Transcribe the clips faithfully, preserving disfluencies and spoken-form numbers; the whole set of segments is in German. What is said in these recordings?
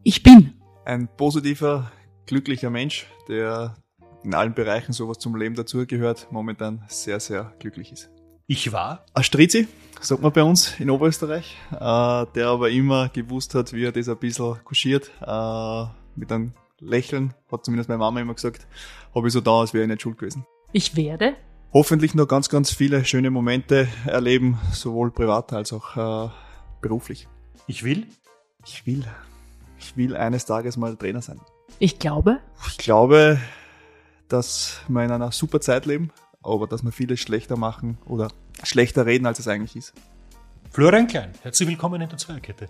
Ich bin ein positiver, glücklicher Mensch, der in allen Bereichen sowas zum Leben dazugehört, momentan sehr, sehr glücklich ist. Ich war ein Strizi, sagt man bei uns in Oberösterreich, äh, der aber immer gewusst hat, wie er das ein bisschen kaschiert, äh, mit einem Lächeln, hat zumindest meine Mama immer gesagt, habe ich so da, als wäre ich nicht schuld gewesen. Ich werde hoffentlich noch ganz, ganz viele schöne Momente erleben, sowohl privat als auch äh, beruflich. Ich will Ich will, ich will eines Tages mal Trainer sein. Ich glaube Ich glaube, dass wir in einer super Zeit leben, aber dass wir vieles schlechter machen oder schlechter reden, als es eigentlich ist. Florian Klein, herzlich willkommen in der Zweierkette.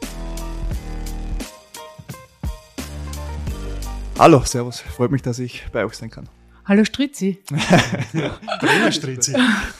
Hallo, servus, freut mich, dass ich bei euch sein kann. Hallo Strizi. Trainer Strizi.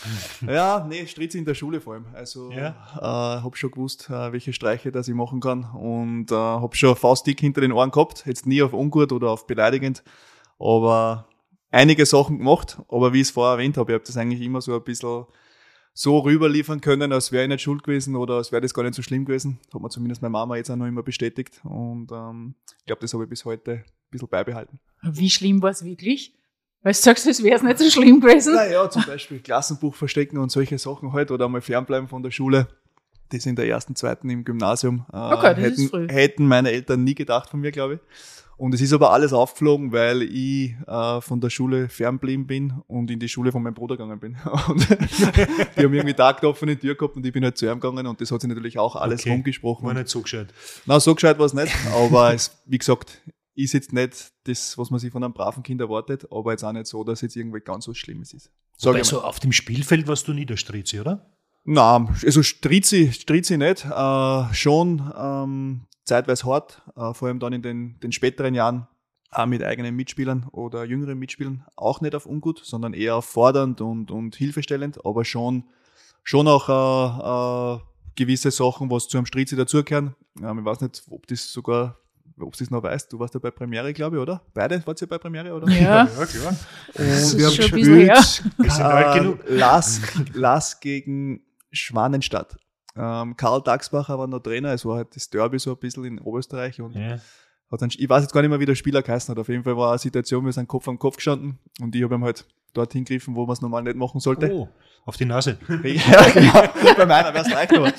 Ja, nee, Strizi in der Schule vor allem. Also Ja. äh, habe schon gewusst, äh, welche Streiche das ich machen kann und äh, habe schon Faustdick hinter den Ohren gehabt. Jetzt nie auf ungut oder auf beleidigend, aber einige Sachen gemacht. Aber wie ich es vorher erwähnt habe, ich habe das eigentlich immer so ein bisschen so rüberliefern können, als wäre ich nicht schuld gewesen oder als wäre das gar nicht so schlimm gewesen. Hat mir zumindest meine Mama jetzt auch noch immer bestätigt und ähm, ich glaube, das habe ich bis heute ein bisschen beibehalten. Wie schlimm war es wirklich? Weil du sagst, es wäre nicht so schlimm gewesen. Naja, zum Beispiel Klassenbuch verstecken und solche Sachen halt oder mal fernbleiben von der Schule. Das in der ersten, zweiten im Gymnasium. Äh, Okay, das hätten, ist früh. hätten meine Eltern nie gedacht von mir, glaube ich. Und es ist aber alles aufgeflogen, weil ich äh, von der Schule fernblieben bin und in die Schule von meinem Bruder gegangen bin. Und die haben irgendwie Tag auf eine Tür gehabt und ich bin halt zu ihm gegangen und das hat sich natürlich auch alles Okay. rumgesprochen. War nicht so gescheit. Na, so gescheit war es nicht, aber es, wie gesagt, ist jetzt nicht das, was man sich von einem braven Kind erwartet, aber jetzt auch nicht so, dass jetzt irgendwie ganz was Schlimmes ist. Sag Wobei, ich mal. so auf dem Spielfeld warst du nie der Strizi, oder? Nein, also Strizi, Strizi nicht, äh, schon ähm, zeitweise hart, äh, vor allem dann in den, den späteren Jahren, auch mit eigenen Mitspielern oder jüngeren Mitspielern, auch nicht auf ungut, sondern eher fordernd und, und hilfestellend, aber schon, schon auch äh, äh, gewisse Sachen, was zu einem Strizi dazugehören. Ähm, ich weiß nicht, ob das sogar, ob du das noch weißt, du warst ja bei Premiere, glaube ich, oder? Beide wart ihr bei Premiere, oder? Ja. Ja, klar. Das Und ist wir haben schon ein bisschen her. gespielt, Wir sind alt genug. äh, Lask, Lask gegen Schwanenstadt. Ähm, Karl Dagsbacher war noch Trainer, es war halt das Derby so ein bisschen in Oberösterreich und Ja. hat dann, ich weiß jetzt gar nicht mehr, wie der Spieler geheißen hat. Auf jeden Fall war eine Situation, wir sind Kopf an Kopf gestanden und ich habe ihm halt dorthin gegriffen, wo man es normal nicht machen sollte. Oh, auf die Nase. Ja, genau. Bei meiner wäre es leicht aber.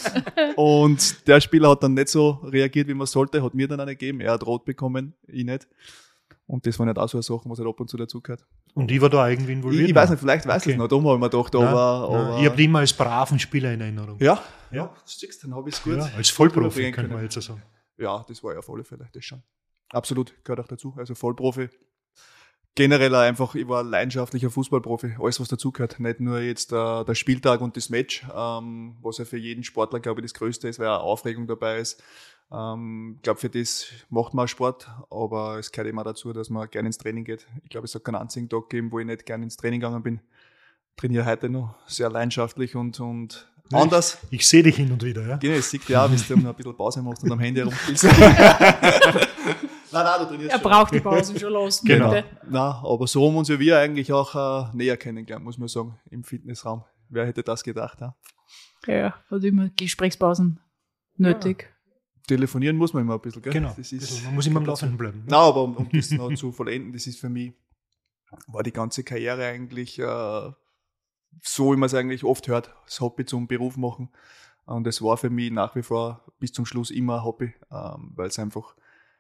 Und der Spieler hat dann nicht so reagiert, wie man sollte, hat mir dann eine gegeben. Er hat rot bekommen, ich nicht. Und das war nicht auch so eine Sache, was halt ab und zu dazugehört. Und ich war da irgendwie Ich, involviert. ich weiß nicht, vielleicht weiß ich Okay. es noch, darum habe ich mir gedacht, Nein, aber, nein, aber ich habe die immer als braven Spieler in Erinnerung. ja, Ja. ja, siehst du, dann habe ich es gut. Ja, als Vollprofi, rüberbringen könnte man können. jetzt so sagen. Ja, das war ja auf alle Fälle, das schon. Absolut, gehört auch dazu. Also Vollprofi. Generell auch einfach, ich war ein leidenschaftlicher Fußballprofi. Alles, was dazugehört. Nicht nur jetzt äh, der Spieltag und das Match, ähm, was ja für jeden Sportler, glaube ich, das Größte ist, weil auch Aufregung dabei ist. Ähm, ich glaube, für das macht man auch Sport, aber es gehört immer dazu, dass man gerne ins Training geht. Ich glaube, es hat keinen einzigen Tag gegeben, wo ich nicht gerne ins Training gegangen bin. Trainiere heute noch sehr leidenschaftlich und, und Ja, anders. Ich sehe dich hin und wieder, ja. Genau, es sieht ja auch, wenn du noch ein bisschen Pause machst und am Handy herumspielst. nein, nein, du trainierst Er schon. braucht die Pausen schon los. Genau. Bitte. Nein, aber so haben uns ja wir eigentlich auch äh, näher kennengelernt, muss man sagen, im Fitnessraum. Wer hätte das gedacht? Ja? Ja, hat immer Gesprächspausen nötig. Telefonieren muss man immer ein bisschen, gell? Genau. Das ist, Also man muss immer am Laufenden bleiben. Ne? Nein, aber um, um das noch zu vollenden, das ist für mich, war die ganze Karriere eigentlich äh, so, wie man es eigentlich oft hört, das Hobby zum Beruf machen. Und es war für mich nach wie vor bis zum Schluss immer ein Hobby, ähm, weil es einfach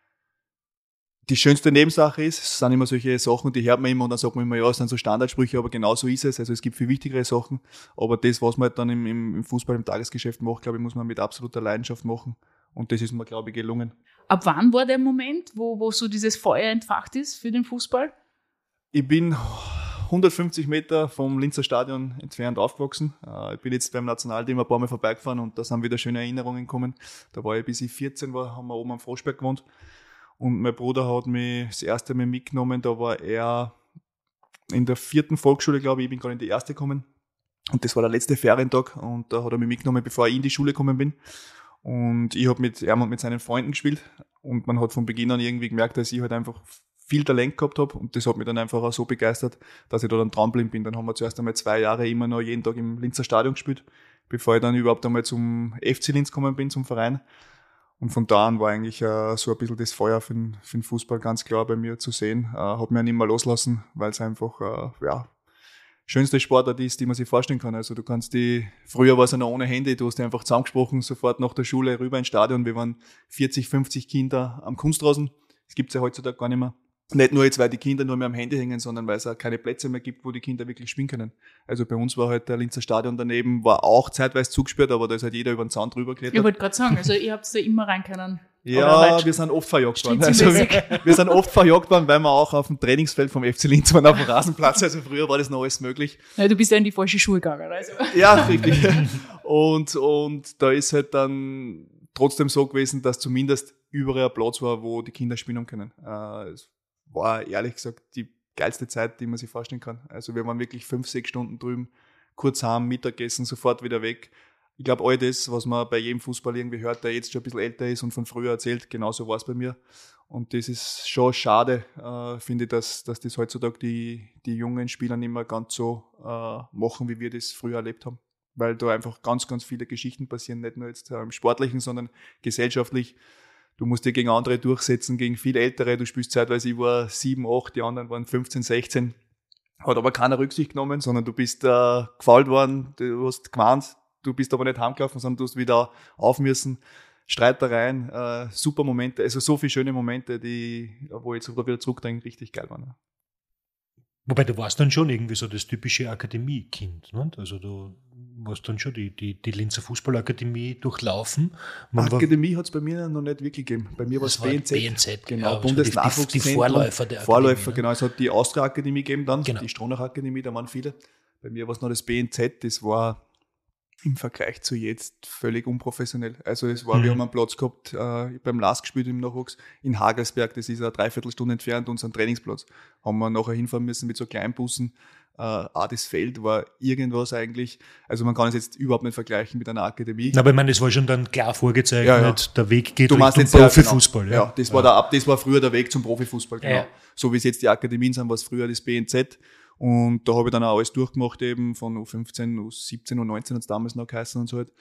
die schönste Nebensache ist. Es sind immer solche Sachen, die hört man immer und dann sagt man immer, ja, es sind so Standardsprüche, aber genau so ist es. Also es gibt viel wichtigere Sachen, aber das, was man halt dann im, im, im Fußball, im Tagesgeschäft macht, glaube ich, muss man mit absoluter Leidenschaft machen. Und das ist mir, glaube ich, gelungen. Ab wann war der Moment, wo, wo so dieses Feuer entfacht ist für den Fußball? Ich bin hundertfünfzig Meter vom Linzer Stadion entfernt aufgewachsen. Äh, Ich bin jetzt beim Nationalteam ein paar Mal vorbeigefahren und da sind wieder schöne Erinnerungen gekommen. Da war ich, bis ich vierzehn war, haben wir oben am Froschberg gewohnt. Und mein Bruder hat mich das erste Mal mitgenommen, da war er in der vierten Volksschule, glaube ich, ich bin gerade in die erste gekommen. Und das war der letzte Ferientag und da hat er mich mitgenommen, bevor ich in die Schule gekommen bin. Und ich habe mit ihm und mit seinen Freunden gespielt und man hat von Beginn an irgendwie gemerkt, dass ich halt einfach viel Talent gehabt habe und das hat mich dann einfach auch so begeistert, dass ich da dann dranbleiben bin. Dann haben wir zuerst einmal zwei Jahre immer noch jeden Tag im Linzer Stadion gespielt, bevor ich dann überhaupt einmal zum F C Linz gekommen bin, zum Verein. Und von da an war eigentlich äh, so ein bisschen das Feuer für den, für den Fußball ganz klar bei mir zu sehen. Äh, hat mir nicht mehr loslassen, weil es einfach, äh, ja, schönste Sportart ist, die man sich vorstellen kann. Also du kannst die, früher war es ja noch ohne Handy, du hast dich einfach zusammengesprochen, sofort nach der Schule rüber ins Stadion. Wir waren vierzig, fünfzig Kinder am Kunstrasen. Das gibt's ja heutzutage gar nicht mehr. Nicht nur jetzt, weil die Kinder nur mehr am Handy hängen, sondern weil es auch keine Plätze mehr gibt, wo die Kinder wirklich spielen können. Also bei uns war halt der Linzer Stadion daneben, war auch zeitweise zugesperrt, aber da ist halt jeder über den Zaun drüber geklettert. Ich wollte gerade sagen, also ihr habt da immer rein können. Ja, wir sind oft verjagt worden. Also wir, wir sind oft verjagt worden, weil wir auch auf dem Trainingsfeld vom F C Linz waren, auf dem Rasenplatz. Also früher war das noch alles möglich. Ja, du bist ja in die falsche Schule gegangen. Also. Ja, richtig. Und, und da ist halt dann trotzdem so gewesen, dass zumindest überall ein Platz war, wo die Kinder spielen können. Es war ehrlich gesagt die geilste Zeit, die man sich vorstellen kann. Also wir waren wirklich fünf, sechs Stunden drüben, kurz heim, Mittagessen, sofort wieder weg. Ich glaube, all das, was man bei jedem Fußball irgendwie hört, der jetzt schon ein bisschen älter ist und von früher erzählt, genauso war es bei mir. Und das ist schon schade, äh, finde ich, dass, dass das heutzutage die, die jungen Spieler nicht mehr ganz so äh, machen, wie wir das früher erlebt haben. Weil da einfach ganz, ganz viele Geschichten passieren, nicht nur jetzt äh, im Sportlichen, sondern gesellschaftlich. Du musst dir gegen andere durchsetzen, gegen viel Ältere. Du spielst zeitweise, ich war sieben, acht, die anderen waren fünfzehn, sechzehn. Hat aber keiner Rücksicht genommen, sondern du bist äh, gefault worden, du hast gewarnt, du bist aber nicht heimgelaufen, sondern du hast wieder auf müssen. Streitereien, äh, super Momente, also so viele schöne Momente, die, wo ich jetzt wieder zurückdenke, richtig geil waren. Wobei du warst dann schon irgendwie so das typische Akademiekind, ne? Also du warst dann schon die, die, die Linzer Fußballakademie durchlaufen. Man Akademie hat es bei mir noch nicht wirklich gegeben. Bei mir war es B N Z. B N Z, genau, ja, Bundesnachwuchszentrum. Die, die Vorläufer der Akademie. Vorläufer, genau. Es hat die Austria-Akademie gegeben dann, genau. Die Stronach-Akademie, da waren viele. Bei mir war es noch das B N Z, das war im Vergleich zu jetzt völlig unprofessionell. Also es war, mhm. wir haben einen Platz gehabt, äh, beim L A S gespielt im Nachwuchs, in Hagelsberg, das ist eine Dreiviertelstunde entfernt, unseren Trainingsplatz. Haben wir nachher hinfahren müssen mit so Kleinbussen. Äh, auch das Feld war irgendwas eigentlich, also man kann es jetzt überhaupt nicht vergleichen mit einer Akademie. Aber ich meine, das war schon dann klar vorgezeichnet, ja, ja. Der Weg geht du Richtung jetzt, Profifußball. Ja, genau. ja. ja das, war ja. Der, das war früher der Weg zum Profifußball, genau. Ja. So wie es jetzt die Akademien sind, war es früher das B N Z. Und da habe ich dann auch alles durchgemacht, eben von U fünfzehn, U siebzehn, U neunzehn hat es damals noch geheißen und so halt.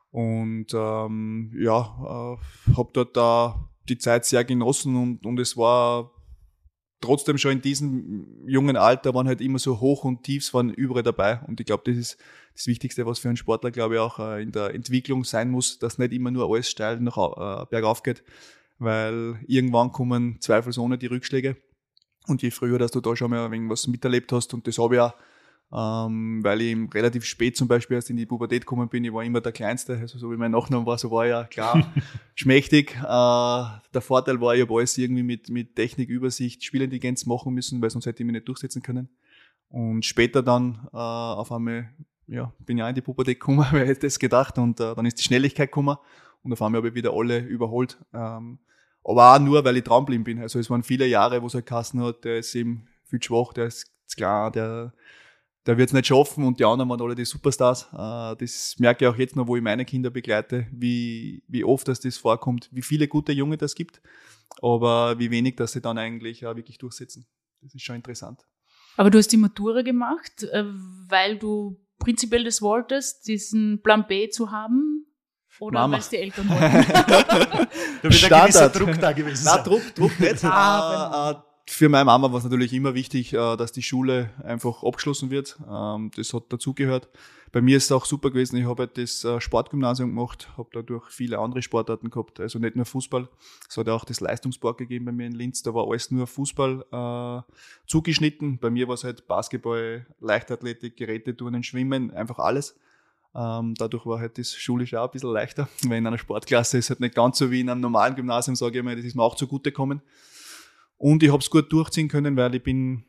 Und ähm, ja, äh, habe dort da die Zeit sehr genossen und, und es war trotzdem schon in diesem jungen Alter waren halt immer so Hoch und Tiefs waren überall dabei. Und ich glaube, das ist das Wichtigste, was für einen Sportler, glaube ich, auch äh, in der Entwicklung sein muss, dass nicht immer nur alles steil nach äh, bergauf geht, weil irgendwann kommen zweifelsohne die Rückschläge. Und je früher, dass du da schon mal irgendwas miterlebt hast, und das habe ich auch, ähm, weil ich relativ spät zum Beispiel erst in die Pubertät gekommen bin, ich war immer der Kleinste, also so wie mein Nachname war, so war ich ja klar schmächtig. Äh, der Vorteil war, ich habe alles irgendwie mit, mit Technik, Übersicht, Spielintelligenz machen müssen, weil sonst hätte ich mich nicht durchsetzen können. Und später dann äh, auf einmal, ja, bin ich auch in die Pubertät gekommen, wer hätte das gedacht, und äh, dann ist die Schnelligkeit gekommen und auf einmal habe ich wieder alle überholt. Ähm, Aber auch nur, weil ich dran geblieben bin. Also es waren viele Jahre, wo es halt geheißen hat, der ist eben viel zu schwach, der ist zu klein, der, der wird es nicht schaffen, und die anderen waren alle die Superstars. Das merke ich auch jetzt noch, wo ich meine Kinder begleite, wie, wie oft das, das vorkommt, wie viele gute Junge das gibt, aber wie wenig, dass sie dann eigentlich auch wirklich durchsetzen. Das ist schon interessant. Aber du hast die Matura gemacht, weil du prinzipiell das wolltest, diesen Plan B zu haben? Oder weil es die Eltern wollten? Da wird ein gewisser Druck da gewesen sein. Nein, Druck, Druck nicht. ah, äh, für meine Mama war es natürlich immer wichtig, äh, dass die Schule einfach abgeschlossen wird. Ähm, das hat dazugehört. Bei mir ist es auch super gewesen. Ich habe halt das äh, Sportgymnasium gemacht, habe dadurch viele andere Sportarten gehabt. Also nicht nur Fußball. Es hat auch das Leistungssport gegeben bei mir in Linz. Da war alles nur Fußball äh, zugeschnitten. Bei mir war es halt Basketball, Leichtathletik, Geräteturnen, Schwimmen, einfach alles. Ähm, dadurch war halt das schulisch auch ein bisschen leichter, weil in einer Sportklasse ist halt nicht ganz so wie in einem normalen Gymnasium, sage ich mal, das ist mir auch zugutekommen. Und ich habe es gut durchziehen können, weil ich bin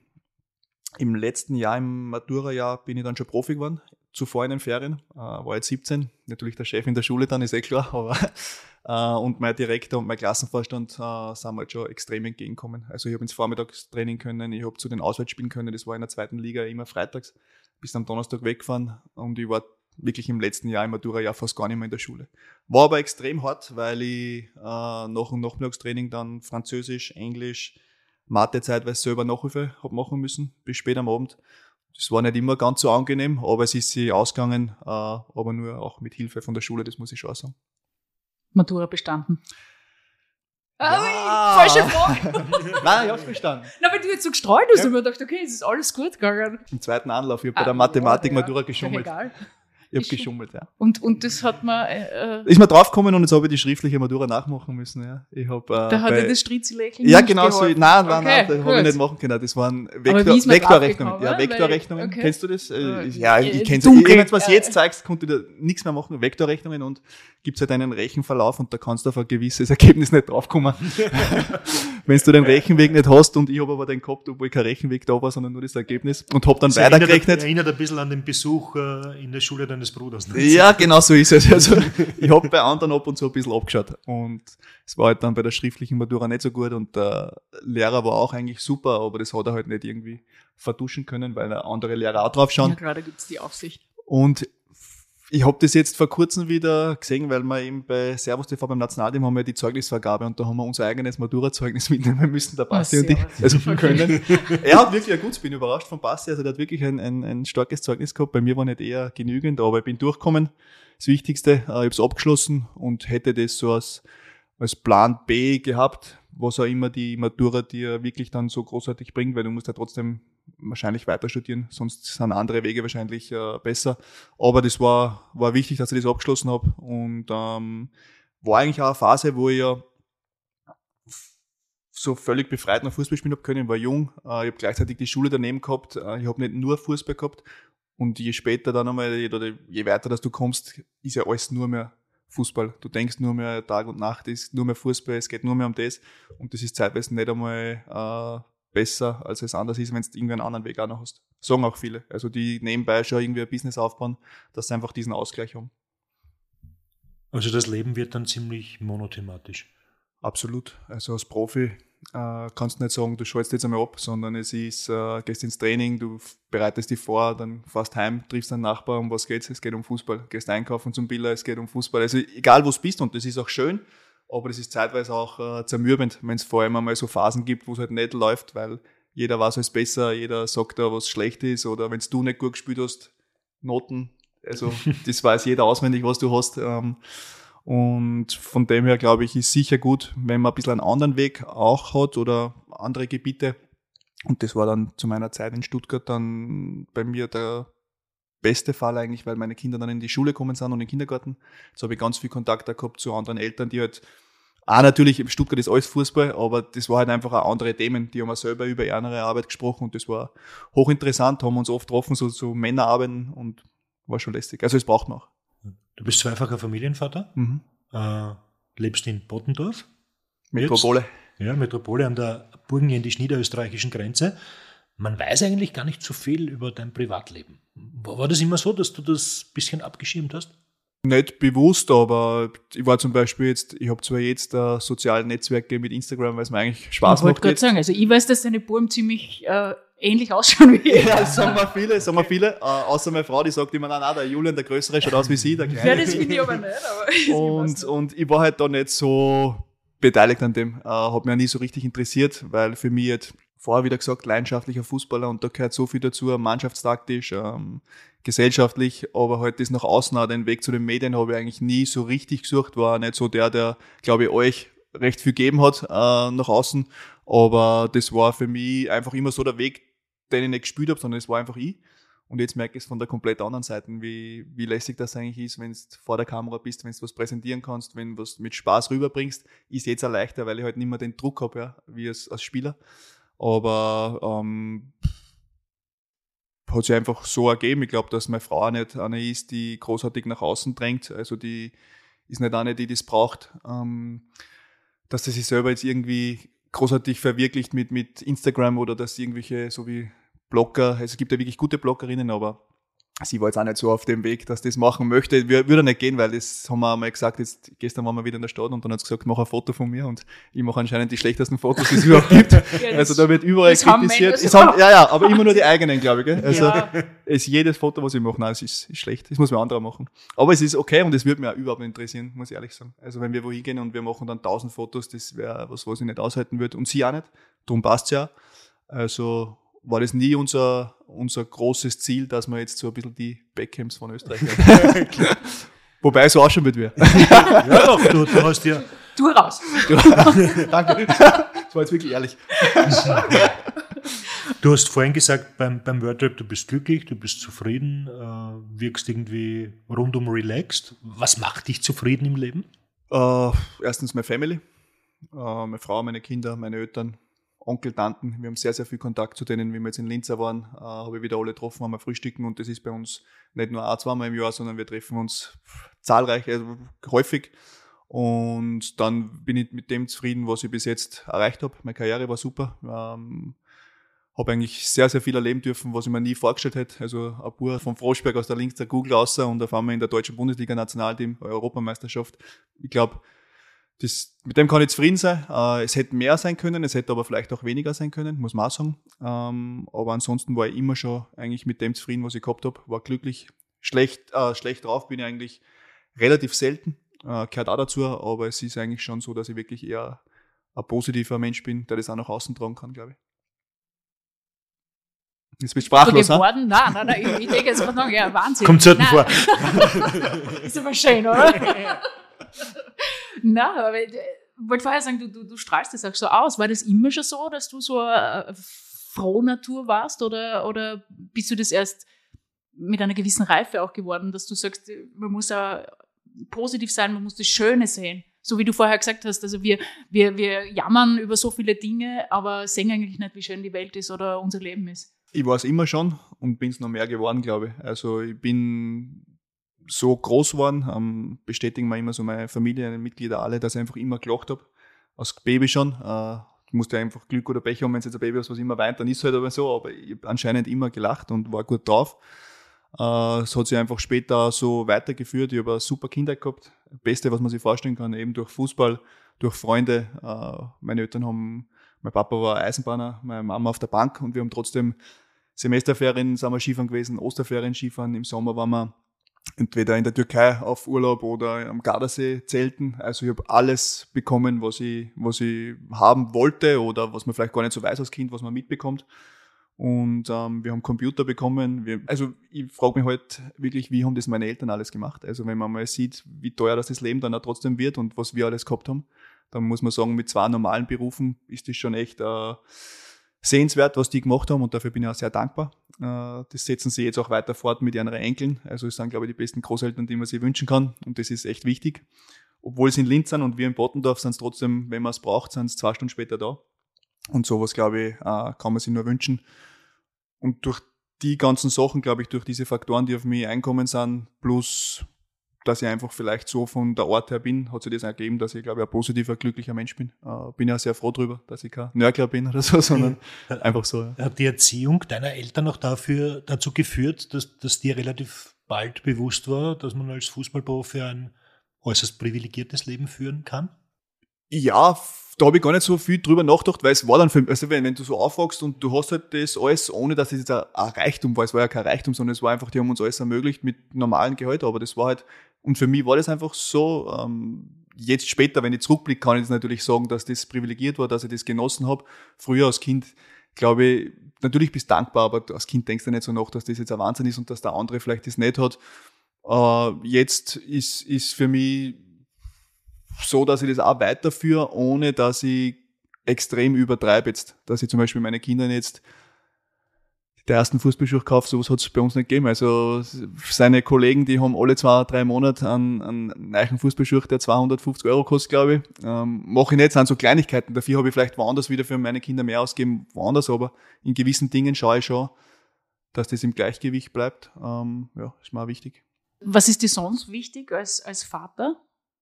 im letzten Jahr, im Matura-Jahr, bin ich dann schon Profi geworden, zuvor in den Ferien, äh, war jetzt siebzehn, natürlich der Chef in der Schule dann, ist eh klar, aber äh, und mein Direktor und mein Klassenvorstand äh, sind mir halt schon extrem entgegengekommen. Also ich habe ins Vormittagstraining können, ich habe zu den Auswärtsspielen können, das war in der zweiten Liga immer freitags, bis am Donnerstag weggefahren, und ich war wirklich im letzten Jahr, im Matura-Jahr, fast gar nicht mehr in der Schule. War aber extrem hart, weil ich äh, nach dem Nachmittagstraining dann Französisch, Englisch, Mathe zeitweise selber Nachhilfe habe machen müssen, bis spät am Abend. Das war nicht immer ganz so angenehm, aber es ist sie ausgegangen, äh, aber nur auch mit Hilfe von der Schule, das muss ich schon sagen. Matura bestanden? Ja. Falsche Frage. Nein, ich hab's bestanden. Na, weil du jetzt so gestreut hast, Ja. und mir gedacht, okay, es ist alles gut gegangen. Im zweiten Anlauf. Ich habe Ah, bei der Mathematik-Matura ja, geschummelt. Egal. Ich habe Ist geschummelt, ja. Und, und das hat man, äh, Ist mir draufgekommen und jetzt habe ich die schriftliche Matura nachmachen müssen, ja. Ich hab, äh, da hat bei, er das Stritzi-Lächeln Ja, nicht genau so. Nein, geholfen. nein, nein, Okay, das habe gut. ich nicht machen können. Das waren Aber Vektor, wie ist man Vektorrechnungen. draufgekommen? Ja, Weil- Vektorrechnungen. okay. Kennst du das? Äh, Äh, ja, ich äh, kenn's. dunkel. Wenn du was Ja. jetzt zeigst, konnte ich da nichts mehr machen. Vektorrechnungen und gibt's halt einen Rechenverlauf und da kannst du auf ein gewisses Ergebnis nicht draufkommen. Wenn du den Rechenweg nicht hast und ich habe aber den gehabt, obwohl kein Rechenweg da war, sondern nur das Ergebnis und habe dann Das erinnert, weitergerechnet. erinnert ein bisschen an den Besuch äh, in der Schule deines Bruders. Ne? Ja, genau so ist es. Also, ich habe bei anderen ab und zu ein bisschen abgeschaut. Und es war halt dann bei der schriftlichen Matura nicht so gut und der Lehrer war auch eigentlich super, aber das hat er halt nicht irgendwie vertuschen können, weil andere Lehrer auch drauf schauen. Ja, gerade gibt's die Aufsicht. Und ich habe das jetzt vor kurzem wieder gesehen, weil wir eben bei Servus T V beim Nationalteam haben wir die Zeugnisvergabe und da haben wir unser eigenes Matura-Zeugnis mitnehmen müssen, der Basti Ah, und ich. servus. Also Okay. können. Er hat wirklich ein gutes, bin überrascht von Basti, also der hat wirklich ein, ein, ein starkes Zeugnis gehabt. Bei mir war nicht eher genügend, aber ich bin durchgekommen. Das Wichtigste, äh, ich habe es abgeschlossen und hätte das so als, als Plan B gehabt, was auch immer die Matura dir wirklich dann so großartig bringt, weil du musst ja trotzdem wahrscheinlich weiter studieren, sonst sind andere Wege wahrscheinlich äh, besser. Aber das war, war wichtig, dass ich das abgeschlossen habe und ähm, war eigentlich auch eine Phase, wo ich ja so völlig befreit noch Fußball spielen habe können. Ich war jung, äh, ich habe gleichzeitig die Schule daneben gehabt, äh, ich habe nicht nur Fußball gehabt und je später dann einmal, oder je weiter dass du kommst, ist ja alles nur mehr Fußball. Du denkst nur mehr Tag und Nacht, es ist nur mehr Fußball, es geht nur mehr um das und das ist zeitweise nicht einmal äh, besser, als es anders ist, wenn du irgendwie einen anderen Weg auch noch hast. Sagen auch viele. Also die nebenbei schon irgendwie ein Business aufbauen, dass sie einfach diesen Ausgleich haben. Also das Leben wird dann ziemlich monothematisch. Absolut. Also als Profi äh, kannst du nicht sagen, du schaltest jetzt einmal ab, sondern es ist, äh, gehst ins Training, du bereitest dich vor, dann fährst heim, triffst einen Nachbar, um was geht's? Es geht um Fußball. Gehst einkaufen zum Biller, es geht um Fußball. Also egal, wo du bist, und das ist auch schön, aber das ist zeitweise auch äh, zermürbend, wenn es vor allem einmal so Phasen gibt, wo es halt nicht läuft, weil jeder weiß es besser, jeder sagt da, was schlecht ist, oder wenn du nicht gut gespielt hast, Noten, also das weiß jeder auswendig, was du hast. Ähm, und von dem her, glaube ich, ist sicher gut, wenn man ein bisschen einen anderen Weg auch hat oder andere Gebiete. Und das war dann zu meiner Zeit in Stuttgart dann bei mir der beste Fall eigentlich, weil meine Kinder dann in die Schule gekommen sind und in den Kindergarten. Jetzt habe ich ganz viel Kontakt da gehabt zu anderen Eltern, die halt auch natürlich, in Stuttgart ist alles Fußball, aber das war halt einfach auch andere Themen. Die haben wir selber über ihre Arbeit gesprochen und das war hochinteressant, haben uns oft getroffen, so, so Männerarbeiten und war schon lästig. Also es braucht man auch. Du bist zweifacher Familienvater, Mhm. äh, lebst in Bottendorf. Metropole. Jetzt, ja, Metropole an der burgenländisch-niederösterreichischen Grenze. Man weiß eigentlich gar nicht so viel über dein Privatleben. War, war das immer so, dass du das ein bisschen abgeschirmt hast? Nicht bewusst, aber ich war zum Beispiel jetzt, ich habe zwar jetzt äh, soziale Netzwerke mit Instagram, weil es mir eigentlich Spaß Ich wollte macht gerade jetzt. sagen, also ich weiß, dass deine Buben ziemlich äh, ähnlich ausschauen wie ich. Ja, das sagen wir viele, sagen wir viele. Äh, außer meine Frau, die sagt immer, nein, nein, der Julian, der Größere, schaut aus wie sie, der Ja, Kleine. das finde ich aber nicht. Aber ich weiß und, nicht. und ich war halt da nicht so beteiligt an dem. Äh, hat mich auch nie so richtig interessiert, weil für mich halt, vorher wieder gesagt, leidenschaftlicher Fußballer und da gehört so viel dazu, mannschaftstaktisch, ähm, gesellschaftlich, aber halt das nach außen auch, den Weg zu den Medien habe ich eigentlich nie so richtig gesucht, war nicht so der, der, glaube ich, euch recht viel gegeben hat äh, nach außen, aber das war für mich einfach immer so der Weg, den ich nicht gespielt habe, sondern es war einfach ich. Und jetzt merke ich es von der komplett anderen Seite, wie, wie lässig das eigentlich ist, wenn du vor der Kamera bist, wenn du was präsentieren kannst, wenn du was mit Spaß rüberbringst, ist jetzt auch leichter, weil ich halt nicht mehr den Druck habe, ja, wie als, als Spieler. Aber ähm, hat sich einfach so ergeben. Ich glaube, dass meine Frau auch nicht eine ist, die großartig nach außen drängt. Also die ist nicht eine, die das braucht, ähm, dass sie sich selber jetzt irgendwie großartig verwirklicht mit, mit Instagram oder dass irgendwelche, so wie Blogger, also es gibt ja wirklich gute Bloggerinnen, aber sie war jetzt auch nicht so auf dem Weg, dass das machen möchte. Würde nicht gehen, weil das haben wir einmal gesagt, jetzt, gestern waren wir wieder in der Stadt und dann hat sie gesagt, mach ein Foto von mir und ich mache anscheinend die schlechtesten Fotos, die es überhaupt gibt. Ja, Also da wird überall das haben kritisiert. Männer Es so. haben, ja, ja, aber immer nur die eigenen, glaube ich. Gell? Also Ja. es jedes Foto, was ich mache, nein, es ist, ist schlecht. Das muss mir anderer machen. Aber es ist okay und es würde mich auch überhaupt nicht interessieren, muss ich ehrlich sagen. Also wenn wir wohin gehen und wir machen dann tausend Fotos, das wäre was, was ich nicht aushalten würde und sie auch nicht. Darum passt es ja. Also war das nie unser, unser großes Ziel, dass wir jetzt so ein bisschen die Beckhams von Österreich werden. Wobei es so auch schon mit mir. Ja, doch, du, du hast ja... Du raus. Danke. Das war jetzt wirklich ehrlich. Du hast vorhin gesagt, beim, beim World-Trip, du bist glücklich, du bist zufrieden, äh, wirkst irgendwie rundum relaxed. Was macht dich zufrieden im Leben? Uh, erstens meine Family, uh, meine Frau, meine Kinder, meine Eltern, Onkel, Tanten. Wir haben sehr, sehr viel Kontakt zu denen. Wie wir jetzt in Linz waren, uh, habe ich wieder alle getroffen, haben wir frühstücken und das ist bei uns nicht nur ein, zweimal im Jahr, sondern wir treffen uns zahlreich, also häufig. Und dann bin ich mit dem zufrieden, was ich bis jetzt erreicht habe. Meine Karriere war super. Ähm, habe eigentlich sehr, sehr viel erleben dürfen, was ich mir nie vorgestellt hätte. Also ein Bub vom Froschberg aus der Links der Kugel raus und auf einmal in der deutschen Bundesliga Nationalteam, Europameisterschaft. Ich glaube, das, mit dem kann ich zufrieden sein. Äh, es hätte mehr sein können, es hätte aber vielleicht auch weniger sein können, muss man auch sagen. Ähm, aber ansonsten war ich immer schon eigentlich mit dem zufrieden, was ich gehabt habe. War glücklich. Schlecht, äh, schlecht drauf bin ich eigentlich relativ selten. Äh, gehört auch dazu, aber es ist eigentlich schon so, dass ich wirklich eher ein positiver Mensch bin, der das auch nach außen tragen kann, glaube ich. Jetzt bist du sprachlos, so geworden? Ne? Nein, nein, nein, ich, ich denke jetzt gerade noch, ja, Wahnsinn. Kommt selten vor. Ist aber schön, oder? Nein, aber ich wollte vorher sagen, du, du, du strahlst das auch so aus. War das immer schon so, dass du so eine Frohnatur warst oder, oder bist du das erst mit einer gewissen Reife auch geworden, dass du sagst, man muss auch positiv sein, man muss das Schöne sehen? So wie du vorher gesagt hast, also wir, wir, wir jammern über so viele Dinge, aber sehen eigentlich nicht, wie schön die Welt ist oder unser Leben ist. Ich war es immer schon und bin es noch mehr geworden, glaube ich. Also ich bin so groß geworden, ähm, bestätigen mir immer so meine Familienmitglieder alle, dass ich einfach immer gelacht habe. Als Baby schon. Äh, du musst ja einfach Glück oder Pech haben, wenn du jetzt ein Baby hast, was immer weint, dann ist es halt aber so. Aber ich habe anscheinend immer gelacht und war gut drauf. Äh, es hat sich einfach später so weitergeführt. Ich habe eine super Kindheit gehabt. Das Beste, was man sich vorstellen kann, eben durch Fußball, durch Freunde. Äh, meine Eltern haben... Mein Papa war Eisenbahner, meine Mama auf der Bank und wir haben trotzdem Semesterferien, sind wir Skifahren gewesen, Osterferien Skifahren, im Sommer waren wir entweder in der Türkei auf Urlaub oder am Gardasee zelten. Also ich habe alles bekommen, was ich, was ich haben wollte oder was man vielleicht gar nicht so weiß als Kind, was man mitbekommt. Und ähm, wir haben Computer bekommen. Wir, also ich frage mich halt wirklich, wie haben das meine Eltern alles gemacht? Also wenn man mal sieht, wie teuer das, das Leben dann auch trotzdem wird und was wir alles gehabt haben, dann muss man sagen, mit zwei normalen Berufen ist das schon echt äh, sehenswert, was die gemacht haben und dafür bin ich auch sehr dankbar. Äh, das setzen sie jetzt auch weiter fort mit ihren Enkeln. Also es sind, glaube ich, die besten Großeltern, die man sich wünschen kann und das ist echt wichtig. Obwohl sie in Linz sind und wir in Bottendorf sind es trotzdem, wenn man es braucht, sind es zwei Stunden später da. Und sowas, glaube ich, äh, kann man sich nur wünschen. Und durch die ganzen Sachen, glaube ich, durch diese Faktoren, die auf mich einkommen sind, plus dass ich einfach vielleicht so von der Art her bin, hat sich das ergeben, dass ich, glaube ich, ein positiver, glücklicher Mensch bin. Äh, bin ja sehr froh drüber, dass ich kein Nörgler bin oder so, sondern einfach so. Ja. Hat die Erziehung deiner Eltern auch dafür, dazu geführt, dass, dass dir relativ bald bewusst war, dass man als Fußballprofi ein äußerst privilegiertes Leben führen kann? Ja, da habe ich gar nicht so viel drüber nachgedacht, weil es war dann für mich, also wenn, wenn du so aufwachst und du hast halt das alles, ohne dass es jetzt ein, ein Reichtum war, es war ja kein Reichtum, sondern es war einfach, die haben uns alles ermöglicht mit normalen Gehalt, aber das war halt, und für mich war das einfach so, ähm, jetzt später, wenn ich zurückblicke, kann ich das natürlich sagen, dass das privilegiert war, dass ich das genossen habe. Früher als Kind, glaube ich, natürlich bist du dankbar, aber als Kind denkst du nicht so nach, dass das jetzt ein Wahnsinn ist und dass der andere vielleicht das nicht hat. Äh, jetzt ist, ist für mich so, dass ich das auch weiterführe, ohne dass ich extrem übertreibe jetzt. Dass ich zum Beispiel meine Kindern jetzt den ersten Fußballschuh kaufe, sowas hat es bei uns nicht gegeben. Also seine Kollegen, die haben alle zwei, drei Monate einen, einen neuen Fußballschuh, der zweihundertfünfzig Euro kostet, glaube ich. Ähm, mache ich nicht, das sind so Kleinigkeiten. Dafür habe ich vielleicht woanders wieder für meine Kinder mehr ausgeben, woanders, aber in gewissen Dingen schaue ich schon, dass das im Gleichgewicht bleibt. Ähm, ja, ist mir auch wichtig. Was ist dir sonst wichtig als, als Vater?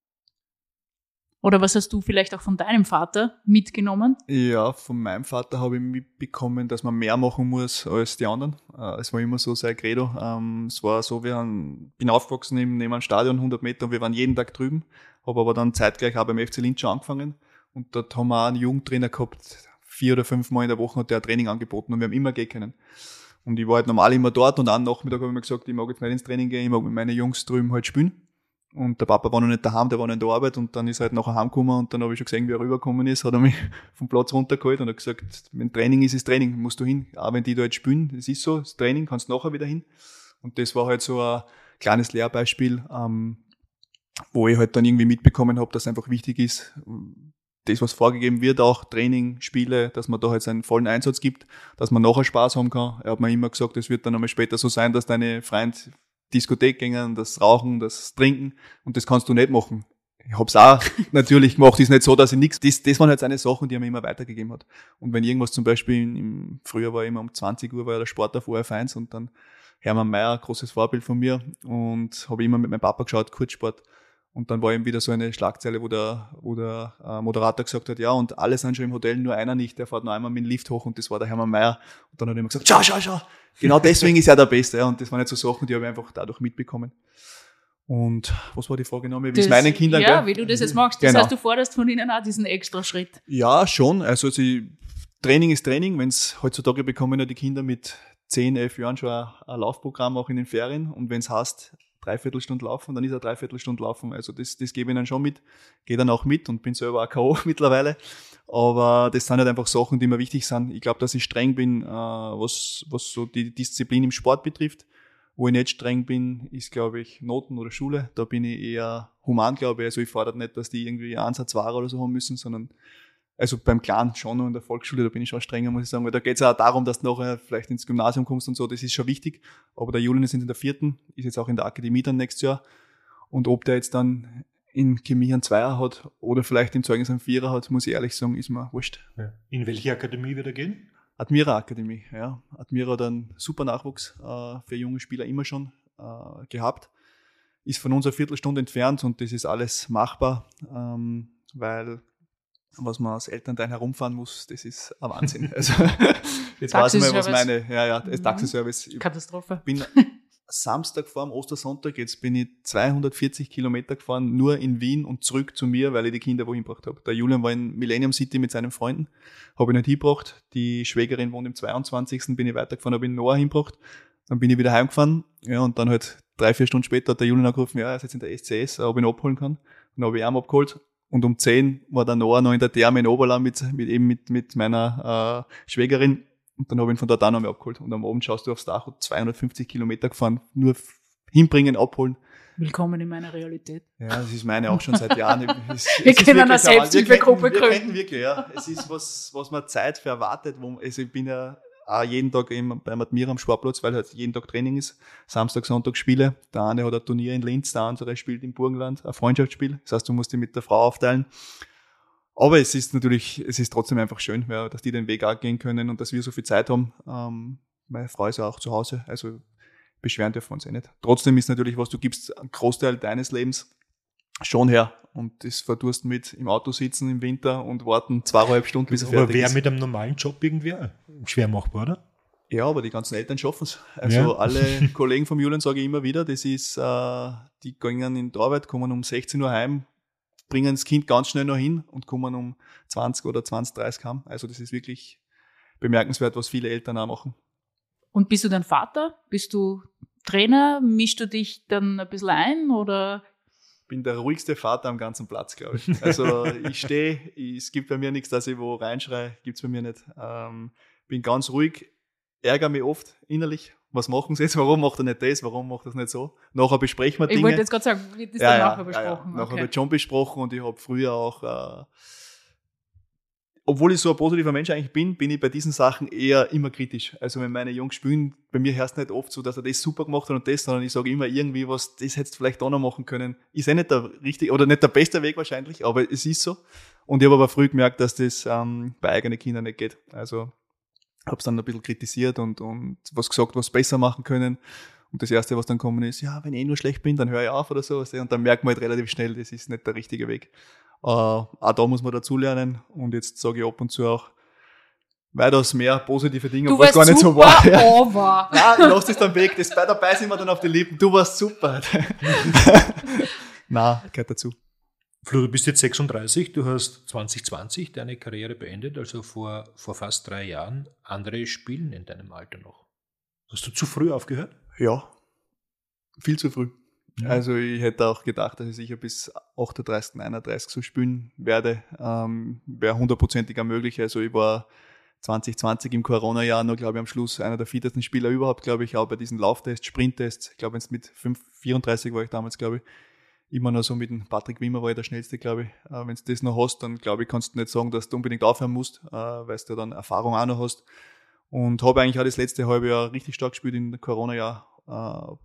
Oder was hast du vielleicht auch von deinem Vater mitgenommen? Ja, von meinem Vater habe ich mitbekommen, dass man mehr machen muss als die anderen. Es war immer so sein Credo. Es war so, wir haben, bin aufgewachsen neben einem Stadion, hundert Meter, und wir waren jeden Tag drüben. Habe aber dann zeitgleich auch beim F C Linz schon angefangen. Und dort haben wir auch einen Jugendtrainer gehabt. Vier oder fünf Mal in der Woche hat der ein Training angeboten und wir haben immer gehen können. Und ich war halt normal immer dort und am Nachmittag habe ich mir gesagt, ich mag jetzt nicht ins Training gehen, ich mag mit meinen Jungs drüben halt spielen. Und der Papa war noch nicht daheim, der war noch in der Arbeit und dann ist er halt nachher heimgekommen und dann habe ich schon gesehen, wie er rübergekommen ist, hat er mich vom Platz runtergeholt und hat gesagt, wenn Training ist, ist Training, musst du hin. Auch wenn die da jetzt spielen, das ist so, das Training, kannst du nachher wieder hin. Und das war halt so ein kleines Lehrbeispiel, ähm, wo ich halt dann irgendwie mitbekommen habe, dass einfach wichtig ist, das, was vorgegeben wird, auch Training, Spiele, dass man da halt seinen vollen Einsatz gibt, dass man nachher Spaß haben kann. Er hat mir immer gesagt, es wird dann einmal später so sein, dass deine Freunde Diskothek gehen, das Rauchen, das Trinken, und das kannst du nicht machen. Ich hab's auch natürlich gemacht, ist nicht so, dass ich nichts, das, das waren halt seine Sachen, die er mir immer weitergegeben hat. Und wenn irgendwas zum Beispiel im Frühjahr war immer um zwanzig Uhr, war ja der Sport auf O R F eins, und dann Hermann Mayer, großes Vorbild von mir, und habe immer mit meinem Papa geschaut, Kurzsport. Und dann war eben wieder so eine Schlagzeile, wo der, wo der äh, Moderator gesagt hat, ja, und alle sind schon im Hotel, nur einer nicht, der fährt noch einmal mit dem Lift hoch, und das war der Hermann Mayer. Und dann hat er immer gesagt, schau, schau, schau, genau deswegen ist er der Beste. Ja. Und das waren jetzt so Sachen, die habe ich einfach dadurch mitbekommen. Und was war die Frage noch? Wie es meinen Kindern, Ja, gell? wie du das jetzt machst. Das Genau. heißt, du forderst von ihnen auch diesen extra Schritt. Ja, schon. Also sie, Training ist Training. Wenn es heutzutage bekommen ja die Kinder mit zehn, elf Jahren schon ein, ein Laufprogramm auch in den Ferien. Und wenn es heißt, Dreiviertelstunde laufen, dann ist er Dreiviertelstunde laufen. Also das, das gebe ich ihnen schon mit. Gehe dann auch mit und bin selber auch K O mittlerweile. Aber das sind halt einfach Sachen, die mir wichtig sind. Ich glaube, dass ich streng bin, äh, was, was so die Disziplin im Sport betrifft. Wo ich nicht streng bin, ist, glaube ich, Noten oder Schule. Da bin ich eher human, glaube ich. Also ich fordere nicht, dass die irgendwie Eins, zwei oder so haben müssen, sondern also beim Kleinen schon noch in der Volksschule, da bin ich schon strenger, muss ich sagen, weil da geht es auch darum, dass du nachher vielleicht ins Gymnasium kommst und so, das ist schon wichtig. Aber der Julian ist in der vierten, ist jetzt auch in der Akademie dann nächstes Jahr. Und ob der jetzt dann in Chemie einen Zweier hat oder vielleicht im Zeugnis einen Vierer hat, muss ich ehrlich sagen, ist mir wurscht. Ja. In welche Akademie wird er gehen? Admira Akademie, ja. Admira hat einen super Nachwuchs äh, für junge Spieler immer schon äh, gehabt. Ist von uns eine Viertelstunde entfernt, und das ist alles machbar, ähm, weil was man als Elternteil herumfahren muss, das ist ein Wahnsinn. Also, jetzt weiß ich mal, was meine, ja, ja, das Taxiservice. Katastrophe. Ich bin Samstag vor dem Ostersonntag, jetzt bin ich zweihundertvierzig Kilometer gefahren, nur in Wien und zurück zu mir, weil ich die Kinder wohin gebracht habe. Der Julian war in Millennium City mit seinen Freunden, habe ich nicht hingebracht. Die Schwägerin wohnt im zweiundzwanzigsten bin ich weitergefahren, habe ihn Noah hingebracht. Dann bin ich wieder heimgefahren, ja, und dann halt drei, vier Stunden später hat der Julian angerufen, ja, er ist jetzt in der S C S, ob ich ihn abholen kann. Dann habe ich ihn abgeholt. Und um zehn war der Noah noch in der Therme in Oberland mit, mit, eben mit, mit meiner äh, Schwägerin. Und dann habe ich ihn von dort auch noch mal abgeholt. Und am Abend schaust du aufs Dach und zweihundertfünfzig Kilometer gefahren. Nur hinbringen, abholen. Willkommen in meiner Realität. Ja, das ist meine auch schon seit Jahren. Es, wir es können eine Selbsthilfegruppe gründen. Wir kennen wirklich, ja. Es ist was, was man Zeit für erwartet. Wo, also ich bin ja auch jeden Tag eben beim Admira am Sportplatz, weil halt jeden Tag Training ist. Samstag, Sonntag Spiele. Der eine hat ein Turnier in Linz, der andere spielt im Burgenland, ein Freundschaftsspiel. Das heißt, du musst dich mit der Frau aufteilen. Aber es ist natürlich, es ist trotzdem einfach schön, ja, dass die den Weg auch gehen können und dass wir so viel Zeit haben. Ähm, meine Frau ist ja auch zu Hause, also beschweren dürfen wir uns eh nicht. Trotzdem ist natürlich, was du gibst, ein Großteil deines Lebens schon her. Und das verdurst mit im Auto sitzen im Winter und warten zweieinhalb Stunden, bis er fertig ist. Aber wäre mit einem normalen Job irgendwie schwer machbar, oder? Ja, aber die ganzen Eltern schaffen es. Also Ja. alle Kollegen vom Julian sage ich immer wieder, das ist, äh, die gehen in die Arbeit, kommen um sechzehn Uhr heim, bringen das Kind ganz schnell noch hin und kommen um zwanzig oder zwanzig, dreißig heim. Also das ist wirklich bemerkenswert, was viele Eltern auch machen. Und bist du dann Vater? Bist du Trainer? Mischst du dich dann ein bisschen ein oder? Bin der ruhigste Vater am ganzen Platz, glaube ich. Also ich stehe, es gibt bei mir nichts, dass ich wo reinschreie, gibt's bei mir nicht. Ähm, bin ganz ruhig, ärgere mich oft innerlich. Was machen sie jetzt? Warum macht er nicht das? Warum macht er das nicht so? Nachher besprechen wir Dinge. Ich wollte jetzt gerade sagen, wird das ja, dann ja, nachher besprochen? Ja, ja. Nachher Okay. wird schon besprochen, und ich habe früher auch, äh, obwohl ich so ein positiver Mensch eigentlich bin, bin ich bei diesen Sachen eher immer kritisch. Also wenn meine Jungs spielen, bei mir hörst nicht oft so, dass er das super gemacht hat und das, sondern ich sage immer irgendwie was, das hättest du vielleicht auch noch machen können. Ist eh nicht der richtige, oder nicht der beste Weg wahrscheinlich, aber es ist so. Und ich habe aber früh gemerkt, dass das ähm, bei eigenen Kindern nicht geht. Also habe es dann ein bisschen kritisiert und, und was gesagt, was besser machen können. Und das Erste, was dann kommen ist, ja, wenn ich nur schlecht bin, dann höre ich auf oder so. Und dann merkt man halt relativ schnell, das ist nicht der richtige Weg. Äh, auch da muss man dazulernen. Und jetzt sage ich ab und zu auch weitaus mehr positive Dinge, Du obwohl es warst gar nicht so super, war. Ja. aber. Nein, ich lasse das dann weg. Das bei dabei sind wir dann auf die Lippen. Du warst super. Nein, gehört dazu. Flo, du bist jetzt sechsunddreißig, du hast zwanzig zwanzig deine Karriere beendet, also vor, vor fast drei Jahren. Andere spielen in deinem Alter noch. Hast du zu früh aufgehört? Ja, viel zu früh. Ja. Also ich hätte auch gedacht, dass ich sicher bis achtunddreißig, einunddreißig so spielen werde. Ähm, wäre hundertprozentiger möglich. Also ich war zwanzig zwanzig im Corona-Jahr noch, glaube ich, am Schluss einer der fittesten Spieler überhaupt, glaube ich, auch bei diesen Lauftests, Sprinttests. Ich glaube, wenn es mit fünf, vierunddreißig war ich damals, glaube ich. immer noch so mit dem Patrick Wimmer war ich der Schnellste, glaube ich. Äh, wenn du das noch hast, dann glaube ich, kannst du nicht sagen, dass du unbedingt aufhören musst, äh, weil du dann Erfahrung auch noch hast. Und habe eigentlich auch das letzte halbe Jahr richtig stark gespielt in Corona-Jahr. Äh,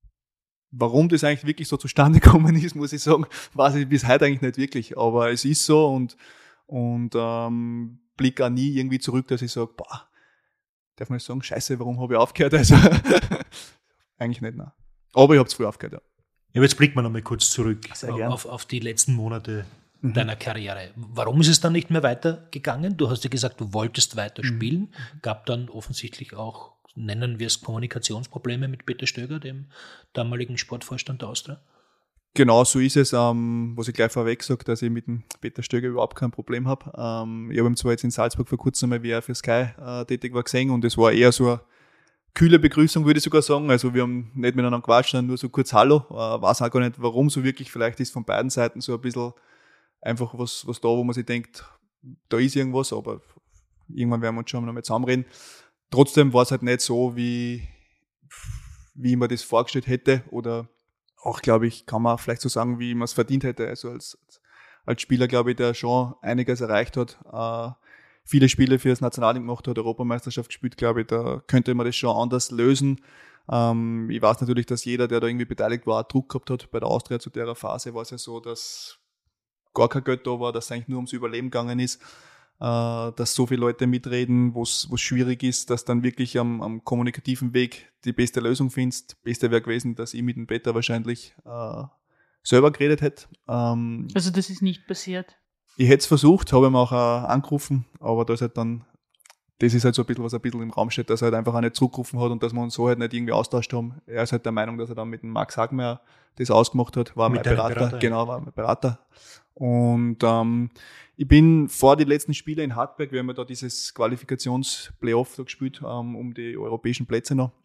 warum das eigentlich wirklich so zustande gekommen ist, muss ich sagen, weiß ich bis heute eigentlich nicht wirklich. Aber es ist so und, und ähm, blick auch nie irgendwie zurück, dass ich sage, boah, darf man nicht sagen, scheiße, warum habe ich aufgehört? Also eigentlich nicht, nein. Aber ich habe es früh aufgehört, ja. Ja, aber jetzt blicken wir nochmal kurz zurück Sehr gern. auf, auf die letzten Monate mhm. deiner Karriere. Warum ist es dann nicht mehr weitergegangen? Du hast ja gesagt, du wolltest weiter spielen. Mhm. Gab dann offensichtlich auch, nennen wir es, Kommunikationsprobleme mit Peter Stöger, dem damaligen Sportvorstand der Austria? Genau, so ist es, ähm, was ich gleich vorweg sage, dass ich mit dem Peter Stöger überhaupt kein Problem habe. Ähm, ich habe ihn zwar jetzt in Salzburg vor kurzem mal, wie er für Sky äh, tätig war, gesehen und es war eher so eine kühle Begrüßung, würde ich sogar sagen. Also wir haben nicht miteinander gequatscht, sondern nur so kurz Hallo. Äh, weiß auch gar nicht, warum so wirklich. Vielleicht ist von beiden Seiten so ein bisschen einfach was, was da, wo man sich denkt, da ist irgendwas, aber irgendwann werden wir uns schon noch mal zusammenreden. Trotzdem war es halt nicht so, wie, wie ich mir das vorgestellt hätte oder auch, glaube ich, kann man vielleicht so sagen, wie man es verdient hätte. Also als, als Spieler, glaube ich, der schon einiges erreicht hat, äh, viele Spiele für das Nationalteam gemacht hat, Europameisterschaft gespielt, glaube ich, da könnte man das schon anders lösen. Ähm, ich weiß natürlich, dass jeder, der da irgendwie beteiligt war, Druck gehabt hat. Bei der Austria zu der Phase war es ja so, dass gar kein Geld da war, dass es eigentlich nur ums Überleben gegangen ist, äh, dass so viele Leute mitreden, wo es schwierig ist, dass dann wirklich am, am kommunikativen Weg die beste Lösung findest. Beste wäre gewesen, dass ich mit dem Peter wahrscheinlich äh, selber geredet hätte. Ähm, also das ist nicht passiert? Ich hätte es versucht, habe ihm auch äh, angerufen, aber da ist halt dann, das ist halt so ein bisschen, was ein bisschen im Raum steht, dass er halt einfach auch nicht zurückgerufen hat und dass wir uns so halt nicht irgendwie austauscht haben. Er ist halt der Meinung, dass er dann mit dem Max Hagmeier das ausgemacht hat, war mein Berater, Berater, genau, war mein Berater. Und ähm, ich bin vor den letzten Spielen in Hartberg, wir haben ja da dieses Qualifikations-Playoff da gespielt, ähm, um die europäischen Plätze noch.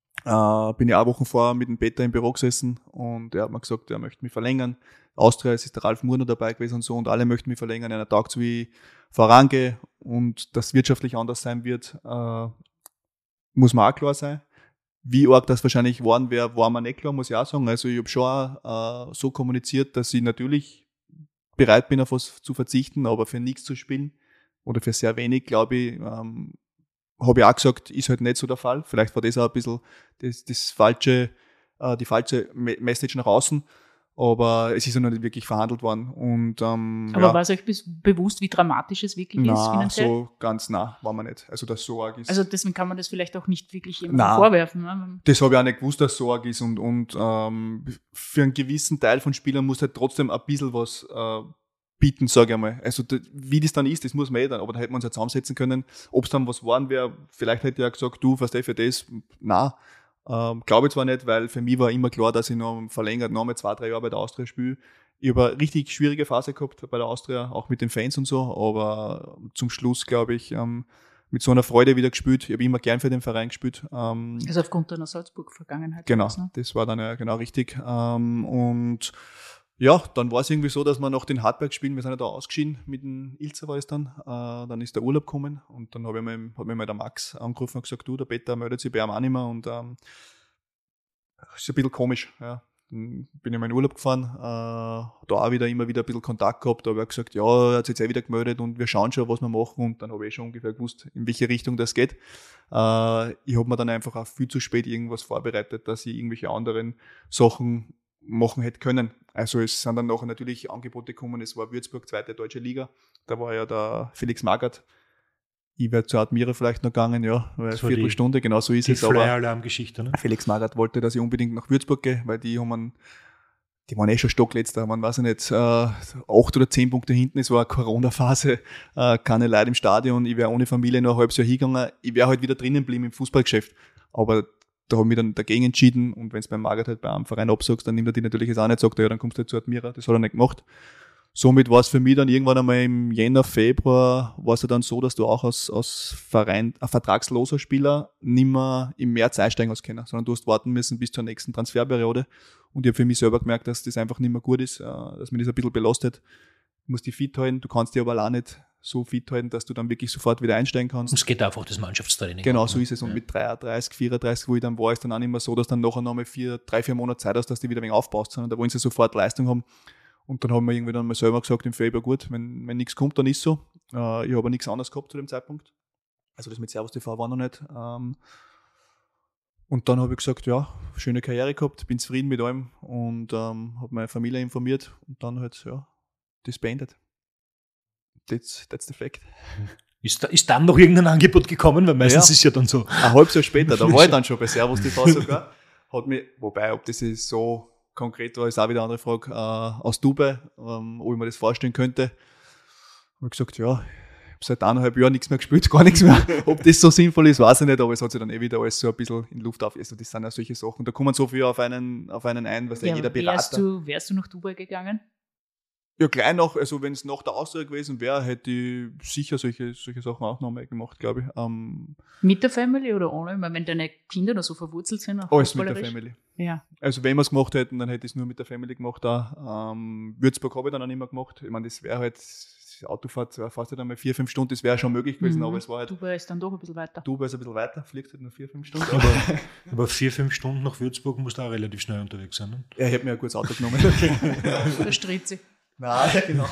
Äh, bin ich auch Wochen vorher mit dem Peter im Büro gesessen und er hat mir gesagt, er möchte mich verlängern. Austria, es ist der Ralf Murner dabei gewesen und so und alle möchten mich verlängern. Einer taugt so wie ich vorangehe und das wirtschaftlich anders sein wird, äh, muss mir auch klar sein. Wie arg das wahrscheinlich geworden wäre, war mir nicht klar, muss ich auch sagen. Also ich habe schon auch, äh, so kommuniziert, dass ich natürlich bereit bin, auf was zu verzichten, aber für nichts zu spielen oder für sehr wenig, glaube ich, ähm, habe ich auch gesagt, ist halt nicht so der Fall. Vielleicht war das auch ein bisschen das, das falsche, äh, die falsche Message nach außen. Aber es ist ja noch nicht wirklich verhandelt worden. Und, ähm, aber ja. war es euch bewusst, wie dramatisch es wirklich na, ist finanziell? so ganz nah war man nicht. Also, dass so arg ist. Also deswegen kann man das vielleicht auch nicht wirklich jemandem vorwerfen. Ne? Das habe ich auch nicht gewusst, dass so arg ist. Und, und ähm, für einen gewissen Teil von Spielern muss halt trotzdem ein bisschen was äh, bieten, sage ich einmal. Also da, wie das dann ist, das muss man eh dann. Aber da hätten wir uns ja zusammensetzen können. Ob es dann was geworden wäre, vielleicht hätte ich ja gesagt, du, was der für das? Nein. Ähm, glaube ich zwar nicht, weil für mich war immer klar, dass ich noch verlängert noch mal zwei, drei Jahre bei der Austria spiele. Ich habe eine richtig schwierige Phase gehabt bei der Austria, auch mit den Fans und so, aber zum Schluss, glaube ich, ähm, mit so einer Freude wieder gespielt. Ich habe immer gern für den Verein gespielt. Ähm, also aufgrund deiner Salzburg-Vergangenheit. Genau, was, ne? Das war dann ja genau richtig. Ähm, und ja, dann war es irgendwie so, dass wir nach den Hartberg spielen, wir sind ja da ausgeschieden, mit dem Ilzer war es dann, äh, dann ist der Urlaub gekommen und dann habe ich mir, hat mir mal der Max angerufen und gesagt, du, der Peter meldet sich bei ihm auch nicht mehr und ähm, ist ein bisschen komisch, ja. Dann bin ich mal in den Urlaub gefahren, äh, da auch wieder immer wieder ein bisschen Kontakt gehabt, da habe ich gesagt, ja, er hat sich jetzt eh wieder gemeldet und wir schauen schon, was wir machen und dann habe ich schon ungefähr gewusst, in welche Richtung das geht. Äh, ich habe mir dann einfach auch viel zu spät irgendwas vorbereitet, dass ich irgendwelche anderen Sachen machen hätte können. Also es sind dann nachher natürlich Angebote gekommen, es war Würzburg, zweite deutsche Liga, da war ja der Felix Magath. Ich wäre zur Admira vielleicht noch gegangen, ja, eine Viertelstunde, genau so ist die es. Aber Flyer-Alarm-Geschichte, ne? Felix Magath wollte, dass ich unbedingt nach Würzburg gehe, weil die haben einen, die waren eh schon stockletzter, man weiß ich nicht, äh, acht oder zehn Punkte hinten, es war eine Corona-Phase, äh, keine Leute im Stadion, ich wäre ohne Familie noch ein halbes Jahr hingegangen, ich wäre halt wieder drinnen geblieben im Fußballgeschäft, aber da habe ich mich dann dagegen entschieden und wenn es beim Magath halt bei einem Verein absagst, dann nimmt er die natürlich jetzt auch nicht, sagt er, ja, dann kommst du halt zu Admira, das hat er nicht gemacht. Somit war es für mich dann irgendwann einmal im Jänner, Februar, war es ja dann so, dass du auch als, als Verein, ein vertragsloser Spieler nicht mehr im März einsteigen hast können, sondern du hast warten müssen bis zur nächsten Transferperiode. Und ich habe für mich selber gemerkt, dass das einfach nicht mehr gut ist, dass mich das ein bisschen belastet. Du musst dich fit halten, du kannst dich aber allein nicht so fit halten, dass du dann wirklich sofort wieder einsteigen kannst. Und es geht einfach das Mannschaftstraining. Genau, auch, so ist es. Und ja. mit dreiunddreißig, vierunddreißig, wo ich dann war, ist dann auch nicht mehr so, dass dann nachher nochmal vier, drei, vier Monate Zeit hast, dass du wieder ein wenig aufbaust, sondern da wollen sie sofort Leistung haben. Und dann haben wir irgendwie dann mal selber gesagt im Februar, gut, wenn, wenn nichts kommt, dann ist so. Äh, ich habe aber nichts anderes gehabt zu dem Zeitpunkt. Also das mit Servus T V war noch nicht. Ähm, und dann habe ich gesagt, ja, schöne Karriere gehabt, bin zufrieden mit allem und ähm, habe meine Familie informiert und dann halt, ja, das beendet. That's, that's the fact. Ist, da, ist dann noch irgendein Angebot gekommen? Weil meistens Ja. ist ja dann so. Ein halbes Jahr später, da war ich dann schon bei Servus T V sogar. Hat mich, wobei, ob das ist so konkret war, ist auch wieder eine andere Frage, äh, aus Dubai, ähm, ob ich mir das vorstellen könnte. Habe ich gesagt, ja, ich habe seit eineinhalb Jahren nichts mehr gespielt, gar nichts mehr. Ob das so sinnvoll ist, weiß ich nicht, aber es hat sich dann eh wieder alles so ein bisschen in Luft auf. Also das sind ja solche Sachen. Da kommen so viel auf einen, auf einen ein, was ja, jeder Berater. Wärst du, wärst du nach Dubai gegangen? Ja, gleich noch, also wenn es nach der Austria gewesen wäre, hätte ich sicher solche, solche Sachen auch nochmal gemacht, glaube ich. Ähm, mit der Family oder ohne? Ich meine, wenn deine Kinder da so verwurzelt sind? Alles mit der Family. Ja. Also wenn wir es gemacht hätten, dann hätte ich es nur mit der Family gemacht. Auch. Ähm, Würzburg habe ich dann auch nicht mehr gemacht. Ich meine, das wäre halt, die Autofahrt fast halt einmal vier, fünf Stunden, das wäre schon möglich gewesen, Mhm. aber es war halt, Dubai ist dann doch ein bisschen weiter. Dubai ist ein bisschen weiter, fliegt halt nur vier, fünf Stunden. Aber, aber vier, fünf Stunden nach Würzburg musst du auch relativ schnell unterwegs sein. Ne? Er hätte mir ein gutes Auto genommen. Da stritt sie. Nein, genau.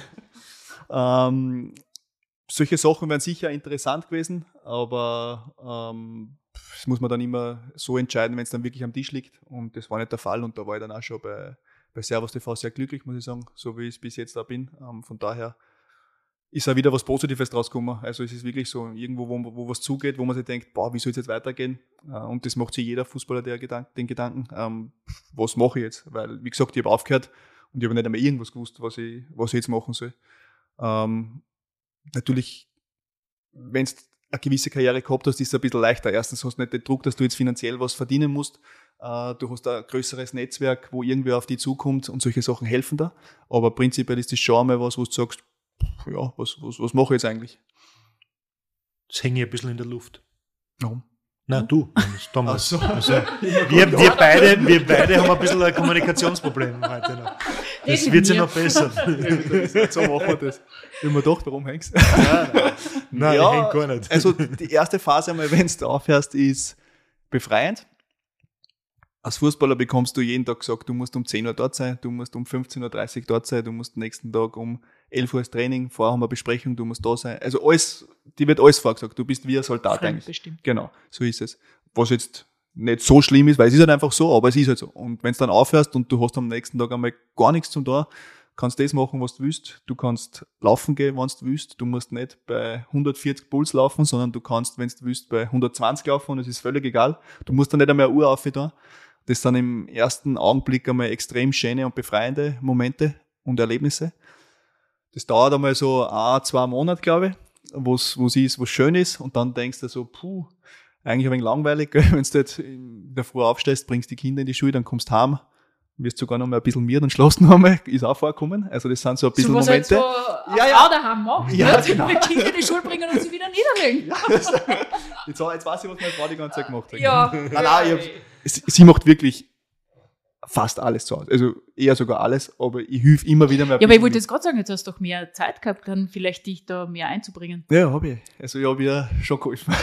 ähm, solche Sachen wären sicher interessant gewesen, aber ähm, das muss man dann immer so entscheiden, wenn es dann wirklich am Tisch liegt. Und das war nicht der Fall. Und da war ich dann auch schon bei, bei Servus T V sehr glücklich, muss ich sagen, so wie ich es bis jetzt da bin. Ähm, von daher ist auch wieder was Positives draus gekommen. Also es ist wirklich so irgendwo, wo, wo was zugeht, wo man sich denkt, boah, wie soll es jetzt weitergehen? Äh, und das macht sich jeder Fußballer der Gedank- den Gedanken, ähm, was mache ich jetzt? Weil, wie gesagt, ich habe aufgehört und ich habe nicht einmal irgendwas gewusst, was ich, was ich jetzt machen soll. Ähm, natürlich, wenn du eine gewisse Karriere gehabt hast, ist es ein bisschen leichter. Erstens hast du nicht den Druck, dass du jetzt finanziell was verdienen musst. Äh, du hast ein größeres Netzwerk, wo irgendwer auf dich zukommt und solche Sachen helfen da. Aber prinzipiell ist das schon einmal was, wo du sagst, ja, was, was, was mache ich jetzt eigentlich? Das hänge ich ein bisschen in der Luft. Warum? Na, du, Thomas. Ach so. Also, wir, wir, beide, wir beide haben ein bisschen ein Kommunikationsproblem heute noch. Das wird ja noch besser. So machen wir das. Ich habe mir gedacht, warum hängst du? Nein, nein, nein Ja, ich häng gar nicht. Also die erste Phase einmal, wenn du aufhörst, ist befreiend. Als Fußballer bekommst du jeden Tag gesagt, du musst um zehn Uhr dort sein, du musst um fünfzehn Uhr dreißig dort sein, du musst nächsten Tag um elf Uhr das Training, vorher haben wir eine Besprechung, du musst da sein. Also alles, dir wird alles vorgesagt, du bist wie ein Soldat eigentlich. Bestimmt. Genau, so ist es. Was jetzt nicht so schlimm ist, weil es ist halt einfach so, aber es ist halt so. Und wenn du dann aufhörst und du hast am nächsten Tag einmal gar nichts zum Tor, kannst du das machen, was du willst. Du kannst laufen gehen, wenn du willst. Du musst nicht bei hundertvierzig Puls laufen, sondern du kannst, wenn du willst, bei hundertzwanzig laufen und es ist völlig egal. Du musst dann nicht einmal eine Uhr auf da. Das sind im ersten Augenblick einmal extrem schöne und befreiende Momente und Erlebnisse. Das dauert einmal so ein, zwei Monate, glaube ich, wo es ist, was schön ist. Und dann denkst du so, puh, eigentlich ein wenig langweilig, gell? Wenn du jetzt in der Früh aufstehst, bringst die Kinder in die Schule, dann kommst du heim, wirst sogar noch mal ein bisschen mir, dann schlafst du noch einmal, ist auch vorgekommen. Also das sind so ein bisschen so, was Momente. Halt so ja, eine ja. Frau daheim macht, Ja, ne? genau. Die Kinder in die Schule bringen und sie wieder niederlegen. Ja, das, jetzt, jetzt weiß ich, was meine Frau die ganze Zeit gemacht hat. Ja. Nein, nein, ich hab, sie, sie macht wirklich fast alles zu Hause. Also eher sogar alles, aber ich hilf immer wieder mehr. Ja, aber ich wollte jetzt gerade sagen, jetzt hast du doch mehr Zeit gehabt, dann vielleicht dich da mehr einzubringen. Ja, habe ich. Also ich habe ja schon geholfen.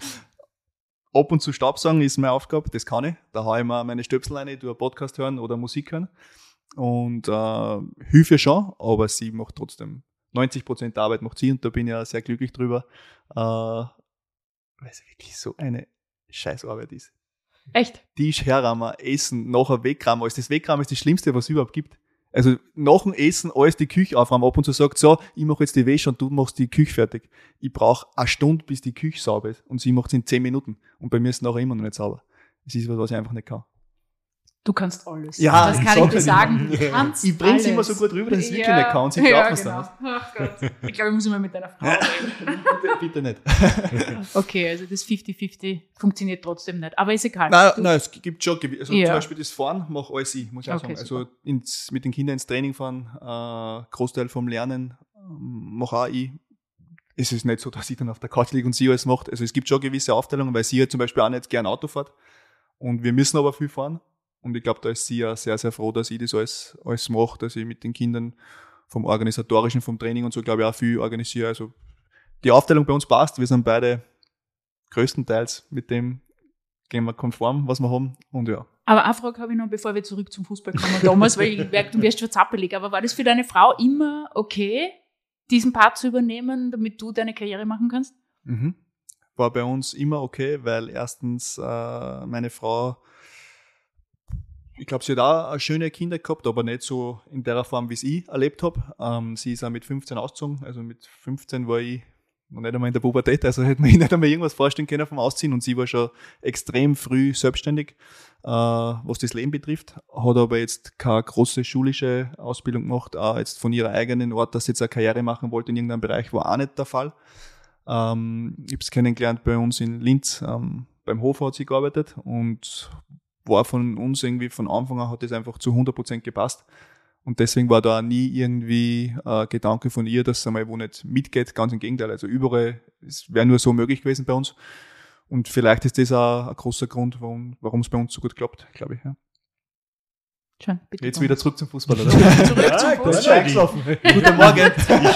Ab und zu Staubsaugen ist meine Aufgabe, das kann ich. Da haue ich mir meine Stöpsel rein, tue einen Podcast hören oder Musik hören. Und äh, hilfe schon, aber sie macht trotzdem neunzig Prozent der Arbeit macht sie und da bin ich ja sehr glücklich drüber, äh, weil es wirklich so eine Scheißarbeit ist. Echt? Tisch herrahmen, essen, nachher wegräumen. Also das Wegräumen ist das Schlimmste, was es überhaupt gibt. Also nach dem Essen alles die Küche aufräumen. Ab und zu sagt, so, ich mache jetzt die Wäsche und du machst die Küche fertig. Ich brauche eine Stunde, bis die Küche sauber ist. Und sie macht es in zehn Minuten. Und bei mir ist es nachher immer noch nicht sauber. Das ist was, was ich einfach nicht kann. Du kannst alles. Ja, das ich kann ich dir sag sagen. Du kannst Ich bringe es alles. immer so gut rüber, dass ich es wirklich Ja, nicht kann. Und sie ja, glaubt es genau. dann. Ach Gott. Ich glaube, ich muss mal mit deiner Frau reden. bitte, bitte nicht. Okay, also das fünfzig fünfzig funktioniert trotzdem nicht. Aber ist egal. Nein, Du- nein, es gibt schon, gewi- also Ja. zum Beispiel das Fahren mache alles ich, muss ich auch Okay, sagen. Also ins, mit den Kindern ins Training fahren, äh, Großteil vom Lernen ähm, mache auch ich. Es ist nicht so, dass ich dann auf der Couch liege und sie alles macht. Also es gibt schon gewisse Aufteilungen, weil sie halt zum Beispiel auch nicht gern Auto fährt. Und wir müssen aber viel fahren. Und ich glaube, da ist sie ja sehr, sehr froh, dass ich das alles, alles mache, dass ich mit den Kindern vom Organisatorischen, vom Training und so, glaube ich, auch viel organisiere. Also die Aufteilung bei uns passt. Wir sind beide größtenteils mit dem, gehen wir konform, was wir haben. Und ja. Aber eine Frage habe ich noch, bevor wir zurück zum Fußball kommen, Thomas, weil ich merke, du wirst schon zappelig. Aber war das für deine Frau immer okay, diesen Part zu übernehmen, damit du deine Karriere machen kannst? Mhm. War bei uns immer okay, weil erstens äh, meine Frau, ich glaube, sie hat auch eine schöne Kinder gehabt, aber nicht so in der Form, wie es ich erlebt habe. Ähm, sie ist auch mit fünfzehn ausgezogen, also mit fünfzehn war ich noch nicht einmal in der Pubertät, also hätte man sich nicht einmal irgendwas vorstellen können vom Ausziehen, und sie war schon extrem früh selbstständig, äh, was das Leben betrifft, hat aber jetzt keine große schulische Ausbildung gemacht, auch jetzt von ihrer eigenen Ort, dass sie jetzt eine Karriere machen wollte in irgendeinem Bereich, war auch nicht der Fall. Ähm, ich habe es kennengelernt bei uns in Linz, ähm, beim Hof hat sie gearbeitet und war von uns irgendwie von Anfang an, hat das einfach zu hundert Prozent gepasst. Und deswegen war da nie irgendwie äh, Gedanke von ihr, dass sie mal wo nicht mitgeht. Ganz im Gegenteil. Also überall, es wäre nur so möglich gewesen bei uns. Und vielleicht ist das auch ein großer Grund, warum warum es bei uns so gut klappt, glaube ich. Ja. Schön, bitte. Jetzt Thomas. wieder zurück zum Fußball, oder? Zurück Ja, zum gut. Fußball. Guten Morgen.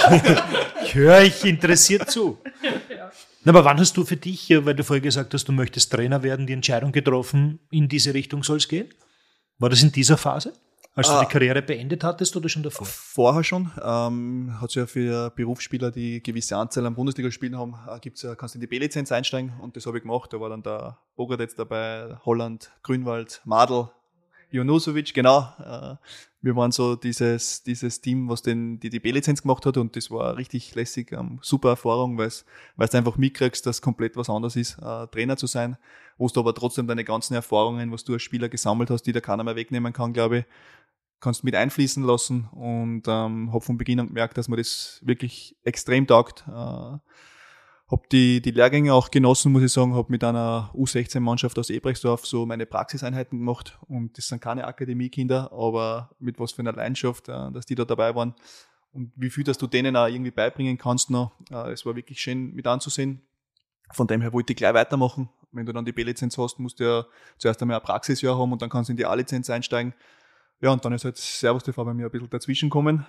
Ich höre euch interessiert zu. Na, aber wann hast du für dich, weil du vorher gesagt hast, du möchtest Trainer werden, die Entscheidung getroffen, in diese Richtung soll es gehen? War das in dieser Phase, als Ah. du die Karriere beendet hattest oder schon davor? Vorher schon. Ähm, hat es ja für Berufsspieler, die gewisse Anzahl an Bundesligaspielen haben, äh, gibt's ja, kannst du in die B-Lizenz einsteigen, und das habe ich gemacht. Da war dann der Bogart jetzt dabei, Holland, Grünwald, Madl, Junusovic, genau. Äh, wir waren so dieses, dieses Team, was den, die die B-Lizenz gemacht hat, und das war richtig lässig, ähm, super Erfahrung, weil du einfach mitkriegst, dass komplett was anderes ist, äh, Trainer zu sein, wo du aber trotzdem deine ganzen Erfahrungen, was du als Spieler gesammelt hast, die da keiner mehr wegnehmen kann, glaube ich, kannst mit einfließen lassen, und ähm, habe von Beginn an gemerkt, dass mir das wirklich extrem taugt. Äh, habe die, die Lehrgänge auch genossen, muss ich sagen, habe mit einer U sechzehn Mannschaft aus Ebrechtsdorf so meine Praxiseinheiten gemacht, und das sind keine Akademiekinder, aber mit was für einer Leidenschaft, äh, dass die da dabei waren, und wie viel, dass du denen auch irgendwie beibringen kannst noch. Äh, es war wirklich schön mit anzusehen. Von dem her wollte ich gleich weitermachen. Wenn du dann die B-Lizenz hast, musst du ja zuerst einmal ein Praxisjahr haben, und dann kannst du in die A-Lizenz einsteigen. Ja, und dann ist halt Servus T V bei mir ein bisschen dazwischen gekommen.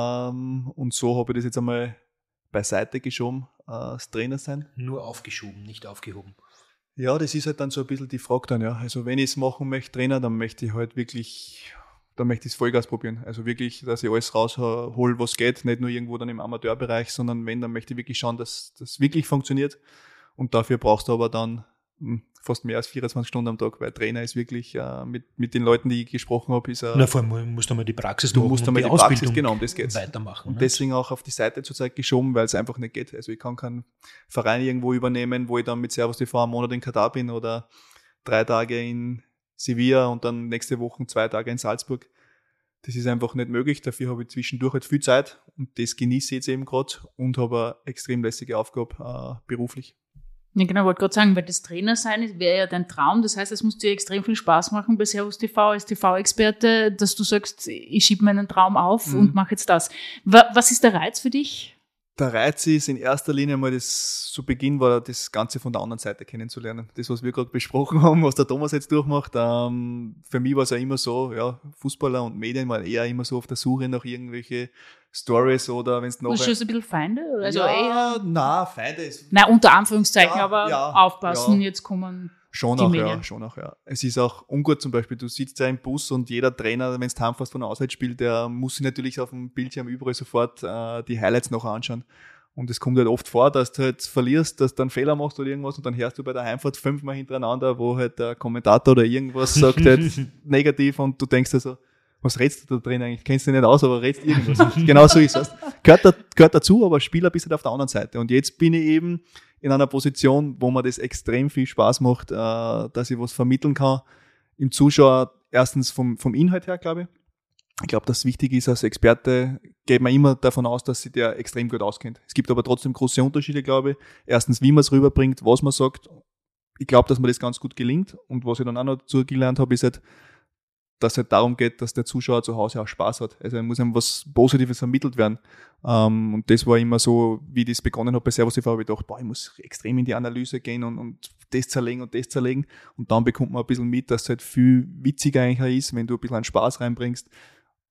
Ähm, und so habe ich das jetzt einmal beiseite geschoben, äh, das Trainer sein. Nur aufgeschoben, nicht aufgehoben. Ja, das ist halt dann so ein bisschen die Frage dann, ja. Also wenn ich es machen möchte, Trainer, dann möchte ich halt wirklich, dann möchte ich es Vollgas probieren. Also wirklich, dass ich alles raushole, was geht. Nicht nur irgendwo dann im Amateurbereich, sondern wenn, dann möchte ich wirklich schauen, dass das wirklich funktioniert. Und dafür brauchst du aber dann mh, fast mehr als vierundzwanzig Stunden am Tag, weil Trainer ist wirklich, äh, mit, mit den Leuten, die ich gesprochen habe, ist er... Na, vor allem musst du mal die Praxis Du machen musst und einmal die die Praxis, Ausbildung genau, um das geht's. weitermachen. Und ne? deswegen auch auf die Seite zurzeit geschoben, weil es einfach nicht geht. Also ich kann keinen Verein irgendwo übernehmen, wo ich dann mit Servus T V einen Monat in Katar bin oder drei Tage in Sevilla und dann nächste Woche zwei Tage in Salzburg. Das ist einfach nicht möglich. Dafür habe ich zwischendurch halt viel Zeit, und das genieße ich jetzt eben gerade, und habe eine extrem lässige Aufgabe äh, beruflich. Ja, genau, wollte gerade sagen, weil das Trainer sein wäre ja dein Traum. Das heißt, es muss dir extrem viel Spaß machen bei Servus T V als T V-Experte, dass du sagst, ich schiebe meinen Traum auf Mhm. und mache jetzt das. Wa- Was ist der Reiz für dich? Der Reiz ist in erster Linie mal, das zu Beginn war das Ganze von der anderen Seite kennenzulernen. Das, was wir gerade besprochen haben, was der Thomas jetzt durchmacht. Ähm, für mich war es ja immer so, ja, Fußballer und Medien waren eher immer so auf der Suche nach irgendwelche Stories, oder wenn es noch... Hast du schon so ein bisschen Feinde? Also ja, eher, nein, Feinde ist nein, unter Anführungszeichen, Ja, aber ja, aufpassen, ja. jetzt kommen schon die auch, Medien. ja, schon auch, ja. Es ist auch ungut zum Beispiel, du sitzt ja im Bus und jeder Trainer, wenn es heimfährst von einem Auswärtsspiel, der muss sich natürlich auf dem Bildschirm überall sofort äh, die Highlights noch anschauen. Und es kommt halt oft vor, dass du halt verlierst, dass du einen Fehler machst oder irgendwas, und dann hörst du bei der Heimfahrt fünfmal hintereinander, wo halt der Kommentator oder irgendwas sagt halt negativ, und du denkst dir so, was redst du da drin eigentlich? Kennst du nicht aus, aber redst irgendwas. Genau so ist es. Gehört, da, gehört dazu, aber Spieler bist halt auf der anderen Seite. Und jetzt bin ich eben in einer Position, wo mir das extrem viel Spaß macht, äh, dass ich was vermitteln kann im Zuschauer. Erstens vom, vom Inhalt her, glaube ich. Ich glaube, das wichtig ist, als Experte geht man immer davon aus, dass sich der extrem gut auskennt. Es gibt aber trotzdem große Unterschiede, glaube ich. Erstens, wie man es rüberbringt, was man sagt. Ich glaube, dass mir das ganz gut gelingt. Und was ich dann auch noch dazu gelernt habe, ist halt, dass es halt darum geht, dass der Zuschauer zu Hause auch Spaß hat. Also muss ihm was Positives vermittelt werden. Ähm, und das war immer so, wie ich das begonnen habe bei Servus T V, habe ich gedacht, boah, ich muss extrem in die Analyse gehen und, und das zerlegen und das zerlegen. Und dann bekommt man ein bisschen mit, dass es halt viel witziger eigentlich ist, wenn du ein bisschen einen Spaß reinbringst.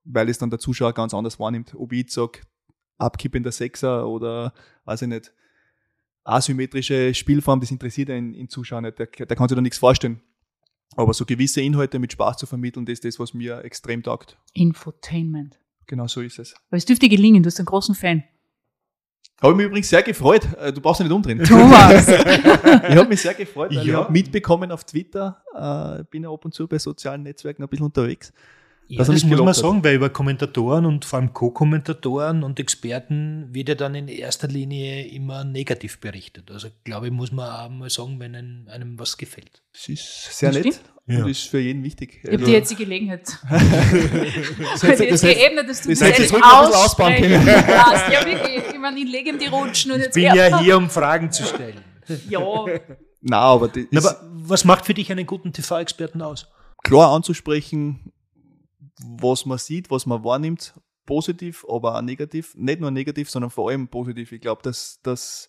weil es dann der Zuschauer ganz anders wahrnimmt. Ob ich jetzt sage, abkippender Sechser oder, weiß ich nicht, asymmetrische Spielform, das interessiert einen in Zuschauer nicht. Der, der kann sich da nichts vorstellen. Aber so gewisse Inhalte mit Spaß zu vermitteln, das ist das, was mir extrem taugt. Infotainment. Genau so ist es. Aber es dürfte gelingen, du bist ein großer Fan. Habe ich mich übrigens sehr gefreut. Du brauchst dich nicht umdrehen. Thomas! Ich habe mich sehr gefreut, weil Ja. ich habe mitbekommen auf Twitter, äh, bin ja ab und zu bei sozialen Netzwerken ein bisschen unterwegs. Ja, Dass er das nicht muss man gelobt hat. sagen, weil über Kommentatoren und vor allem Co-Kommentatoren und Experten wird ja dann in erster Linie immer negativ berichtet. Also glaube ich, muss man auch mal sagen, wenn einem, einem was gefällt. Das ist sehr Das nett stimmt. und Ja. ist für jeden wichtig. Ich habe dir jetzt die Gelegenheit. das Weil heißt, jetzt das heißt, geebnet, dass du das das heißt, jetzt jetzt ruhig noch ein bisschen ausbauen aussprechen können. kannst. Ja, wirklich. Ich meine, ich lege ihm die Rutschen und Ich jetzt bin ja hier, um Fragen zu stellen. Ja, Nein, aber das Na, ist aber was macht für dich einen guten T V-Experten aus? klar anzusprechen, was man sieht, was man wahrnimmt, positiv, aber auch negativ. Nicht nur negativ, sondern vor allem positiv. Ich glaube, dass das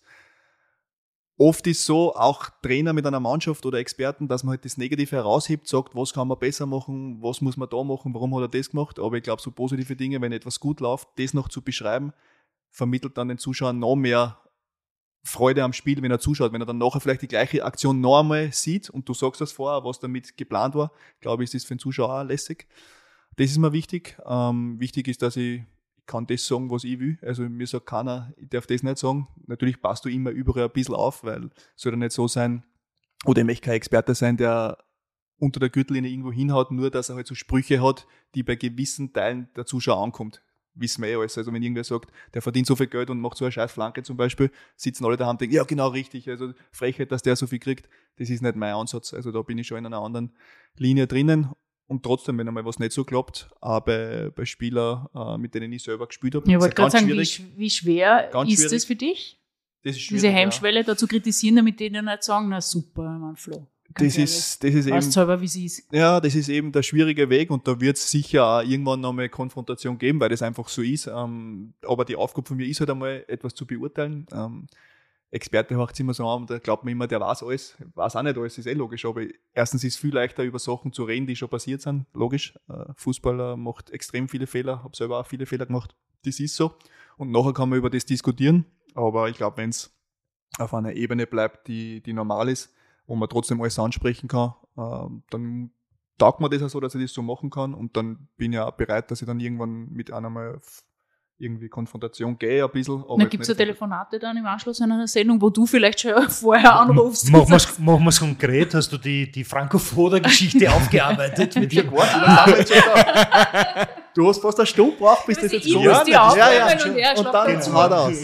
oft ist so, auch Trainer mit einer Mannschaft oder Experten, dass man halt das Negative heraushebt, sagt, was kann man besser machen, was muss man da machen, warum hat er das gemacht. Aber ich glaube, so positive Dinge, wenn etwas gut läuft, das noch zu beschreiben, vermittelt dann den Zuschauern noch mehr Freude am Spiel, wenn er zuschaut. Wenn er dann nachher vielleicht die gleiche Aktion noch einmal sieht und du sagst das vorher, was damit geplant war, glaube ich, ist das für den Zuschauer auch lässig. Das ist mir wichtig. Ähm, wichtig ist, dass ich, ich kann das sagen, was ich will. Also mir sagt keiner, ich darf das nicht sagen. Natürlich passt du immer überall ein bisschen auf, weil es soll ja nicht so sein, oder ich möchte kein Experte sein, der unter der Gürtellinie irgendwo hinhaut, nur dass er halt so Sprüche hat, die bei gewissen Teilen der Zuschauer ankommt. Wissen wir eh alles. Also wenn irgendwer sagt, der verdient so viel Geld und macht so eine scheiß Flanke zum Beispiel, sitzen alle daheim und denken, ja genau richtig, also Frechheit, dass der so viel kriegt, das ist nicht mein Ansatz. Also da bin ich schon in einer anderen Linie drinnen. Und trotzdem, wenn einmal was nicht so klappt, auch bei, bei Spielern, äh, mit denen ich selber gespielt habe, ich ist wollte gerade sagen, wie, schwierig. sch- wie schwer Ganz ist schwierig. das für dich? Das ist schwierig, Diese ja. Hemmschwelle da zu kritisieren, damit die dir nicht sagen, na super, mein Flo. Ganz Das ehrlich. ist, das ist eben, Weißt selber, wie sie ist. ja, das ist eben der schwierige Weg und da wird es sicher auch irgendwann nochmal Konfrontation geben, weil das einfach so ist. Ähm, aber die Aufgabe von mir ist halt einmal, etwas zu beurteilen. Ähm, Experte hört sich immer so an, da glaubt man immer, der weiß alles. Weiß auch nicht alles, ist eh logisch. Aber erstens ist es viel leichter, über Sachen zu reden, die schon passiert sind. Logisch. Äh, Fußballer macht extrem viele Fehler, habe selber auch viele Fehler gemacht. Das ist so. Und nachher kann man über das diskutieren. Aber ich glaube, wenn es auf einer Ebene bleibt, die, die normal ist, wo man trotzdem alles ansprechen kann, äh, dann taugt mir das auch so, dass ich das so machen kann. Und dann bin ich auch bereit, dass ich dann irgendwann mit einer mal auf irgendwie Konfrontation gehe, ein bisschen. Na, gibt es ja Telefonate dann im Anschluss an einer Sendung, wo du vielleicht schon vorher anrufst? Machen wir's- machen wir es konkret. Hast du die, die Franco-Foda-Geschichte aufgearbeitet? Mit Ich dir? hab gewartet, was haben wir jetzt schon da? Du hast fast eine Stunde gebraucht, bis das jetzt Ich kommt. muss die ja, aufnehmen ja, und er und schlagt dann dazu. haut er aus.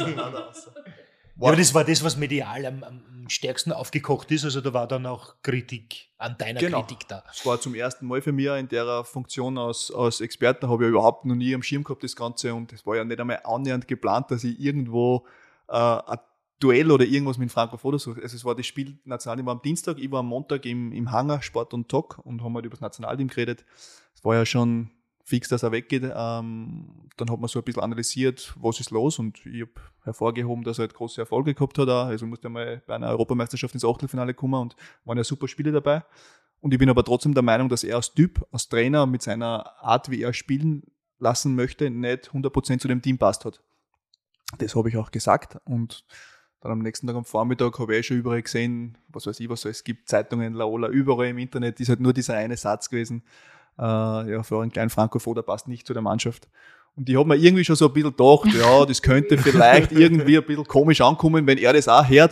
Ja, aber das war das, was medial am, am stärksten aufgekocht ist. Also da war dann auch Kritik an deiner Genau. Kritik da. Das war zum ersten Mal für mich in der Funktion als, als Experte, habe ich ja überhaupt noch nie am Schirm gehabt, das Ganze. Und es war ja nicht einmal annähernd geplant, dass ich irgendwo äh, ein Duell oder irgendwas mit Franco Foda suche. Also es war das Spiel National, war am Dienstag, ich war am Montag im, im Hangar Sport und Talk und haben halt über das Nationalteam geredet. Es war ja schon fix, dass er weggeht. Ähm, dann hat man so ein bisschen analysiert, was ist los, und ich habe hervorgehoben, dass er halt große Erfolge gehabt hat auch. Also musste mal bei einer Europameisterschaft ins Achtelfinale kommen und waren ja super Spiele dabei. Und ich bin aber trotzdem der Meinung, dass er als Typ, als Trainer mit seiner Art, wie er spielen lassen möchte, nicht hundert Prozent zu dem Team passt hat. Das habe ich auch gesagt, und dann am nächsten Tag am Vormittag habe ich eh schon überall gesehen, was weiß ich, was es gibt, Zeitungen, Laola, überall im Internet ist halt nur dieser eine Satz gewesen, äh, ja, für einen kleinen Franco Foda passt nicht zu der Mannschaft. Und ich habe mir irgendwie schon so ein bisschen gedacht, ja, das könnte vielleicht irgendwie ein bisschen komisch ankommen, wenn er das auch hört.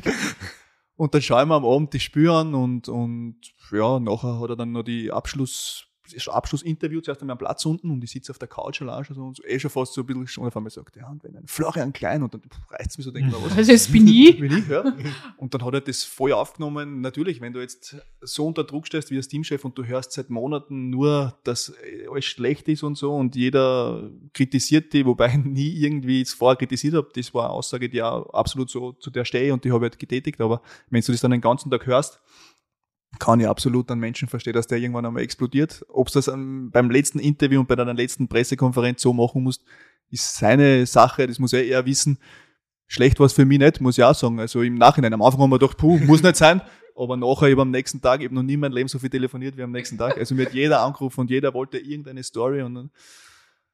Und dann schauen wir am Abend die Spiele an und, und ja, nachher hat er dann noch die Abschluss, das Abschlussinterview zuerst einmal am Platz unten, und ich sitze auf der Couch allein schon so, und so, eh schon fast so ein bisschen schon auf einmal sagt, ja, und wenn ein Florian Klein, und dann reißt es mir so, denke ich mir, was? Also das bin ich. Bin ich, ja. Und dann hat er das voll aufgenommen. Natürlich, wenn du jetzt so unter Druck stehst wie als Teamchef und du hörst seit Monaten nur, dass alles schlecht ist und so, und jeder kritisiert die, wobei ich nie irgendwie es vorher kritisiert habe, das war eine Aussage, die auch absolut so zu der stehe, und die habe ich halt getätigt, aber wenn du das dann den ganzen Tag hörst, kann ich absolut einen Menschen verstehen, dass der irgendwann einmal explodiert. Ob du das um, beim letzten Interview und bei deiner letzten Pressekonferenz so machen musst, ist seine Sache, das muss er eher wissen. Schlecht war es für mich nicht, muss ich auch sagen. Also im Nachhinein, am Anfang haben wir gedacht, puh, muss nicht sein, aber nachher, ich habe am nächsten Tag, ich habe noch nie in meinem Leben so viel telefoniert wie am nächsten Tag. Also mir hat jeder angerufen und jeder wollte irgendeine Story, und dann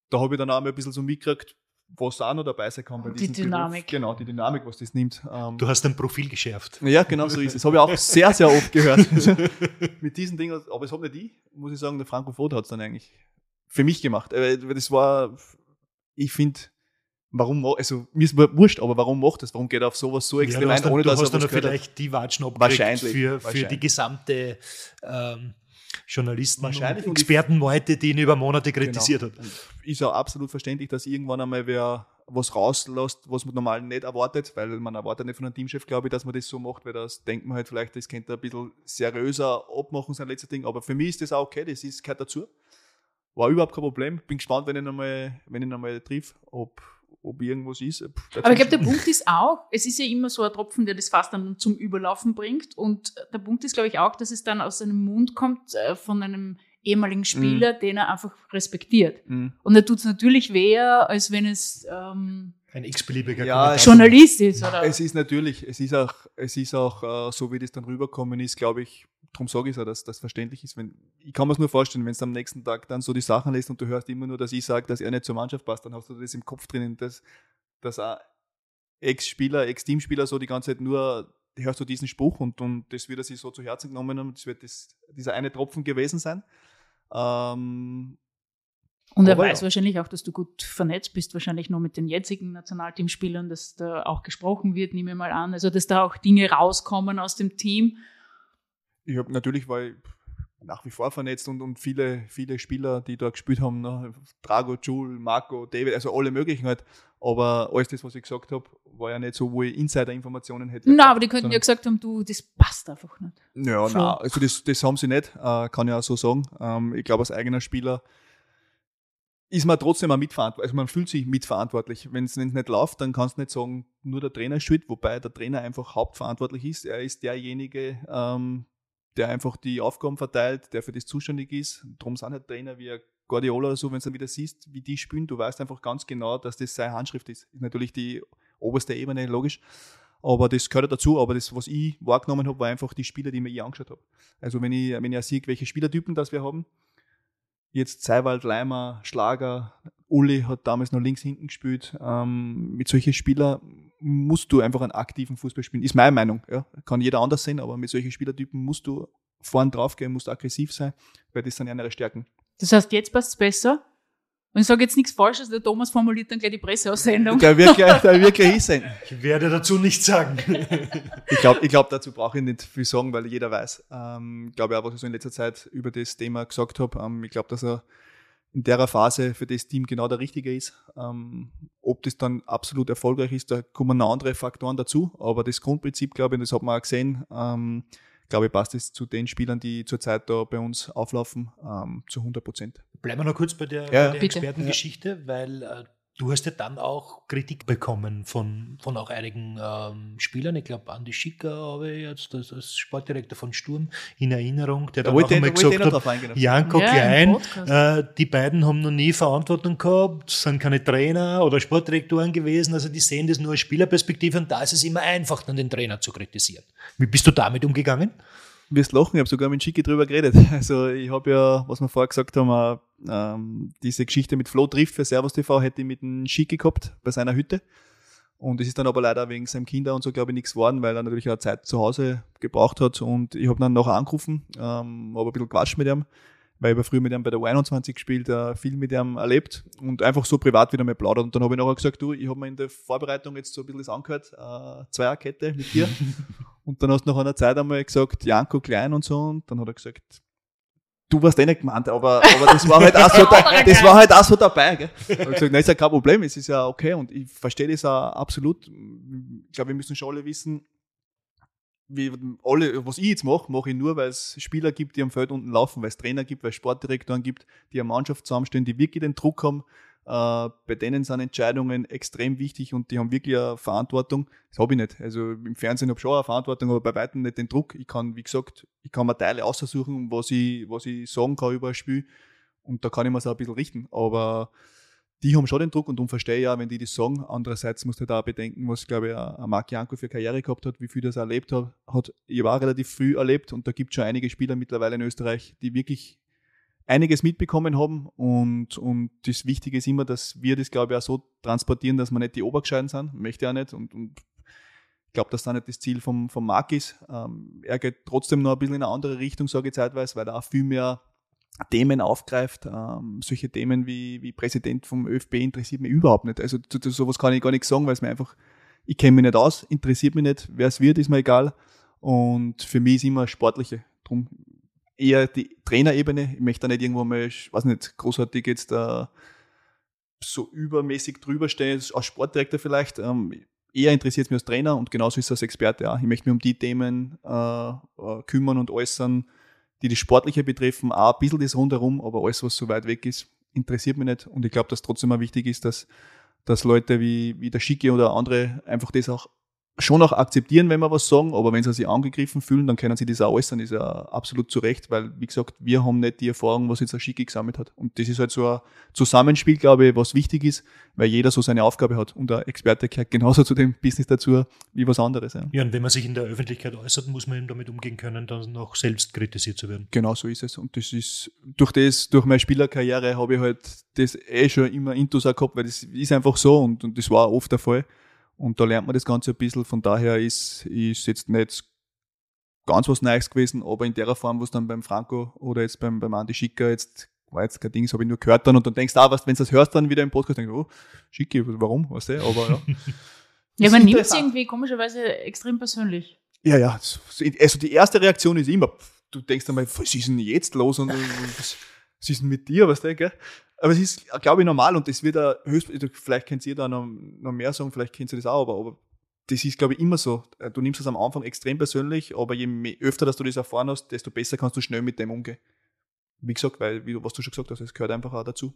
da habe ich dann auch mal ein bisschen so mitgekriegt, was auch noch dabei sein kann bei die diesem Dynamik. Beruf. Genau, die Dynamik, was das nimmt. Ähm, Du hast dein Profil geschärft. ja, genau so ist es. Das habe ich auch sehr, sehr oft gehört. Mit diesen Dingen, aber es habe nicht ich, muss ich sagen, der Franco Foda hat es dann eigentlich für mich gemacht. Äh, Das war, ich finde, warum, ma- also mir ist wurscht, aber warum macht das? Warum geht er auf sowas so Ja, extrem du hast ein, dann, ohne du dass er hast dann was gehört hat? vielleicht die Watschen abgekriegt Wahrscheinlich, für, für wahrscheinlich. die gesamte ähm, Journalisten- Wahrscheinlich. und Und ich- Expertenmeute, die ihn über Monate kritisiert Genau. hat. Und ist ja absolut verständlich, dass irgendwann einmal wer was rauslässt, was man normal nicht erwartet, weil man erwartet nicht von einem Teamchef, glaube ich, dass man das so macht, weil das denkt man halt vielleicht, das könnte ein bisschen seriöser abmachen, sein letztes Ding. Aber für mich ist das auch okay, das ist, gehört dazu. War überhaupt kein Problem. Bin gespannt, wenn ich ihn einmal, wenn ich ihn einmal triff, ob, ob irgendwas ist. Pff, Aber ich glaube, der Punkt ist auch, es ist ja immer so ein Tropfen, der das Fass dann zum Überlaufen bringt. Und der Punkt ist, glaube ich, auch, dass es dann aus seinem Mund kommt äh, von einem ehemaligen Spieler, mm. den er einfach respektiert. Mm. Und da tut es natürlich weh, als wenn es ähm, ein x-beliebiger ja, Journalist ist. Oder? Es ist natürlich, es ist auch, es ist auch äh, so wie das dann rüberkommen ist, glaube ich, darum sage ich es auch, dass das verständlich ist. Wenn, ich kann mir es nur vorstellen, wenn es am nächsten Tag dann so die Sachen lässt und du hörst immer nur, dass ich sage, dass er nicht zur Mannschaft passt, dann hast du das im Kopf drinnen, dass, dass ein Ex-Spieler, Ex-Teamspieler so die ganze Zeit nur, hörst du diesen Spruch und, und das wird er sich so zu Herzen genommen haben, das wird das, dieser eine Tropfen gewesen sein. Ähm, und er weiß ja wahrscheinlich auch, dass du gut vernetzt bist, wahrscheinlich nur mit den jetzigen Nationalteamspielern, dass da auch gesprochen wird, nehme ich mal an. Also, dass da auch Dinge rauskommen aus dem Team. Ich habe natürlich, weil nach wie vor vernetzt und, und viele, viele Spieler, die da gespielt haben, ne? Drago, Jul, Marco, David, also alle möglichen halt. Aber alles das, was ich gesagt habe, war ja nicht so, wo ich Insider-Informationen hätte. Nein, aber die könnten ja gesagt haben, du, das passt einfach nicht. Ja, nein, also das, das haben sie nicht, äh, kann ich auch so sagen. Ähm, ich glaube, als eigener Spieler ist man trotzdem auch mitverantwortlich. Also man fühlt sich mitverantwortlich. Wenn es nicht läuft, dann kannst du nicht sagen, nur der Trainer ist schuld, wobei der Trainer einfach hauptverantwortlich ist. Er ist derjenige, ähm, der einfach die Aufgaben verteilt, der für das zuständig ist. Darum sind halt Trainer wie Guardiola oder so, wenn du dann wieder siehst, wie die spielen, du weißt einfach ganz genau, dass das seine Handschrift ist. Ist natürlich die oberste Ebene, logisch. Aber das gehört dazu. Aber das, was ich wahrgenommen habe, war einfach die Spieler, die mir ich angeschaut habe. Also wenn ich, wenn ich sehe, welche Spielertypen das wir haben, jetzt Seiwald, Leimer, Schlager, Uli hat damals noch links hinten gespielt. Ähm, mit solchen Spielern musst du einfach einen aktiven Fußball spielen. Ist meine Meinung. Ja. Kann jeder anders sehen, aber mit solchen Spielertypen musst du vorn drauf gehen, musst aggressiv sein, weil das sind ja ihre Stärken. Das heißt, jetzt passt es besser? Und ich sage jetzt nichts Falsches, der Thomas formuliert dann gleich die Presseaussendung. Der wird gleich, der wird gleich sein. Ich werde dazu nichts sagen. Ich glaube, ich glaub, dazu brauche ich nicht viel sagen, weil jeder weiß. Ähm, ich glaube auch, was ich so in letzter Zeit über das Thema gesagt habe. Ähm, ich glaube, dass er in der Phase für das Team genau der Richtige ist. Ähm, ob das dann absolut erfolgreich ist, da kommen noch andere Faktoren dazu. Aber das Grundprinzip, glaube ich, das hat man auch gesehen, ähm, glaube ich, passt es zu den Spielern, die zurzeit da bei uns auflaufen, ähm, zu hundert Prozent. Bleiben wir noch kurz bei der, ja, bei der Expertengeschichte, ja. weil äh, du hast ja dann auch Kritik bekommen von, von auch einigen ähm, Spielern. Ich glaube, Andi Schicker habe ich jetzt als, als Sportdirektor von Sturm in Erinnerung, der da dann auch einmal gesagt hat, Janko ja, Klein, äh, die beiden haben noch nie Verantwortung gehabt, sind keine Trainer oder Sportdirektoren gewesen, also die sehen das nur als Spielerperspektive und da ist es immer einfach, dann den Trainer zu kritisieren. Wie bist du damit umgegangen? Du wirst lachen, ich habe sogar mit Schicki drüber geredet. Also ich habe ja, was wir vorher gesagt haben, ähm, diese Geschichte mit Flo trifft für Servus T V hätte ich mit dem Schicki gehabt bei seiner Hütte. Und es ist dann aber leider wegen seinem Kinder und so, glaube ich, nichts geworden, weil er natürlich auch Zeit zu Hause gebraucht hat. Und ich habe dann nachher angerufen, ähm, habe ein bisschen Quatsch mit ihm, weil ich habe früher mit ihm bei der U einundzwanzig gespielt, äh, viel mit ihm erlebt und einfach so privat wieder mal plaudert. Und dann habe ich nachher gesagt, du, ich habe mir in der Vorbereitung jetzt so ein bisschen das angehört, äh, Zweierkette mit dir. Und dann hast du nach einer Zeit einmal gesagt, Janko Klein und so. Und dann hat er gesagt, du warst eh nicht gemeint, aber, aber das war halt auch so, da, das war halt auch so dabei. Gell? Ich habe gesagt, nein, ist ja kein Problem, es ist ja okay. Und ich verstehe das auch absolut. Ich glaube, wir müssen schon alle wissen, wie alle, was ich jetzt mache, mache ich nur, weil es Spieler gibt, die am Feld unten laufen, weil es Trainer gibt, weil es Sportdirektoren gibt, die eine Mannschaft zusammenstellen, die wirklich den Druck haben. Uh, bei denen sind Entscheidungen extrem wichtig und die haben wirklich eine Verantwortung. Das habe ich nicht. Also im Fernsehen habe ich schon eine Verantwortung, aber bei weitem nicht den Druck. Ich kann, wie gesagt, ich kann mir Teile aussuchen, was ich, was ich sagen kann über ein Spiel und da kann ich mir so ein bisschen richten. Aber die haben schon den Druck und darum verstehe ich ja, wenn die das sagen. Andererseits musst du da auch bedenken, was, glaube ich, ein Marc Janko für Karriere gehabt hat, wie viel das er erlebt hat. Ich war relativ früh erlebt und da gibt es schon einige Spieler mittlerweile in Österreich, die wirklich einiges mitbekommen haben und, und das Wichtige ist immer, dass wir das, glaube ich, auch so transportieren, dass wir nicht die Obergescheiten sind, möchte ich auch nicht und, und ich glaube, dass das nicht das Ziel vom, vom Marc ist. Ähm, er geht trotzdem noch ein bisschen in eine andere Richtung, sage ich zeitweise, weil er auch viel mehr Themen aufgreift. Ähm, solche Themen wie, wie Präsident vom ÖFB interessiert mich überhaupt nicht. Also zu, zu sowas kann ich gar nichts sagen, weil es mir einfach, ich kenne mich nicht aus, interessiert mich nicht, wer es wird, ist mir egal. Und für mich ist immer Sportliche. Drum eher die Trainerebene. Ich möchte da nicht irgendwo mal, ich weiß nicht, großartig jetzt uh, so übermäßig drüber stehen, als Sportdirektor vielleicht. Um, eher interessiert es mich als Trainer und genauso ist es als Experte auch. Ich möchte mich um die Themen uh, uh, kümmern und äußern, die das Sportliche betreffen, auch ein bisschen das rundherum, aber alles, was so weit weg ist, interessiert mich nicht. Und ich glaube, dass trotzdem auch wichtig ist, dass, dass Leute wie, wie der Schicki oder andere einfach das auch schon auch akzeptieren, wenn wir was sagen, aber wenn sie sich angegriffen fühlen, dann können sie das auch äußern, ist ja absolut zu Recht, weil, wie gesagt, wir haben nicht die Erfahrung, was jetzt der Schicki gesammelt hat. Und das ist halt so ein Zusammenspiel, glaube ich, was wichtig ist, weil jeder so seine Aufgabe hat. Und der Experte gehört genauso zu dem Business dazu, wie was anderes. Ja, ja und wenn man sich in der Öffentlichkeit äußert, muss man eben damit umgehen können, dann noch selbst kritisiert zu werden. Genau so ist es. Und das ist, durch das, durch meine Spielerkarriere habe ich halt das eh schon immer Intus auch gehabt, weil das ist einfach so und, und das war oft der Fall. Und da lernt man das Ganze ein bisschen. Von daher ist, ist jetzt nicht ganz was Neues gewesen, aber in der Form, was dann beim Franco oder jetzt beim, beim Andi Schicker jetzt war jetzt kein Ding, das habe ich nur gehört dann und dann denkst du auch, was, wenn du das hörst dann wieder im Podcast, denkst du, oh, Schicki, warum, weißt du, aber ja. Ja, man nimmt es irgendwie komischerweise extrem persönlich. Ja, ja, also die erste Reaktion ist immer, du denkst einmal, was ist denn jetzt los und was, was ist denn mit dir, weißt du, gell? Aber es ist, glaube ich, normal und das wird auch höchst, vielleicht könnt ihr da noch, noch mehr sagen, vielleicht kennt ihr das auch, aber, aber das ist, glaube ich, immer so. Du nimmst das am Anfang extrem persönlich, aber je mehr, öfter, dass du das erfahren hast, desto besser kannst du schnell mit dem umgehen. Wie gesagt, weil, wie du, was du schon gesagt hast, es gehört einfach auch dazu.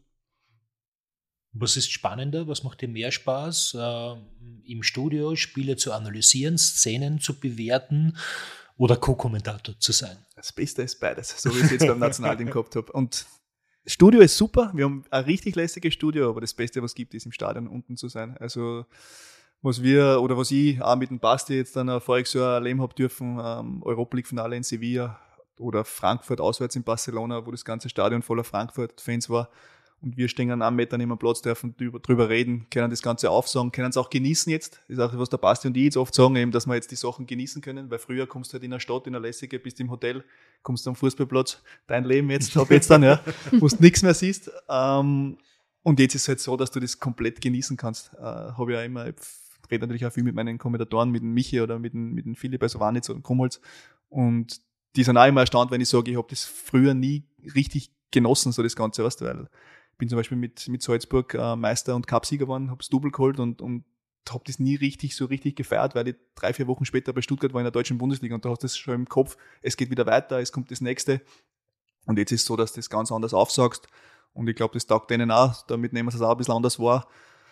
Was ist spannender? Was macht dir mehr Spaß? Äh, im Studio Spiele zu analysieren, Szenen zu bewerten oder Co-Kommentator zu sein? Das Beste ist beides, so wie ich es jetzt beim Nationalteam gehabt habe. Und Studio ist super, wir haben ein richtig lässiges Studio, aber das Beste, was es gibt, ist im Stadion unten zu sein. Also was wir, oder was ich auch mit dem Basti jetzt dann voriges Jahr erleben habe dürfen, ähm, Europa League-Finale in Sevilla oder Frankfurt auswärts in Barcelona, wo das ganze Stadion voller Frankfurt-Fans war und wir stehen an einem Meter neben dem Platz, dürfen drüber, drüber reden, können das Ganze aufsagen, können es auch genießen jetzt. Das ist auch, was der Basti und ich jetzt oft sagen, eben, dass wir jetzt die Sachen genießen können, weil früher kommst du halt in einer Stadt, in einer lässige, bist im Hotel, kommst du am Fußballplatz, dein Leben jetzt, ab jetzt dann, ja, wo du nichts mehr siehst. Ähm, und jetzt ist es halt so, dass du das komplett genießen kannst. Äh, habe ich ja immer, ich rede natürlich auch viel mit meinen Kommentatoren, mit dem Michi oder mit dem, mit dem Philipp, also Wanitz oder Krumholz. Und die sind auch immer erstaunt, wenn ich sage, ich habe das früher nie richtig genossen, so das Ganze, weißt du, weil ich bin zum Beispiel mit, mit Salzburg äh, Meister und Cupsieger geworden, habe das Double geholt und, und habe das nie richtig so richtig gefeiert, weil ich drei, vier Wochen später bei Stuttgart war in der deutschen Bundesliga und da hast du das schon im Kopf, es geht wieder weiter, es kommt das Nächste und jetzt ist es so, dass du das ganz anders aufsagst und ich glaube, das taugt denen auch, damit nehmen sie es auch ein bisschen anders wahr.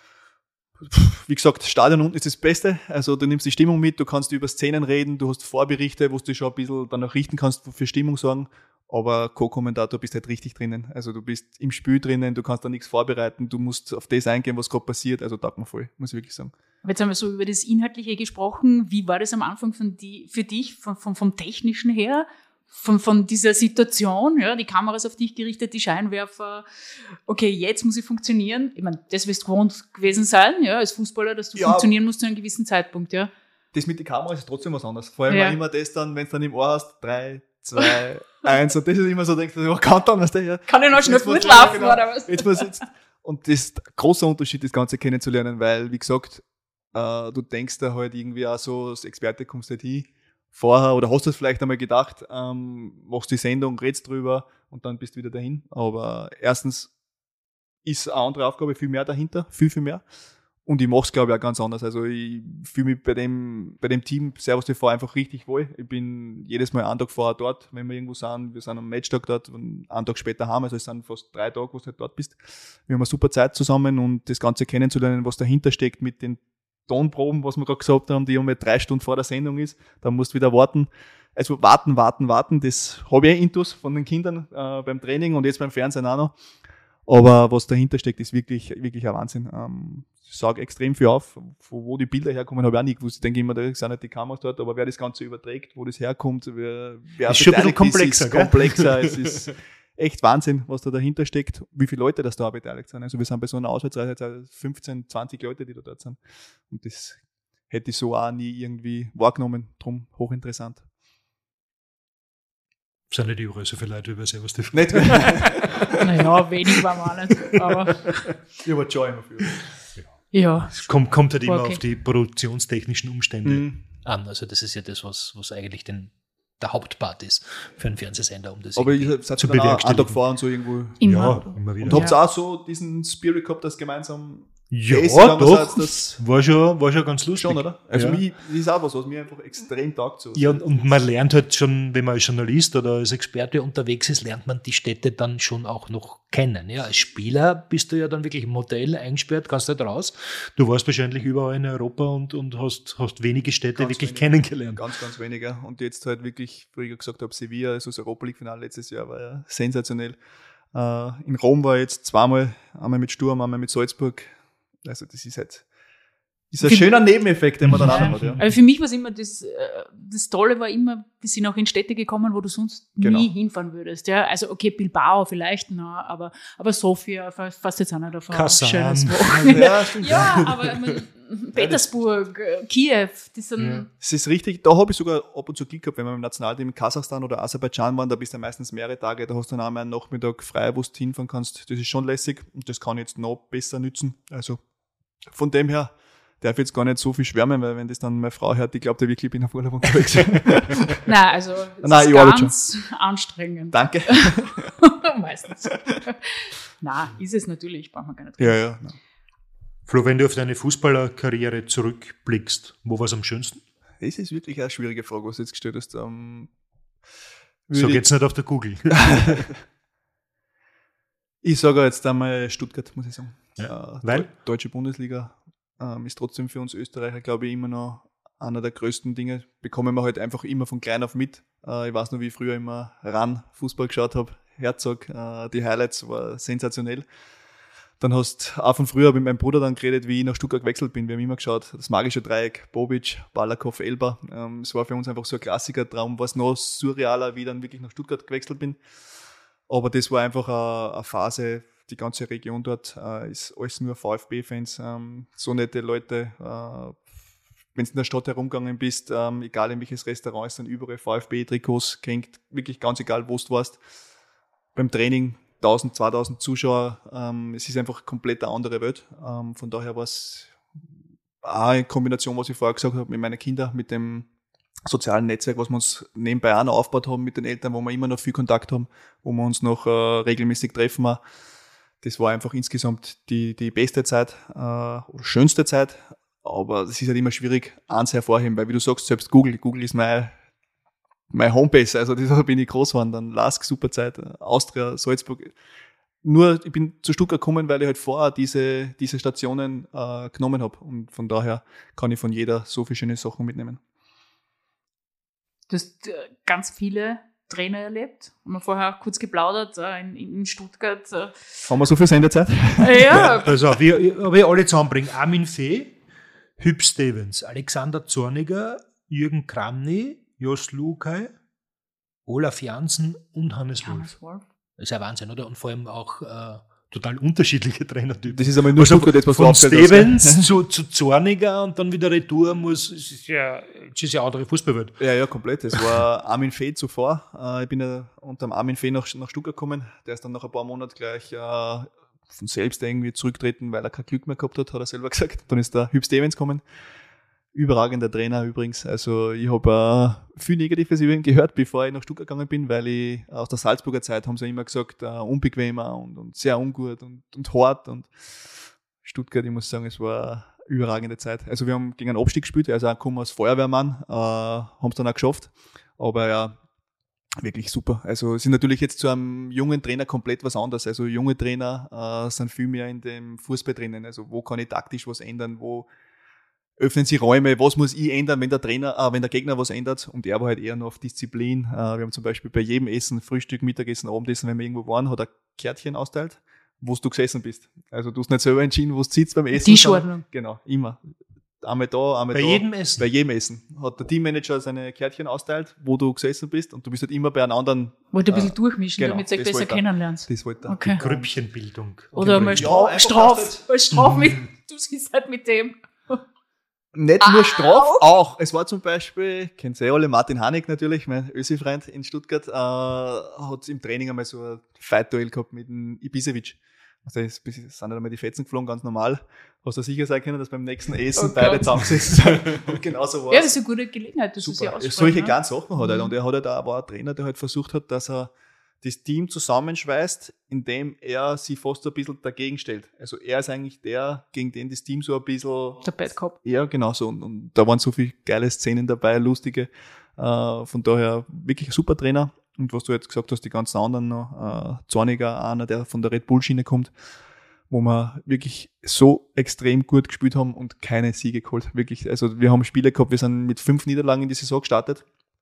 Wie gesagt, Stadion unten ist das Beste, also du nimmst die Stimmung mit, du kannst über Szenen reden, du hast Vorberichte, wo du dich schon ein bisschen danach richten kannst, für Stimmung sorgen, aber Co-Kommentator bist halt richtig drinnen, also du bist im Spiel drinnen, du kannst da nichts vorbereiten, du musst auf das eingehen, was gerade passiert, also taugt mir voll, muss ich wirklich sagen. Aber jetzt haben wir so über das Inhaltliche gesprochen, wie war das am Anfang von die, für dich, von, von, vom Technischen her? Von, von dieser Situation, ja, die Kameras auf dich gerichtet, die Scheinwerfer, okay, jetzt muss ich funktionieren. Ich meine, das wirst du gewohnt gewesen sein, ja, als Fußballer, dass du ja funktionieren musst zu einem gewissen Zeitpunkt, ja. Das mit den Kameras ist trotzdem was anderes. Vor allem ja. immer das dann, wenn du dann im Ohr hast, drei, zwei, eins und das ist immer so, denkst du, oh, Countdown, was der hier? Kann ich noch schnell gut laufen, genau, oder was? Jetzt muss jetzt, und das ist ein großer Unterschied, das Ganze kennenzulernen, weil, wie gesagt, äh, du denkst da halt irgendwie auch so, als Experte kommst du halt hin, vorher, oder hast du es vielleicht einmal gedacht, ähm, machst die Sendung, redst drüber und dann bist du wieder dahin. Aber erstens ist eine andere Aufgabe viel mehr dahinter, viel, viel mehr. Und ich mache es, glaube ich, auch ganz anders. Also ich fühle mich bei dem, bei dem Team Servus T V einfach richtig wohl. Ich bin jedes Mal einen Tag vorher dort, wenn wir irgendwo sind. Wir sind am Matchtag dort und einen Tag später haben. Also es sind fast drei Tage, wo du halt dort bist. Wir haben eine super Zeit zusammen und das Ganze kennenzulernen, was dahinter steckt mit den Tonproben, was wir gerade gesagt haben, die um drei Stunden vor der Sendung ist, dann musst du wieder warten. Also warten, warten, warten, das habe ich eh intus von den Kindern äh, beim Training und jetzt beim Fernsehen auch noch. Aber was dahinter steckt, ist wirklich, wirklich ein Wahnsinn. Ähm, ich sage extrem viel auf, wo, wo die Bilder herkommen, habe ich auch nicht gewusst. Ich denke immer, da sind nicht die Kameras dort, aber wer das Ganze überträgt, wo das herkommt, wer, wer ist schon ein bisschen komplexer, ist, ist komplexer. Es ist echt Wahnsinn, was da dahinter steckt, wie viele Leute das da beteiligt sind. Also wir sind bei so einer Auswärtsreise jetzt fünfzehn, zwanzig Leute, die da dort sind. Und das hätte ich so auch nie irgendwie wahrgenommen. Drum hochinteressant. Sind nicht überall so viele Leute über Servus T V? Nicht? Naja, wenig waren wir auch nicht. Aber Ich habe Joy immer für. ja. Es kommt, kommt halt immer Okay. auf die produktionstechnischen Umstände Mhm. an. Also das ist ja das, was, was eigentlich den, der Hauptpart ist für einen Fernsehsender, um das Aber irgendwie ihr seid zu dann auch einen Tag bewerkstelligen. gefahren, so irgendwo. Immer. Ja, immer wieder. Und habt ihr Ja. auch so diesen Spirit gehabt, das gemeinsam Ja, essen gegangen doch. seid, das War schon, war schon ganz lustig. schon, oder? Also Ja. mich, das ist auch was, was mir einfach extrem taugt. So. Ja, und, und man lernt halt schon, wenn man als Journalist oder als Experte unterwegs ist, lernt man die Städte dann schon auch noch kennen. Ja, als Spieler bist du ja dann wirklich im Hotel eingesperrt, kannst nicht raus. Du warst wahrscheinlich überall in Europa und, und hast, hast wenige Städte Ganz wirklich wenig. kennengelernt. Ganz, ganz weniger. Und jetzt halt wirklich, wie ich gesagt habe, Sevilla, also das Europa League-Finale letztes Jahr war ja sensationell. Äh, in Rom war ich jetzt zweimal, einmal mit Sturm, einmal mit Salzburg. Also das ist halt ist ein Für- schöner Nebeneffekt, den man dann auch noch hat. Ja. Also für mich war es immer das, äh, das Tolle war immer, wir sind auch in Städte gekommen, wo du sonst Genau. nie hinfahren würdest. Ja? Also okay, Bilbao vielleicht noch, aber, aber Sofia fa- fast jetzt auch nicht auf ein Kasan. schönes Wochenende. Ja, stimmt. Ja, aber ich mein, Petersburg, äh, Kiew, die sind, Ja. Es ist richtig, da habe ich sogar ab und zu Glück gehabt, wenn wir im Nationalteam in Kasachstan oder Aserbaidschan waren, da bist du ja meistens mehrere Tage, da hast du dann auch mal einen Nachmittag frei, wo du hinfahren kannst. Das ist schon lässig und das kann ich jetzt noch besser nützen. Also von dem her darf ich jetzt gar nicht so viel schwärmen, weil wenn das dann meine Frau hört, die glaubt ja wirklich, ich bin auf Urlaub unterwegs. nein, also es Nein, ist ich arbeite ganz anstrengend. Danke. Meistens. Na, ist es natürlich, braucht man gar nicht. Ja, ja. Flo, wenn du auf deine Fußballerkarriere zurückblickst, wo war es am schönsten? Das ist wirklich eine schwierige Frage, was du jetzt gestellt hast. Ähm, So würde geht's nicht auf der Google. ich, ich sage jetzt einmal Stuttgart, muss ich sagen. Ja, Äh, weil? Deu- Deutsche Bundesliga ähm, ist trotzdem für uns Österreicher, glaube ich, immer noch einer der größten Dinge. Bekommen wir halt einfach immer von klein auf mit. Äh, ich weiß noch, wie ich früher immer ran Fußball geschaut habe. Herzog, äh, die Highlights war sensationell. Dann hast auch von früher mit meinem Bruder dann geredet, wie ich nach Stuttgart gewechselt bin. Wir haben immer geschaut, das magische Dreieck, Bobic, Balakow, Elba. Ähm, es war für uns einfach so ein Klassiker-Traum, war es noch surrealer, wie ich dann wirklich nach Stuttgart gewechselt bin. Aber das war einfach eine, eine Phase, die ganze Region dort äh, ist alles nur VfB-Fans, ähm, so nette Leute. Äh, wenn du in der Stadt herumgegangen bist, ähm, egal in welches Restaurant, es sind überall VfB-Trikots gehängt, wirklich ganz egal, wo du warst. Beim Training tausend, zweitausend Zuschauer, ähm, es ist einfach komplett eine andere Welt. Ähm, von daher war es auch in Kombination, was ich vorher gesagt habe, mit meinen Kindern, mit dem sozialen Netzwerk, was wir uns nebenbei auch noch aufgebaut haben mit den Eltern, wo wir immer noch viel Kontakt haben, wo wir uns noch äh, regelmäßig treffen. Auch. Das war einfach insgesamt die, die beste Zeit, äh, oder schönste Zeit, aber es ist halt immer schwierig, eins hervorheben, weil wie du sagst, selbst Google, Google ist mein Meine Homebase, also da bin ich groß geworden, dann Lask, super Zeit, Austria, Salzburg. Nur, ich bin zu Stuttgart gekommen, weil ich halt vorher diese, diese Stationen äh, genommen habe. Und von daher kann ich von jeder so viele schöne Sachen mitnehmen. Du hast äh, ganz viele Trainer erlebt. Haben wir vorher auch kurz geplaudert äh, in, in Stuttgart. Äh, Haben wir so viel Sendezeit? ja, Also, wir, wir alle zusammenbringen. Armin Fee, Hüb Stevens, Alexander Zorniger, Jürgen Kramny, Jos Lukai, Olaf Janssen und Hannes Wolf. Hannes Wolf. Das ist ja Wahnsinn, oder? Und vor allem auch äh, total unterschiedliche Trainertypen. Das ist aber nur Also Stuttgart, jetzt was von du aufgezählt hast, Stevens zu, zu Zorniger und dann wieder Retour muss, es ist ja, es ist ja eine andere Fußballwelt. Ja, ja, komplett. Es war Armin Fee zuvor. Äh, Ich bin ja unter dem Armin Fee nach, nach Stuttgart gekommen. Der ist dann nach ein paar Monaten gleich äh, von selbst irgendwie zurücktreten, weil er kein Glück mehr gehabt hat, hat er selber gesagt. Dann ist der Hüb Stevens gekommen. Überragender Trainer übrigens. Also ich habe äh, viel Negatives über ihn gehört, bevor ich nach Stuttgart gegangen bin, weil ich aus der Salzburger Zeit haben sie immer gesagt, äh, unbequemer und, und sehr ungut und, und hart. Und Stuttgart, ich muss sagen, es war eine überragende Zeit. Also wir haben gegen einen Abstieg gespielt, also auch komme als Feuerwehrmann, äh, haben es dann auch geschafft. Aber ja, wirklich super. Also es ist natürlich jetzt zu einem jungen Trainer komplett was anderes. Also junge Trainer äh, sind viel mehr in dem Fußball drinnen. Also wo kann ich taktisch was ändern, wo öffnen sich Räume, was muss ich ändern, wenn der Trainer, äh, wenn der Gegner was ändert, und er war halt eher noch auf Disziplin. Äh, wir haben zum Beispiel bei jedem Essen, Frühstück, Mittagessen, Abendessen, wenn wir irgendwo waren, hat er Kärtchen austeilt, wo du gesessen bist. Also du hast nicht selber entschieden, wo du sitzt beim Essen. Tischordnung. Genau, immer. einmal da, einmal bei da. jedem Essen? Bei jedem Essen. Hat der Teammanager seine Kärtchen austeilt, wo du gesessen bist und du bist halt immer bei einem anderen. Wollte ein bisschen äh, durchmischen, genau, damit ihr euch besser kennenlernt. Das wollte er. Okay. Grüppchenbildung. Oder mal Straf, ja, Straf, als Straf mit, du siehst halt mit dem. Nicht nur Straf, auch. Es war zum Beispiel, kennt ihr eh alle, Martin Hanig natürlich, mein Ösi-Freund in Stuttgart, äh, hat im Training einmal so ein Fight-Duell gehabt mit dem Ibisevic. Also es sind nicht einmal die Fetzen geflogen, ganz normal. Hast du sicher sein können, dass beim nächsten Essen oh beide zusammengesessen sind. Und genauso war es. Ja, das ist eine gute Gelegenheit, das ist ja aussprechen. Solche ne? kleinen Sachen hat er. Mhm. Und er hat halt auch, war ein Trainer, der halt versucht hat, dass er das Team zusammenschweißt, indem er sich fast ein bisschen dagegen stellt. Also er ist eigentlich der, gegen den das Team so ein bisschen... Der Bad Cop. Ja, genau so. Und, und da waren so viele geile Szenen dabei, lustige. Äh, von daher wirklich ein super Trainer. Und was du jetzt gesagt hast, die ganzen anderen noch, äh, Zorniger, einer, der von der Red Bull-Schiene kommt, wo wir wirklich so extrem gut gespielt haben und keine Siege geholt. Wirklich, also wir haben Spiele gehabt, wir sind mit fünf Niederlagen in die Saison gestartet.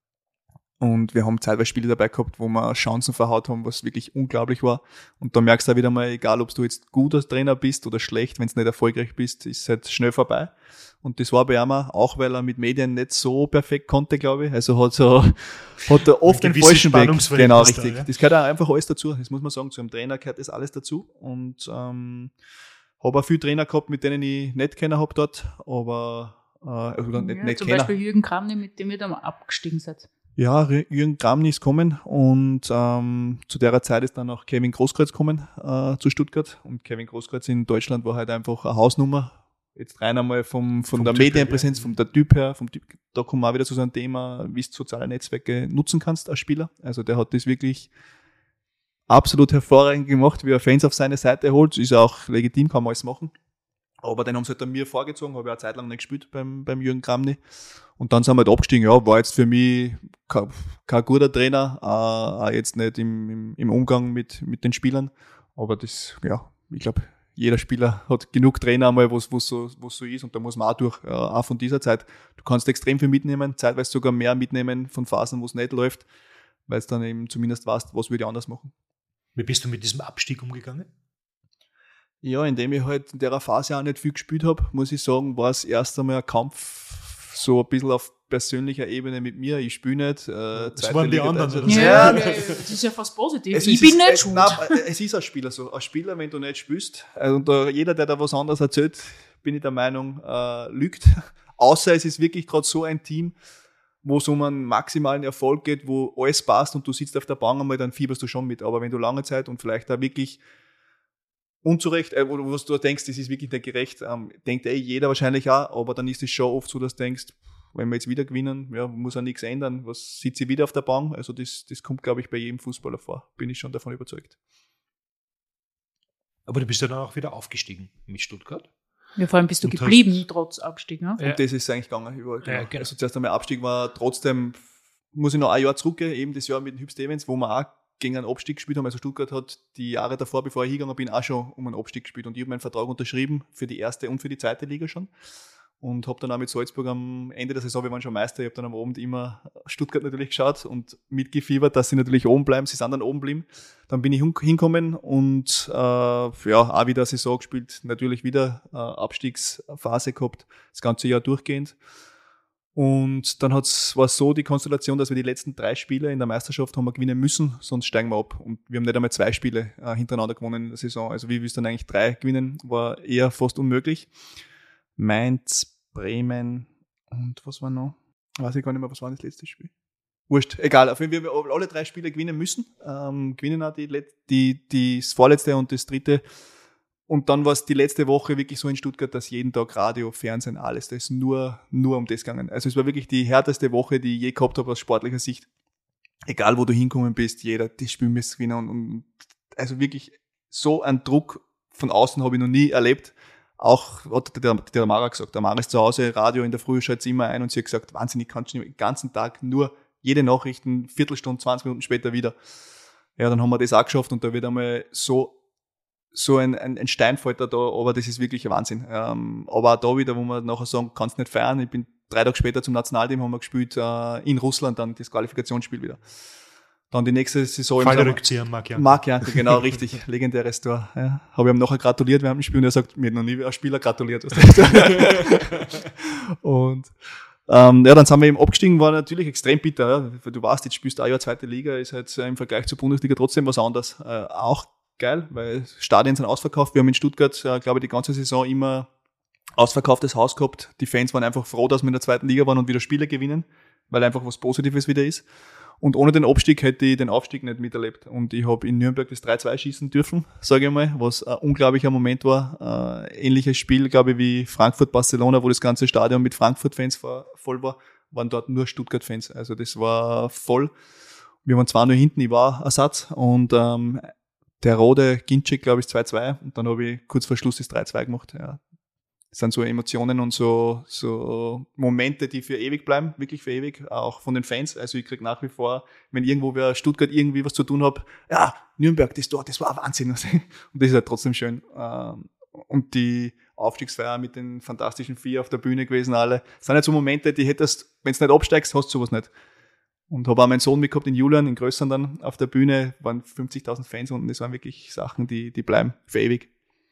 Und wir haben zeitweise Spiele dabei gehabt, wo wir Chancen verhaut haben, was wirklich unglaublich war. Und da merkst du auch wieder mal, egal ob du jetzt gut als Trainer bist oder schlecht, wenn du nicht erfolgreich bist, ist es halt schnell vorbei. Und das war bei ihm auch, weil er mit Medien nicht so perfekt konnte, glaube ich. Also hat so, hat er oft den falschen Weg. Genau, richtig. Da, ja. Das gehört auch einfach alles dazu. Das muss man sagen, zu einem Trainer gehört das alles dazu. Und ähm, habe auch viele Trainer gehabt, mit denen ich nicht kennen habe dort, aber äh, also nicht, ja, nicht zum kennen. Beispiel Jürgen Kramny, mit dem ihr dann abgestiegen seid. Ja, Jürgen Kramny ist gekommen und ähm, zu der Zeit ist dann auch Kevin Großkreuz gekommen äh, zu Stuttgart. Und Kevin Großkreuz in Deutschland war halt einfach eine Hausnummer. Jetzt rein einmal vom, von vom der typ Medienpräsenz, her, ja. vom der Typ her, vom Typ, da kommen wir auch wieder zu so einem Thema, wie du soziale Netzwerke nutzen kannst als Spieler. Also der hat das wirklich absolut hervorragend gemacht, wie er Fans auf seine Seite holt. Ist auch legitim, kann man alles machen. Aber den haben sie halt an mir vorgezogen, habe ich eine Zeit lang nicht gespielt beim, beim Jürgen Kramny. Und dann sind wir halt abgestiegen. Ja, war jetzt für mich kein, kein guter Trainer, äh, auch jetzt nicht im, im, im Umgang mit, mit den Spielern. Aber das, ja, ich glaube, jeder Spieler hat genug Trainer einmal, wo es so, so ist. Und da muss man auch durch, äh, auch von dieser Zeit. Du kannst extrem viel mitnehmen, zeitweise sogar mehr mitnehmen von Phasen, wo es nicht läuft, weil es dann eben zumindest weißt, was würde ich anders machen. Wie bist du mit diesem Abstieg umgegangen? Ja, indem ich halt in der Phase auch nicht viel gespielt habe, muss ich sagen, war es erst einmal ein Kampf so ein bisschen auf persönlicher Ebene mit mir. Ich spiele nicht. Äh, das waren die anderen. Also, ja, ja, das ist ja fast positiv. Es ich ist, bin nicht es, schuld. Nein, es ist als Spieler so. Als Spieler, wenn du nicht spielst, also da, jeder, der da was anderes erzählt, bin ich der Meinung, äh, lügt. Außer es ist wirklich gerade so ein Team, wo es um einen maximalen Erfolg geht, wo alles passt und du sitzt auf der Bank einmal, dann fieberst du schon mit. Aber wenn du lange Zeit und vielleicht da wirklich unzurecht, äh, wo, wo du denkst, das ist wirklich nicht gerecht, ähm, denkt eh jeder wahrscheinlich auch, aber dann ist es schon oft so, dass du denkst, wenn wir jetzt wieder gewinnen, ja, muss auch nichts ändern, was sitzt sie wieder auf der Bank? Also das, das kommt, glaube ich, bei jedem Fußballer vor, bin ich schon davon überzeugt. Aber du bist ja dann auch wieder aufgestiegen mit Stuttgart. Ja, vor allem bist du und geblieben, trotz Abstieg. Ne? Und ja. das ist eigentlich gegangen. Über, genau. Ja, genau. Also zuerst einmal Abstieg war trotzdem, muss ich noch ein Jahr zurückgehen, eben das Jahr mit den Hüb Stevens, wo wir auch gegen einen Abstieg gespielt haben. Also Stuttgart hat die Jahre davor, bevor ich hingegangen bin, auch schon um einen Abstieg gespielt. Und ich habe meinen Vertrag unterschrieben für die erste und für die zweite Liga schon. Und habe dann auch mit Salzburg am Ende der Saison, wir waren schon Meister, ich habe dann am Abend immer Stuttgart natürlich geschaut und mitgefiebert, dass sie natürlich oben bleiben. Sie sind dann oben geblieben. Dann bin ich hingekommen und äh, ja, auch wieder eine Saison gespielt, natürlich wieder äh, Abstiegsphase gehabt, das ganze Jahr durchgehend. Und dann hat's, war es so die Konstellation, dass wir die letzten drei Spiele in der Meisterschaft haben wir gewinnen müssen, sonst steigen wir ab. Und wir haben nicht einmal zwei Spiele äh, hintereinander gewonnen in der Saison. Also wie willst du dann eigentlich drei gewinnen, war eher fast unmöglich. Mainz, Bremen und was war noch? Weiß ich gar nicht mehr, was war das letzte Spiel? Wurscht, egal. Auf jeden Fall haben wir alle drei Spiele gewinnen müssen. Ähm, gewinnen auch die, die, die, das vorletzte und das dritte. Und dann war es die letzte Woche wirklich so in Stuttgart, dass jeden Tag Radio, Fernsehen, alles, das ist nur, nur um das gegangen. Also es war wirklich die härteste Woche, die ich je gehabt habe aus sportlicher Sicht. Egal, wo du hinkommen bist, jeder, das Spiel müsste gewinnen. Und, und also wirklich so einen Druck von außen habe ich noch nie erlebt. Auch hat der, der Mara gesagt, der Mara ist zu Hause, Radio in der Früh, schaltet immer ein und sie hat gesagt, wahnsinnig, kannst du den ganzen Tag nur jede Nachrichten, Viertelstunde, zwanzig Minuten später wieder. Ja, dann haben wir das auch geschafft und da wird einmal so, so ein, ein, ein Steinfalter da, aber das ist wirklich ein Wahnsinn. Ähm, aber auch da wieder, wo man nachher sagen, kannst nicht feiern. Ich bin drei Tage später zum Nationalteam, haben wir gespielt, äh, in Russland dann das Qualifikationsspiel wieder. Dann die nächste Saison im Fallrückzieher, Marc Janko. Marc Janko, genau, richtig. Legendäres Tor. Ja. Habe ich ihm nachher gratuliert während dem Spiel und er sagt, mir hat noch nie ein Spieler gratuliert. Und ähm, ja, dann sind wir eben abgestiegen, war natürlich extrem bitter. Ja. Du weißt, jetzt spielst du ein Jahr zweite Liga, ist halt im Vergleich zur Bundesliga trotzdem was anderes. Äh, auch geil, weil Stadien sind ausverkauft. Wir haben in Stuttgart, äh, glaube ich, die ganze Saison immer ausverkauftes Haus gehabt. Die Fans waren einfach froh, dass wir in der zweiten Liga waren und wieder Spiele gewinnen, weil einfach was Positives wieder ist. Und ohne den Abstieg hätte ich den Aufstieg nicht miterlebt. Und ich habe in Nürnberg das drei zwei schießen dürfen, sage ich mal, was ein unglaublicher Moment war. Äh, ähnliches Spiel, glaube ich, wie Frankfurt-Barcelona, wo das ganze Stadion mit Frankfurt-Fans voll war, waren dort nur Stuttgart-Fans. Also das war voll. Wir waren zwei null hinten, ich war Ersatz und ähm, der Rode Ginczek, glaube ich, zwei zwei und dann habe ich kurz vor Schluss das drei zwei gemacht. Ja. Das sind so Emotionen und so, so Momente, die für ewig bleiben, wirklich für ewig, auch von den Fans. Also ich krieg nach wie vor, wenn irgendwo wer Stuttgart irgendwie was zu tun hat, ja, Nürnberg, das dort, das war ein Wahnsinn. Und das ist halt trotzdem schön. Und die Aufstiegsfeier mit den fantastischen Vier auf der Bühne gewesen, alle. Das sind halt so Momente, die hättest, wenn du nicht absteigst, hast du sowas nicht. Und habe auch meinen Sohn mitgehabt, den Julian, in Größern dann auf der Bühne, waren fünfzigtausend Fans und das waren wirklich Sachen, die, die bleiben für ewig.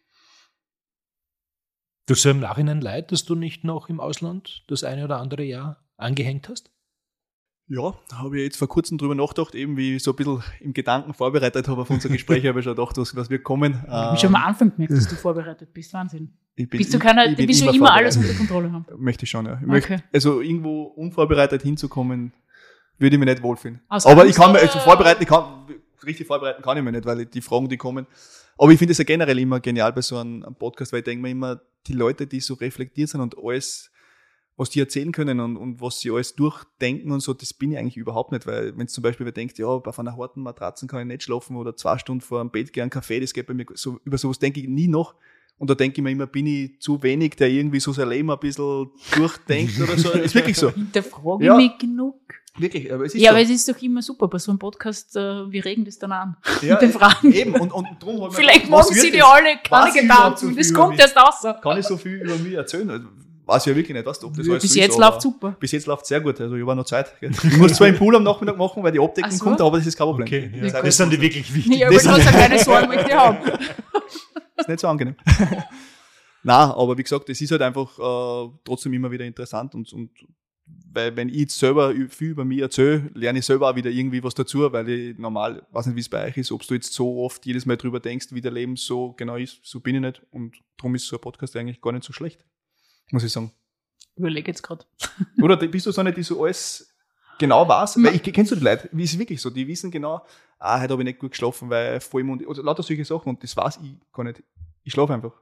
Tut es dir im Nachhinein leid, dass du nicht noch im Ausland das eine oder andere Jahr angehängt hast? Ja, da habe ich jetzt vor kurzem drüber nachgedacht, eben wie ich so ein bisschen im Gedanken vorbereitet habe auf unser Gespräch, habe ich schon gedacht, was, was wird kommen. Ich habe schon am Anfang gemerkt, dass du vorbereitet bist. Wahnsinn. Ich bin, bist du keiner, ich bin willst du immer immer alles unter Kontrolle haben? Möchte ich schon, ja. Ich Okay. möchte, also irgendwo unvorbereitet hinzukommen, würde ich mich nicht wohlfühlen. Aus Aber Angst ich kann mir, also oder- vorbereiten, ich kann, richtig vorbereiten kann ich mich nicht, weil die Fragen, die kommen. Aber ich finde es ja generell immer genial bei so einem, einem Podcast, weil ich denke mir immer, die Leute, die so reflektiert sind und alles, was die erzählen können und, und was sie alles durchdenken und so, das bin ich eigentlich überhaupt nicht, weil wenn zum Beispiel wer denkt, ja, auf einer harten Matratze kann ich nicht schlafen oder zwei Stunden vor dem Bett gehen, Kaffee, das geht bei mir, so, über sowas denke ich nie noch. Und da denke ich mir immer, bin ich zu wenig, der irgendwie so sein Leben ein bisschen durchdenkt oder so. Ist wirklich so. Hinterfrage Ja. ich mich genug. Wirklich, aber es ist Ja, so. aber es ist doch immer super bei so einem Podcast, äh, wir regen das dann an. Ja, mit den Fragen. Eben, und, und drum haben wir Vielleicht gedacht, was machen sie wird die das? alle keine Was ich überhaupt so Gedanken. viel Das über kommt mich? erst raus. Kann ich so viel über mich erzählen? Also, weiß ich ja wirklich nicht, weißt du, ob das alles Bis so jetzt ist, läuft aber super. Bis jetzt läuft sehr gut, also ich habe noch Zeit. Gell. Ich muss zwar im Pool am Nachmittag machen, weil die Abdeckung Ach so. kommt, aber das ist kein Problem. Okay, Die ja. Zeit Das ist sind die wirklich wichtigen. Ja, Das aber ist- trotzdem keine Sorgen möchte ich haben. ist nicht so angenehm. Nein, aber wie gesagt, es ist halt einfach äh, trotzdem immer wieder interessant und, und weil wenn ich jetzt selber ü- viel über mich erzähle, lerne ich selber auch wieder irgendwie was dazu, weil ich normal, weiß nicht, wie es bei euch ist, ob du jetzt so oft jedes Mal drüber denkst, wie der Leben so genau ist, so bin ich nicht und darum ist so ein Podcast eigentlich gar nicht so schlecht, muss ich sagen. Überlege jetzt gerade. Oder bist du so eine, die so alles genau weiß? Weil ich, kennst du die Leute? Wie ist es wirklich so? Die wissen genau, ah, heute habe ich nicht gut geschlafen, weil Vollmond, oder lauter solche Sachen und das weiß ich gar nicht. Ich schlafe einfach.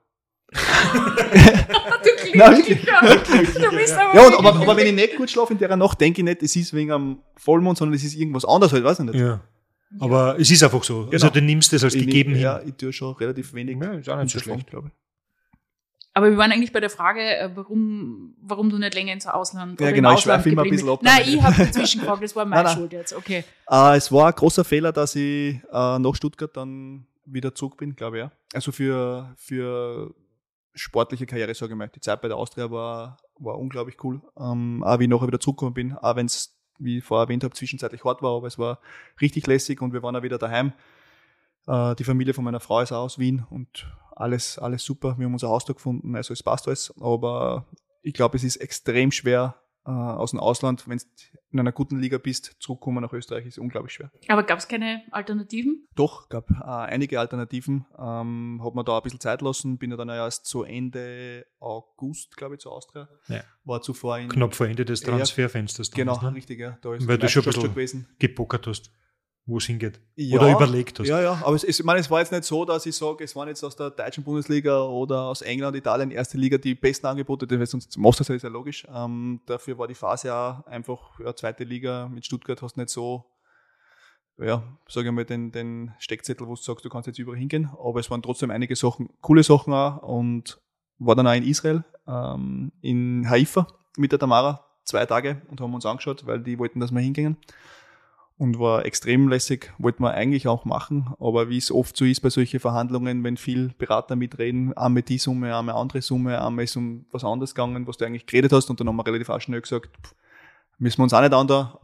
Du klingst Nein, wirklich. Du bist aber Ja, und, wirklich- aber, aber wenn ich nicht gut schlafe in der Nacht, denke ich nicht, es ist wegen am Vollmond, sondern es ist irgendwas anderes halt, weiß ich nicht. Ja. Aber es ist einfach so. Also Genau. du nimmst das als ich, gegeben hin. Ja, ich tue schon relativ wenig. Ja, ist auch nicht so hinterfragen, schlecht. glaube ich. Aber wir waren eigentlich bei der Frage, äh, warum, warum du nicht länger ins Ausland Ja, oder genau, im ich Ausland schweife immer ein geblieben bisschen ab bist. Nein, damit. ich habe dazwischen gefragt, das war meine Nein, nein. Schuld jetzt. Okay. Äh, es war ein großer Fehler, dass ich äh, nach Stuttgart dann wieder zurück bin, glaube ich. Ja. Also für, für sportliche Karriere, sage ich mal. Die Zeit bei der Austria war, war unglaublich cool. Ähm, auch wie ich nachher wieder zurückgekommen bin, auch wenn es, wie ich vorher erwähnt habe, zwischenzeitlich hart war, aber es war richtig lässig und wir waren auch wieder daheim. Äh, die Familie von meiner Frau ist auch aus Wien und alles, alles super. Wir haben unser Haus da gefunden, also es passt alles. Aber ich glaube, es ist extrem schwer äh, aus dem Ausland, wenn du in einer guten Liga bist, zurückkommen nach Österreich ist unglaublich schwer. Aber gab es keine Alternativen? Doch, gab äh, einige Alternativen. Ähm, hab mir da ein bisschen Zeit lassen, bin ja dann erst so Ende August, glaube ich, zur Austria. Ja. War zuvor in Knapp vor Ende des Ja, Transferfensters. Genau, damals, ne? richtig, ja. Da ist Weil die du schon ein Meisterschaft bisschen gewesen. gepokert hast, wo es hingeht. Ja, Oder überlegt hast. Ja, ja, aber es, ist- ich meine, es war jetzt nicht so, dass ich sage, es waren jetzt aus der deutschen Bundesliga oder aus England, Italien, erste Liga die besten Angebote, das sonst machst du das ist ja logisch. Ähm, dafür war die Phase auch einfach, ja, zweite Liga mit Stuttgart hast nicht so, ja, sage ich mal, den, den Steckzettel, wo du sagst, du kannst jetzt überall hingehen, aber es waren trotzdem einige Sachen, coole Sachen auch und war dann auch in Israel, ähm, in Haifa mit der Tamara, zwei Tage und haben uns angeschaut, weil die wollten, dass wir hingehen. Und war extrem lässig, wollten wir eigentlich auch machen, aber wie es oft so ist bei solchen Verhandlungen, wenn viel Berater mitreden, einmal die Summe, einmal andere Summe, einmal ist um was anderes gegangen, was du eigentlich geredet hast und dann haben wir relativ auch schnell gesagt, pff, müssen wir uns auch nicht an da,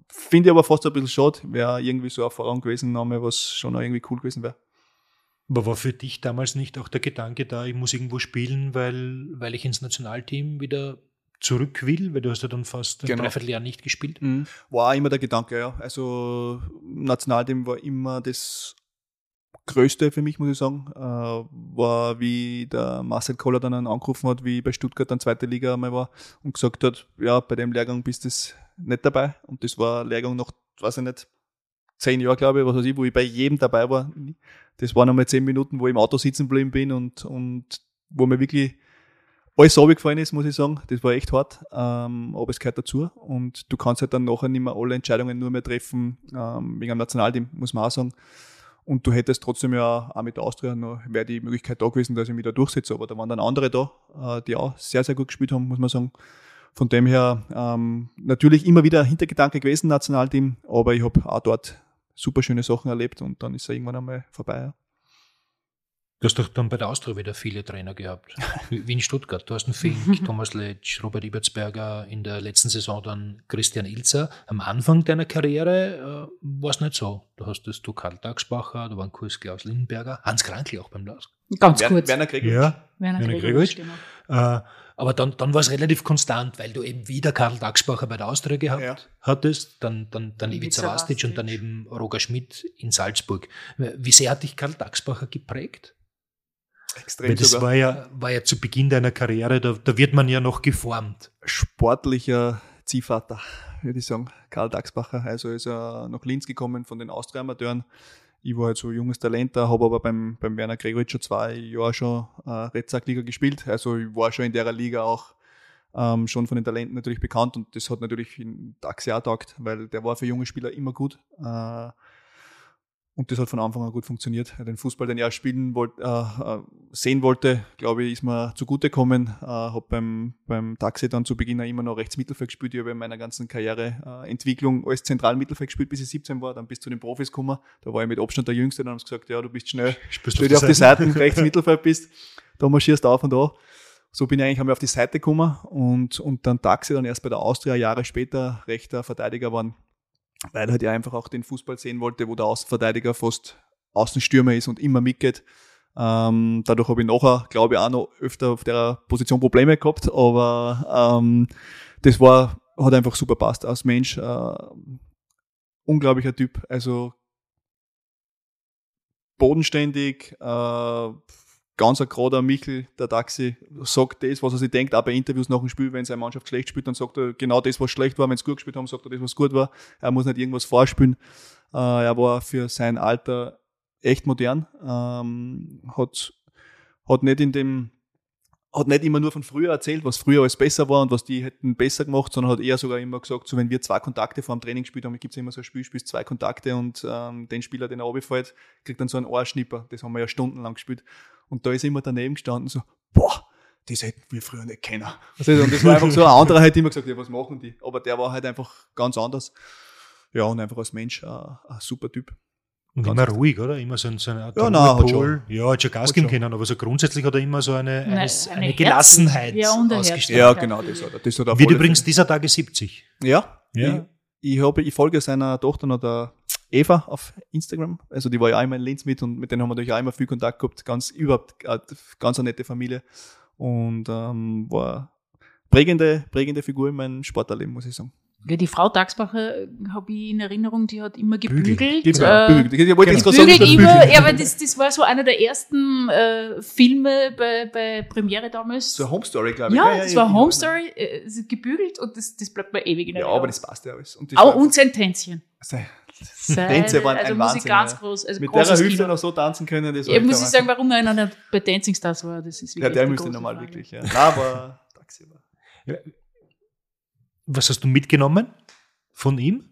finde ich aber fast ein bisschen schade, wäre irgendwie so eine Erfahrung gewesen, Name, was schon auch irgendwie cool gewesen wäre. Aber war für dich damals nicht auch der Gedanke da, ich muss irgendwo spielen, weil, weil ich ins Nationalteam wieder zurück will? Weil du hast ja dann fast ein Genau. Dreivierteljahr nicht gespielt. Mhm. War auch immer der Gedanke, ja. Also Nationalteam war immer das Größte für mich, muss ich sagen. Äh, war, wie der Marcel Koller dann angerufen hat, wie bei Stuttgart dann zweite Liga einmal war und gesagt hat, ja, bei dem Lehrgang bist du nicht dabei. Und das war ein Lehrgang noch, weiß ich nicht, zehn Jahre, glaube ich, was weiß ich, wo ich bei jedem dabei war. Das waren einmal zehn Minuten, wo ich im Auto sitzen geblieben bin und, und wo mir wirklich alles runtergefallen ist, muss ich sagen. Das war echt hart, ähm, aber es gehört dazu. Und du kannst halt dann nachher nicht mehr alle Entscheidungen nur mehr treffen, ähm, wegen einem Nationalteam, muss man auch sagen. Und du hättest trotzdem ja auch mit der Austria noch, wäre die Möglichkeit da gewesen, dass ich mich da durchsetze. Aber da waren dann andere da, äh, die auch sehr, sehr gut gespielt haben, muss man sagen. Von dem her ähm, natürlich immer wieder Hintergedanke gewesen, Nationalteam. Aber ich habe auch dort super schöne Sachen erlebt und dann ist er irgendwann einmal vorbei. Ja. Du hast doch dann bei der Austria wieder viele Trainer gehabt. Wie in Stuttgart. Du hast einen Fink, Thomas Letsch, Robert Ibertsberger, in der letzten Saison dann Christian Ilzer. Am Anfang deiner Karriere äh, war es nicht so. Du hast das du Karl Tagsbacher, da war ein Kurs Klaus Lindenberger, Hans Krankl auch beim Lask. Ganz Wer, kurz. Werner Gregoritsch. Ja, Werner Werner Gregoritsch, Gregoritsch. Äh, aber dann, dann war es relativ konstant, weil du eben wieder Karl Tagsbacher bei der Austria gehabt Ja. hattest, dann, dann, dann Ivica Ivica Vastic Vastic. und dann eben Roger Schmidt in Salzburg. Wie sehr hat dich Karl Tagsbacher geprägt? Extrem Weil das sogar. war ja, war ja zu Beginn deiner Karriere, da, da wird man ja noch geformt. Sportlicher Ziehvater, würde ich sagen. Karl Tagsbacher. Also ist er nach Linz gekommen von den Austria-Amateuren. Ich war halt so junges Talent da, habe aber beim, beim Werner Gregoritsch schon zwei Jahre schon äh, Redsack-Liga gespielt. Also ich war schon in der Liga auch ähm, schon von den Talenten natürlich bekannt und das hat natürlich in Taxi auch taugt, weil der war für junge Spieler immer gut. Äh, Und das hat von Anfang an gut funktioniert. Den Fußball, den ich auch spielen wollte, äh, sehen wollte, glaube ich, ist mir zugutekommen. Äh, habe beim, beim Taxi dann zu Beginn auch immer noch rechts Mittelfeld gespielt. Ich habe in meiner ganzen Karriereentwicklung äh, als Zentralmittelfeld gespielt, bis ich siebzehn war, dann bis zu den Profis gekommen. Da war ich mit Abstand der Jüngste, dann haben sie gesagt, ja, du bist schnell, Spielst wenn du auf die Seiten rechts Mittelfeld bist, da marschierst du auf und da. So bin ich eigentlich einmal auf die Seite gekommen und, und dann Taxi, dann erst bei der Austria Jahre später rechter Verteidiger waren. Weil halt ja einfach auch den Fußball sehen wollte, wo der Außenverteidiger fast Außenstürmer ist und immer mitgeht. Ähm, dadurch habe ich nachher, glaube ich, auch noch öfter auf der Position Probleme gehabt, aber ähm, das war, hat einfach super passt als Mensch. Äh, unglaublicher Typ, also bodenständig, äh, ganz ein gerader Michel, der Taxi, sagt das, was er sich denkt, auch bei Interviews nach dem Spiel, wenn seine Mannschaft schlecht spielt, dann sagt er genau das, was schlecht war. Wenn sie gut gespielt haben, sagt er das, was gut war. Er muss nicht irgendwas vorspielen. Äh, er war für sein Alter echt modern, ähm, hat, hat nicht in dem, hat nicht immer nur von früher erzählt, was früher alles besser war und was die hätten besser gemacht, sondern hat eher sogar immer gesagt, so wenn wir zwei Kontakte vor dem Training gespielt haben, gibt es immer so ein Spiel, spielst zwei Kontakte und ähm, den Spieler, den er runterfällt, kriegt dann so einen Ohrschnipper. Das haben wir ja stundenlang gespielt. Und da ist immer daneben gestanden, so, boah, das hätten wir früher nicht kennen. Also, und das war einfach so, ein anderer hat immer gesagt, ja, was machen die? Aber der war halt einfach ganz anders. Ja, und einfach als Mensch äh, ein super Typ. Und Ganz immer ruhig, oder? Immer so ein, so ein Ja, nein, hat schon. Ja, hat schon Gas Hat geben schon. können, aber so grundsätzlich hat er immer so eine, eine, Eine- eine, eine Gelassenheit Herzlich- ja, und eine ausgestrahlt. Ja, Herzlichkeit. genau, das hat er. Das hat er auf Wird alle übrigens Fälle. dieser Tage siebzig. Ja, Ja. Ich, ich, habe, ich folge seiner Tochter noch, der Eva, auf Instagram. Also die war ja auch immer in Linz mit und mit denen haben wir natürlich auch immer viel Kontakt gehabt. Ganz überhaupt, äh, ganz eine nette Familie. Und ähm, war prägende, prägende Figur in meinem Sportlerleben, muss ich sagen. Ja, die Frau Tagsbacher habe ich in Erinnerung, die hat immer gebügelt. Gebügelt. äh, Bügelt. Ich wollte jetzt gerade sagen, Bügelt das immer, Bügeln. ja, aber das, das war so einer der ersten äh, Filme bei, bei Premiere damals. So eine Home Story, glaube ich. ja, das war ich- Home Story, äh, sie hat gebügelt und das, das bleibt mir ewig in Ja, Erinnerung. aber das passt ja alles. Und, das Auch war und sein Tänzchen. einfach- Seine, Tänze waren also ein muss Wahnsinn. ich ganz ja. groß, also Mit der großes Hüfte Kino. noch so tanzen können, das war Ja, echt muss der ich sagen, Wahnsinn. warum er noch nicht bei Dancing Stars war, das ist Ja, wirklich der die müsste große normal Frage. wirklich. Ja. Nein, aber Taxi war. Was hast du mitgenommen von ihm?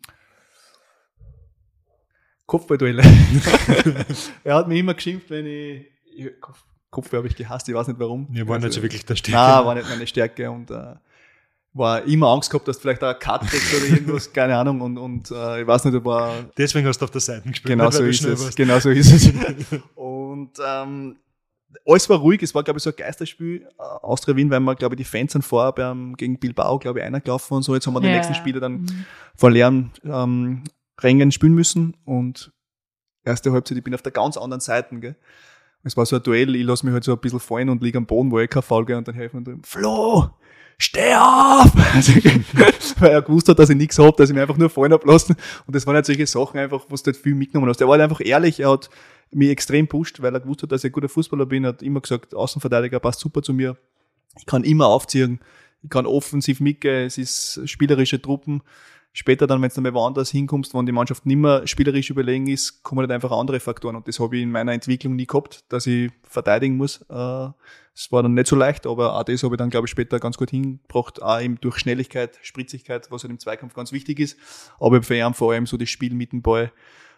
Kopfballduelle. Er hat mich immer geschimpft, wenn ich, ich Kopf, Kopfball habe ich gehasst, ich weiß nicht warum. Ja, war nicht so wirklich der Stärke. Nein, war nicht meine Stärke und äh, war immer Angst gehabt, dass vielleicht ein Cut kriegst oder irgendwas, keine Ahnung und, und äh, ich weiß nicht, ob er Deswegen hast du auf der Seite gespielt. genau nicht, so weil du ist schnell es, warst. genau so ist es. Und ähm, alles war ruhig, es war, glaube ich, so ein Geisterspiel, äh, Austria Wien, weil wir, glaube ich, die Fans sind vorher beim, gegen Bilbao, glaube ich, einer gelaufen und so. Jetzt haben wir ja. den nächsten Spieler dann mhm. vor leeren ähm, Rängen spielen müssen und erste Halbzeit, ich bin auf der ganz anderen Seite, gell. Es war so ein Duell, ich lasse mich halt so ein bisschen fallen und liege am Boden, wo ich kein Foul, gell, und dann helfen wir Flo, steh auf! Also, weil er gewusst hat, dass ich nichts hab, dass ich mich einfach nur fallen hab lassen. Und das waren halt solche Sachen einfach, wo du halt viel mitgenommen hast. Er war halt einfach ehrlich, er hat mich extrem pusht, weil er gewusst hat, dass ich ein guter Fußballer bin, er hat immer gesagt, Außenverteidiger passt super zu mir. Ich kann immer aufziehen, ich kann offensiv mitgehen, es ist spielerische Truppen. Später dann, wenn du dann mal woanders hinkommst, wenn die Mannschaft nicht mehr spielerisch überlegen ist, kommen halt einfach andere Faktoren. Und das habe ich in meiner Entwicklung nie gehabt, dass ich verteidigen muss. Es war dann nicht so leicht, aber auch das habe ich dann, glaube ich, später ganz gut hingebracht. Auch eben durch Schnelligkeit, Spritzigkeit, was halt im Zweikampf ganz wichtig ist. Aber für ihn vor allem so das Spiel mit dem Ball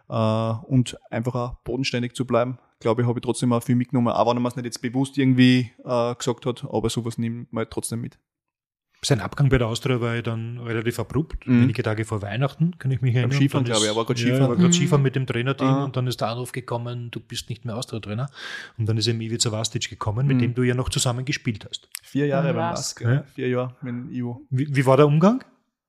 und einfach auch bodenständig zu bleiben. Glaube ich, habe ich trotzdem auch viel mitgenommen. Auch wenn man es nicht jetzt bewusst irgendwie gesagt hat, aber sowas nimmt man halt trotzdem mit. Sein Abgang bei der Austria war ja dann relativ abrupt. Mhm. Wenige Tage vor Weihnachten, kann ich mich erinnern. Beim Skifahren, glaube ich, er war gerade Skifahren. Ja, er war gerade mhm. Skifahren mit dem Trainerteam ah. und dann ist der Anruf gekommen, du bist nicht mehr Austria-Trainer. Und dann ist eben Ivica Vastic gekommen, mit mhm. dem du ja noch zusammen gespielt hast. Vier Jahre beim Lask, ja. Vier Jahre mit Ivo. Wie, wie war der Umgang?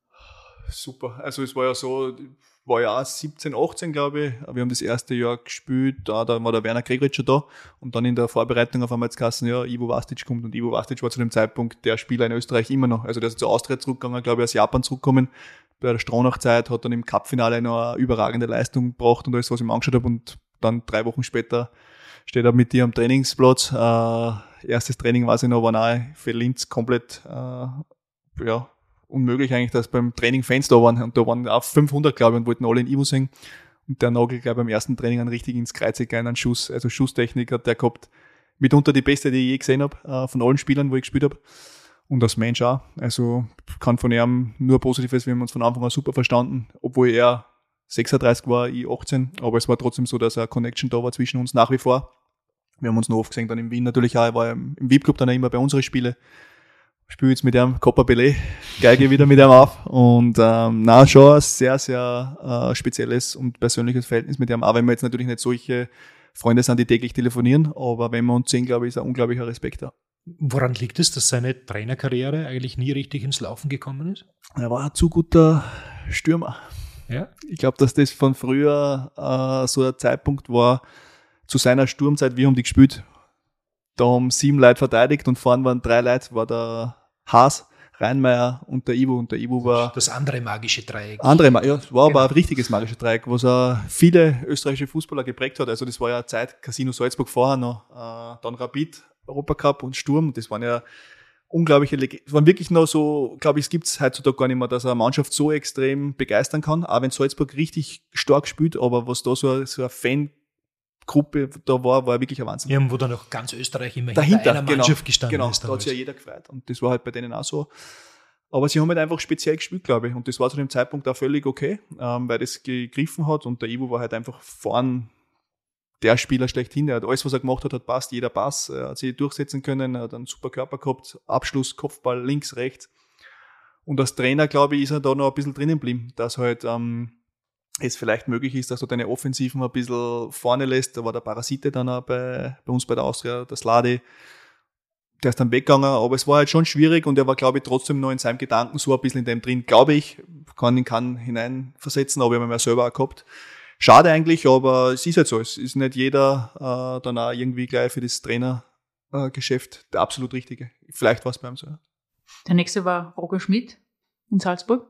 Super. Also es war ja so, war ja auch siebzehn, achtzehn, glaube ich. Wir haben das erste Jahr gespielt, da, da war der Werner Gregoritsch schon da. Und dann in der Vorbereitung auf einmal jetzt geheißen, ja, Ivo Vastic kommt. Und Ivo Vastic war zu dem Zeitpunkt der Spieler in Österreich immer noch. Also der ist zur Austria zurückgegangen, glaube ich, aus Japan zurückgekommen. Bei der Stronach-Zeit hat dann im Cup-Finale noch eine überragende Leistung gebracht und alles, was ich mir angeschaut habe. Und dann drei Wochen später steht er mit dir am Trainingsplatz. Äh, erstes Training, weiß ich noch, war nahe für Linz komplett, äh, ja, unmöglich eigentlich, dass beim Training Fans da waren und da waren auch fünfhundert, glaube ich, und wollten alle in Ivo singen und der Nagel, glaube ich, beim ersten Training einen richtig ins Kreuz gegangen, einen Schuss, also Schusstechnik hat der gehabt, mitunter die beste, die ich je gesehen habe, äh, von allen Spielern, wo ich gespielt habe und als Mensch auch, also kann von ihm nur Positives, wir haben uns von Anfang an super verstanden, obwohl er sechsunddreißig war, ich achtzehn, aber es war trotzdem so, dass eine Connection da war zwischen uns nach wie vor. Wir haben uns noch oft gesehen, dann in Wien natürlich auch, er war im V I P-Club dann auch immer bei unseren Spielen. Spiele jetzt mit dem Coppa Belay, Geige wieder mit ihm auf und ähm, na schon ein sehr, sehr äh, spezielles und persönliches Verhältnis mit ihm, auch wenn wir jetzt natürlich nicht solche Freunde sind, die täglich telefonieren, aber wenn wir uns sehen, glaube ich, ist ein unglaublicher Respekt da. Woran liegt es, dass seine Trainerkarriere eigentlich nie richtig ins Laufen gekommen ist? Er war ein zu guter Stürmer. Ja? Ich glaube, dass das von früher äh, so ein Zeitpunkt war, zu seiner Sturmzeit, wir haben die gespielt, da haben sieben Leute verteidigt und vorne waren drei Leute, war der Haas, Reinmeier und der Ivo. Und der Ivo war... Das andere magische Dreieck. Andere, ja, es war genau. Aber ein richtiges magisches Dreieck, was auch viele österreichische Fußballer geprägt hat. Also das war ja eine Zeit, Casino Salzburg vorher noch, äh, dann Rapid, Europacup und Sturm. Das waren ja unglaubliche Legenden. Es waren wirklich noch so, glaube ich, es gibt es heutzutage gar nicht mehr, dass eine Mannschaft so extrem begeistern kann. Auch wenn Salzburg richtig stark spielt, aber was da so, so ein Fan Gruppe da war, war wirklich ein Wahnsinn. Ja, wo dann auch ganz Österreich immer dahinter einer Mannschaft genau, gestanden genau, ist. Genau, da hat sich ja jeder gefreut. Und das war halt bei denen auch so. Aber sie haben halt einfach speziell gespielt, glaube ich. Und das war zu dem Zeitpunkt auch völlig okay, ähm, weil das gegriffen hat. Und der Ivo war halt einfach vorn der Spieler schlechthin. Er hat alles, was er gemacht hat, hat passt. Jeder Pass. Er hat sich durchsetzen können. Er hat einen super Körper gehabt. Abschluss, Kopfball, links, rechts. Und als Trainer, glaube ich, ist er da noch ein bisschen drinnen geblieben, dass halt ähm, es vielleicht möglich ist, dass du deine Offensiven ein bisschen vorne lässt. Da war der Parasite dann auch bei, bei uns bei der Austria, das Lade. Der ist dann weggegangen, aber es war halt schon schwierig und er war, glaube ich, trotzdem noch in seinem Gedanken so ein bisschen in dem drin, glaube ich, kann ihn kann hineinversetzen, aber ich habe ihn ja selber auch gehabt. Schade eigentlich, aber es ist halt so, es ist nicht jeder äh, dann auch irgendwie gleich für das Trainergeschäft äh, der absolut Richtige. Vielleicht war es bei ihm so. Ja. Der nächste war Roger Schmidt in Salzburg.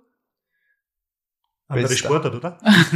Andere Sportart, oder?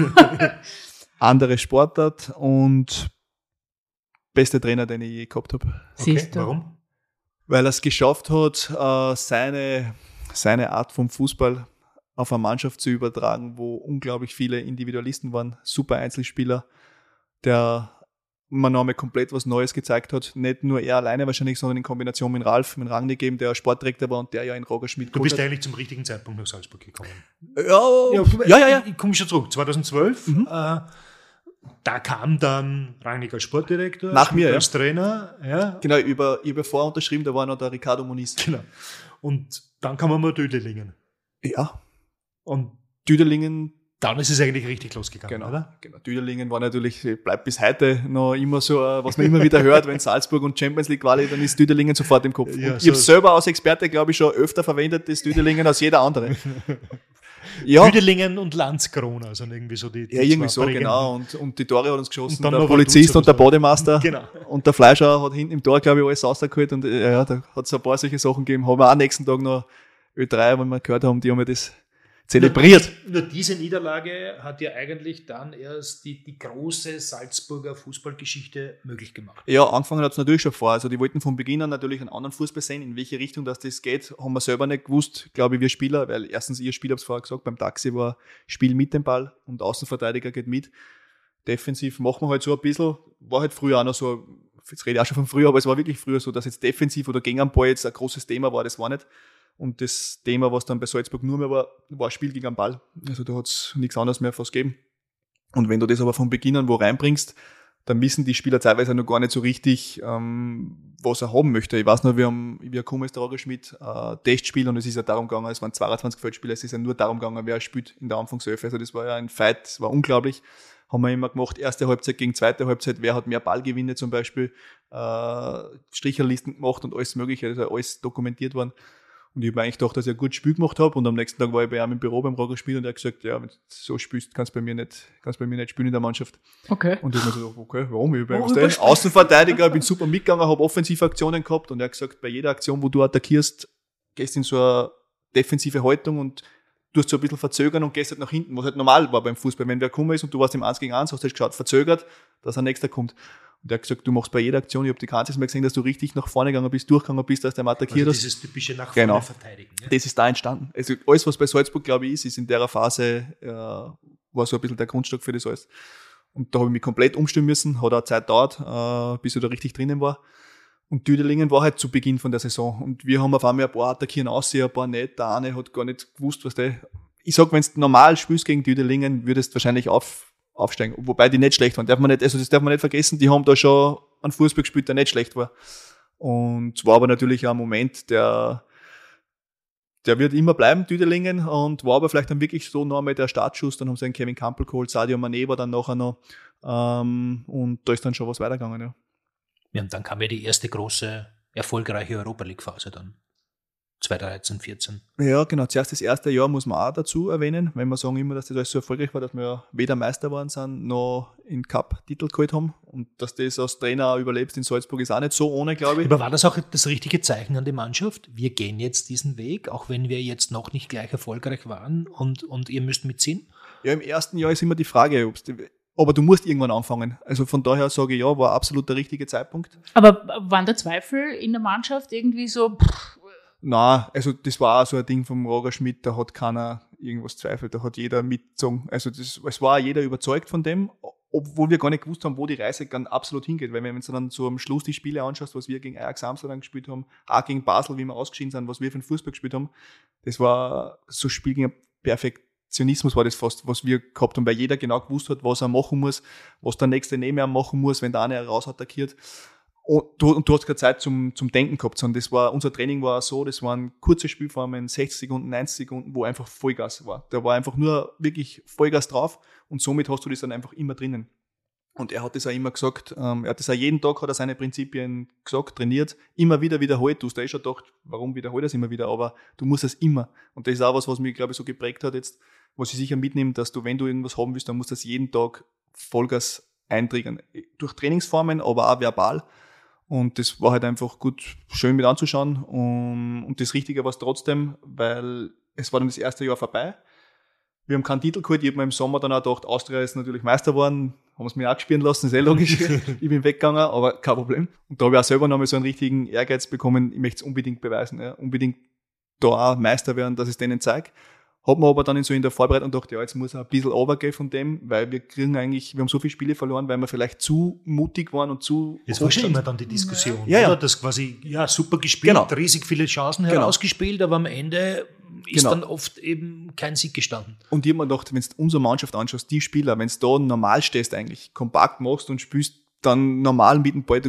Andere Sportart und beste Trainer, den ich je gehabt habe. Okay, warum? Weil er es geschafft hat, seine, seine Art vom Fußball auf eine Mannschaft zu übertragen, wo unglaublich viele Individualisten waren, super Einzelspieler, der man noch einmal komplett was Neues gezeigt hat. Nicht nur er alleine wahrscheinlich, sondern in Kombination mit Ralf, mit Rangnick eben, der Sportdirektor war und der ja in Roger Schmidt. Du bist eigentlich zum richtigen Zeitpunkt nach Salzburg gekommen. Ja, ja, ja, ja. ja. Ich, ich komme schon zurück. zweitausendzwölf, mhm. äh, da kam dann Rangnick als Sportdirektor, nach mir, als ja. Trainer. Ja. Genau, über, über vorher unterschrieben, da war noch der Ricardo Moniz. Genau. Und dann kam man mal Dödelingen. Ja. Und Dödelingen Dann ist es eigentlich richtig losgegangen, Genau, oder? genau. Düdelingen war natürlich, bleibt bis heute noch immer so, was man immer wieder hört, wenn Salzburg und Champions League Quali, dann ist Düdelingen sofort im Kopf. Ja, und so ich habe selber als Experte, glaube ich, schon öfter verwendet, das Düdelingen als jeder andere. Ja. Düdelingen und Landskrona, also irgendwie so die, die Ja, irgendwie zwei so, prägenden. genau. Und, und die Tore hat uns geschossen, Und dann der noch Polizist Vaduz und der oder so. Bademeister. Genau. Und der Fleischer hat hinten im Tor, glaube ich, alles rausgeholt. Und äh, ja, da hat es ein paar solche Sachen gegeben. Haben wir auch am nächsten Tag noch Ö drei, wenn wir gehört haben, die haben ja das zelebriert. Nur, nur diese Niederlage hat ja eigentlich dann erst die, die große Salzburger Fußballgeschichte möglich gemacht. Ja, angefangen hat es natürlich schon vor. Also die wollten von Beginn an natürlich einen anderen Fußball sehen. In welche Richtung das, das geht, haben wir selber nicht gewusst, glaube ich, wir Spieler. Weil erstens, ihr Spieler, habe es vorher gesagt, beim Taxi war Spiel mit dem Ball und Außenverteidiger geht mit. Defensiv machen wir halt so ein bisschen, war halt früher auch noch so, jetzt rede ich auch schon von früher, aber es war wirklich früher so, dass jetzt defensiv oder gegen einen Ball jetzt ein großes Thema war, das war nicht. Und das Thema, was dann bei Salzburg nur mehr war, war Spiel gegen den Ball. Also da hat es nichts anderes mehr fast gegeben. Und wenn du das aber von Beginn an wo reinbringst, dann wissen die Spieler teilweise noch gar nicht so richtig, ähm, was er haben möchte. Ich weiß noch, wir haben, wir kommen jetzt Roger Schmidt, äh, Testspiel, und es ist ja darum gegangen, es waren zweiundzwanzig Feldspieler, es ist ja nur darum gegangen, wer spielt in der Anfangself. Also das war ja ein Fight, das war unglaublich. Haben wir immer gemacht, erste Halbzeit gegen zweite Halbzeit, wer hat mehr Ballgewinne zum Beispiel, äh, Stricherlisten gemacht und alles mögliche, also alles dokumentiert worden. Und ich habe eigentlich gedacht, dass ich ein gutes Spiel gemacht habe. Und am nächsten Tag war ich bei ihm im Büro beim Roger Schmidt und er hat gesagt, ja, wenn du so spielst, kannst du bei mir nicht, kannst bei mir nicht spielen in der Mannschaft. Okay. Und ich habe mir so gedacht, okay, warum? Ich bin Oh, oh, Außenverteidiger, bin super mitgegangen, habe offensive Aktionen gehabt und er hat gesagt, bei jeder Aktion, wo du attackierst, gehst in so eine defensive Haltung und tust so ein bisschen verzögern und gehst halt nach hinten, was halt normal war beim Fußball. Wenn wer gekommen ist und du warst im eins gegen eins, hast du halt geschaut, verzögert, dass ein nächster kommt. Und er hat gesagt, du machst bei jeder Aktion, ich habe die ganze Mal gesehen, dass du richtig nach vorne gegangen bist, durchgegangen bist, dass du attackiert Also hast. dieses typische nach vorne Genau. verteidigen. Ja? Das ist da entstanden. Also alles, was bei Salzburg, glaube ich, ist, ist in der Phase, äh, war so ein bisschen der Grundstock für das alles. Und da habe ich mich komplett umstimmen müssen, hat auch Zeit gedauert, äh, bis ich da richtig drinnen war. Und Düdelingen war halt zu Beginn von der Saison. Und wir haben auf einmal ein paar attackieren aussehen, ein paar nicht. Der eine hat gar nicht gewusst, was der. Ich sag, wenn du normal spielst gegen Düdelingen, würdest du wahrscheinlich auf, aufsteigen. Wobei die nicht schlecht waren. Darf man nicht, also das darf man nicht vergessen, die haben da schon einen Fußball gespielt, der nicht schlecht war. Und es war aber natürlich auch ein Moment, der, der wird immer bleiben, Düdelingen, und war aber vielleicht dann wirklich so noch einmal der Startschuss. Dann haben sie einen Kevin Campbell geholt, Sadio Mané war dann nachher noch, ähm, und da ist dann schon was weitergegangen, ja. Ja, und dann kam ja die erste große, erfolgreiche Europa-League-Phase dann. zweitausenddreizehn, vierzehn. Ja, genau. Zuerst das erste Jahr muss man auch dazu erwähnen, wenn wir sagen immer, dass das alles so erfolgreich war, dass wir ja weder Meister geworden sind, noch in Cup-Titel geholt haben. Und dass das als Trainer auch überlebst in Salzburg ist auch nicht so ohne, glaube ich. Aber war das auch das richtige Zeichen an die Mannschaft? Wir gehen jetzt diesen Weg, auch wenn wir jetzt noch nicht gleich erfolgreich waren und, und ihr müsst mitziehen? Ja, im ersten Jahr ist immer die Frage, ob's die, aber du musst irgendwann anfangen. Also von daher sage ich, ja, war absolut der richtige Zeitpunkt. Aber waren da Zweifel in der Mannschaft irgendwie so? Pff, Nein, also das war auch so ein Ding vom Roger Schmidt, da hat keiner irgendwas zweifelt, da hat jeder mitgezogen. Also das, es war auch jeder überzeugt von dem, obwohl wir gar nicht gewusst haben, wo die Reise dann absolut hingeht. Weil wenn du dann so am Schluss die Spiele anschaust, was wir gegen Ajax Amsterdam gespielt haben, auch gegen Basel, wie wir ausgeschieden sind, was wir für den Fußball gespielt haben, das war so ein Spiel gegen Perfektionismus war das fast, was wir gehabt haben, weil jeder genau gewusst hat, was er machen muss, was der nächste neben ihm machen muss, wenn der eine raus attackiert. Und du, und du hast keine Zeit zum, zum Denken gehabt, sondern das war, unser Training war so, das waren kurze Spielformen, sechzig Sekunden, neunzig Sekunden, wo einfach Vollgas war. Da war einfach nur wirklich Vollgas drauf und somit hast du das dann einfach immer drinnen. Und er hat das auch immer gesagt, ähm, er hat das auch jeden Tag, hat er seine Prinzipien gesagt, trainiert, immer wieder wiederholt. Du hast eh schon gedacht, warum wiederholt er es immer wieder, aber du musst es immer. Und das ist auch was, was mich, glaube ich, so geprägt hat jetzt, was ich sicher mitnehme, dass du, wenn du irgendwas haben willst, dann musst du das jeden Tag Vollgas einträgern. Durch Trainingsformen, aber auch verbal. Und das war halt einfach gut, schön mit anzuschauen. Und, und das Richtige war es trotzdem, weil es war dann das erste Jahr vorbei. Wir haben keinen Titel geholt. Ich habe mir im Sommer dann auch gedacht, Austria ist natürlich Meister geworden. Haben es mir auch gespielen lassen, ist eh logisch. Ich bin weggegangen, aber kein Problem. Und da habe ich auch selber nochmal so einen richtigen Ehrgeiz bekommen. Ich möchte es unbedingt beweisen, ja. Unbedingt da auch Meister werden, dass ich es denen zeige. Hat man aber dann in so in der Vorbereitung gedacht, ja, jetzt muss er ein bisschen runtergehen von dem, weil wir kriegen eigentlich, wir haben so viele Spiele verloren, weil wir vielleicht zu mutig waren und zu... Das war schon immer dann die Diskussion, ja, ja. oder? Das quasi, ja, super gespielt, Genau. riesig viele Chancen Genau. herausgespielt, aber am Ende ist Genau. dann oft eben kein Sieg gestanden. Und ich habe mir gedacht, wenn du unsere Mannschaft anschaust, die Spieler, wenn du da normal stehst eigentlich, kompakt machst und spielst dann normal mit dem Ball, du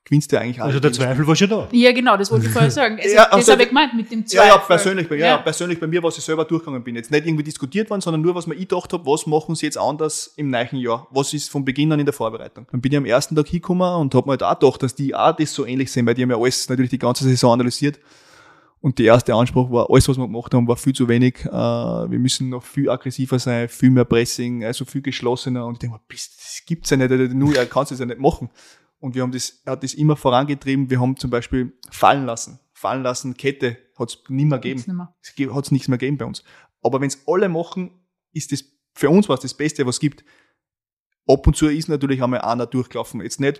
gewinnst du eigentlich alle. Also der Zweifel war schon da. Ja, genau, das wollte ich vorher sagen. Also, Ja, das also- habe ich gemeint mit dem Zweifel. Ja, ja, persönlich, bei, ja, Ja. persönlich bei mir, was ich selber durchgegangen bin. Jetzt nicht irgendwie diskutiert worden, sondern nur, was mir ich gedacht habe, was machen sie jetzt anders im neuen Jahr? Was ist von Beginn an in der Vorbereitung? Dann bin ich am ersten Tag hingekommen und habe mir halt auch gedacht, dass die auch das so ähnlich sehen, weil die haben ja alles, natürlich die ganze Saison analysiert. Und der erste Anspruch war, alles, was wir gemacht haben, war viel zu wenig. Äh, wir müssen noch viel aggressiver sein, viel mehr Pressing, also viel geschlossener. Und ich denke mir, Pist, das gibt's ja nicht, nur er kann es ja nicht machen. Und wir haben das, er hat das immer vorangetrieben. Wir haben zum Beispiel fallen lassen. Fallen lassen, Kette hat es nicht mehr gegeben. Gibt's nicht mehr. Es hat es nichts mehr gegeben bei uns. Aber wenn es alle machen, ist das, für uns was das Beste, was es gibt. Ab und zu ist natürlich einmal einer durchgelaufen. Jetzt nicht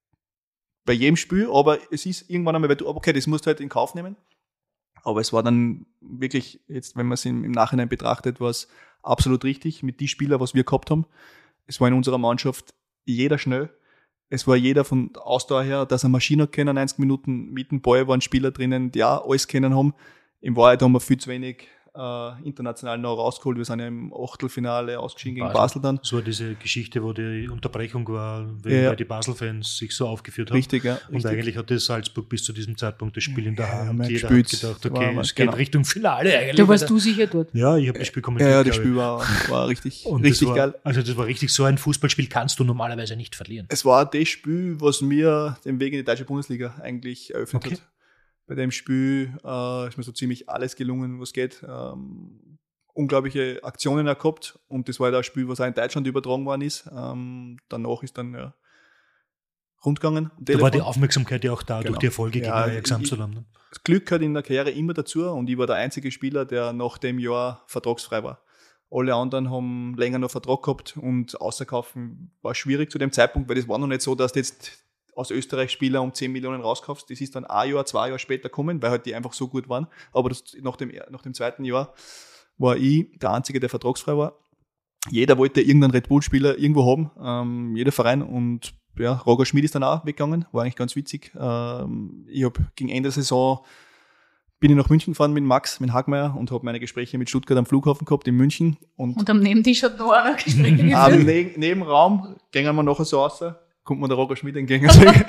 bei jedem Spiel, aber es ist irgendwann einmal, weil du, okay, das musst du halt in Kauf nehmen. Aber es war dann wirklich, jetzt, wenn man es im, im Nachhinein betrachtet, war es absolut richtig mit den Spielern, was wir gehabt haben. Es war in unserer Mannschaft jeder schnell. Es war jeder von Ausdauer her, dass er Maschine kennen, neunzig Minuten mit dem Ball waren Spieler drinnen, die auch alles kennen haben. In Wahrheit haben wir viel zu wenig äh, international noch rausgeholt. Wir sind ja im Achtelfinale ausgeschieden gegen Basel. Basel dann. Das war diese Geschichte, wo die Unterbrechung war, weil Ja. die Basel-Fans sich so aufgeführt haben. Richtig, ja. Und richtig. eigentlich hatte Salzburg bis zu diesem Zeitpunkt das Spiel in der Ja, Hand. haben wir Jeder gespielt. hat gedacht, War- okay, war- es geht genau. Richtung Finale eigentlich. Da warst du sicher dort. Ja, ich habe das Spiel kommentiert. Ja, ja, das glaub ich. Spiel war, war richtig, Und das richtig war, geil. Also das war richtig, so ein Fußballspiel kannst du normalerweise nicht verlieren. Es war das Spiel, was mir den Weg in die deutsche Bundesliga eigentlich eröffnet Okay. hat. Bei dem Spiel äh, ist mir so ziemlich alles gelungen, was geht. Ähm, unglaubliche Aktionen auch gehabt. Und das war ja ein Spiel, was auch in Deutschland übertragen worden ist. Ähm, danach ist dann ja rundgegangen. Da war die Aufmerksamkeit ja auch da Genau. durch die Erfolge gegen Ja, Ajax ich- Amsterdam. Ne? Das Glück hat in der Karriere immer dazu und ich war der einzige Spieler, der nach dem Jahr vertragsfrei war. Alle anderen haben länger noch Vertrag gehabt und außerkaufen war schwierig zu dem Zeitpunkt, weil das war noch nicht so, dass du jetzt aus Österreich Spieler um zehn Millionen rauskaufst. Das ist dann ein Jahr, zwei Jahre später gekommen, weil halt die einfach so gut waren. Aber das, nach, dem, nach dem zweiten Jahr war ich der Einzige, der vertragsfrei war. Jeder wollte irgendeinen Red Bull-Spieler irgendwo haben, ähm, jeder Verein. Und ja, Roger Schmid ist dann auch weggegangen, war eigentlich ganz witzig. Ähm, ich habe gegen Ende der Saison bin ich nach München gefahren mit Max, mit Hagmeier und habe meine Gespräche mit Stuttgart am Flughafen gehabt in München. Und Und am Nebentisch hat noch einer Gespräche am geführt. ne Nebenraum gehen wir nachher so raus, kommt mir der Roger Schmid entgegen.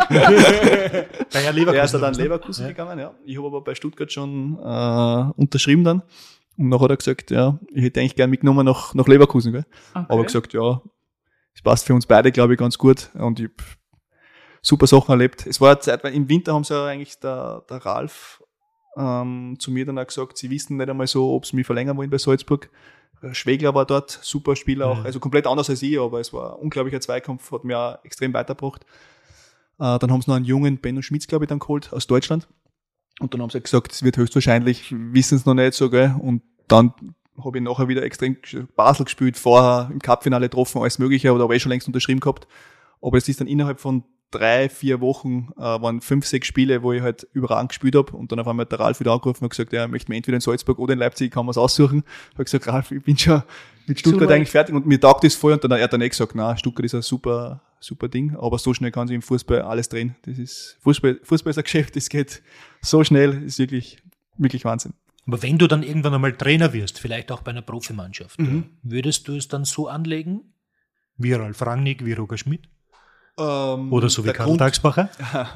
Bayer Leverkusen. Der ist ja dann ne? Leverkusen Ja. gegangen, ja. Ich habe aber bei Stuttgart schon äh, unterschrieben dann. Und nachher hat er gesagt, ja, ich hätte eigentlich gern mitgenommen nach, nach Leverkusen, gell? Okay. Aber gesagt, ja, das passt für uns beide, glaube ich, ganz gut. Und ich hab super Sachen erlebt. Es war eine Zeit, weil im Winter haben sie ja eigentlich der, der Ralf ähm, zu mir dann auch gesagt, sie wissen nicht einmal so, ob sie mich verlängern wollen bei Salzburg. Äh, Schwegler war dort, super Spieler auch, Mhm. also komplett anders als ich, aber es war ein unglaublicher Zweikampf, hat mir auch extrem weitergebracht. Äh, dann haben sie noch einen jungen Benno Schmitz, glaube ich, dann geholt aus Deutschland. Und dann haben sie gesagt, es wird höchstwahrscheinlich, wissen es noch nicht so, gell? Und dann habe ich nachher wieder extrem Basel gespielt, vorher im Cup-Finale getroffen, alles Mögliche, aber da habe ich schon längst unterschrieben gehabt. Aber es ist dann innerhalb von drei, vier Wochen, äh, waren fünf, sechs Spiele, wo ich halt überragend gespielt habe. Und dann auf einmal hat der Ralf wieder angerufen und gesagt, ja, er möchte mir entweder in Salzburg oder in Leipzig, kann man es aussuchen. Ich habe gesagt, Ralf, ich bin schon mit Stuttgart Super. eigentlich fertig und mir taugt das voll. Und dann, er hat dann eh gesagt, na, Stuttgart ist ein super, super Ding, aber so schnell kann sich im Fußball alles drehen. Das ist, Fußball, Fußball ist ein Geschäft, das geht so schnell, ist wirklich, wirklich Wahnsinn. Aber wenn du dann irgendwann einmal Trainer wirst, vielleicht auch bei einer Profimannschaft, Mhm. würdest du es dann so anlegen, wie Ralf Rangnick, wie Roger Schmidt? Ähm, Oder so wie der Karl Grund- Tagsbacher?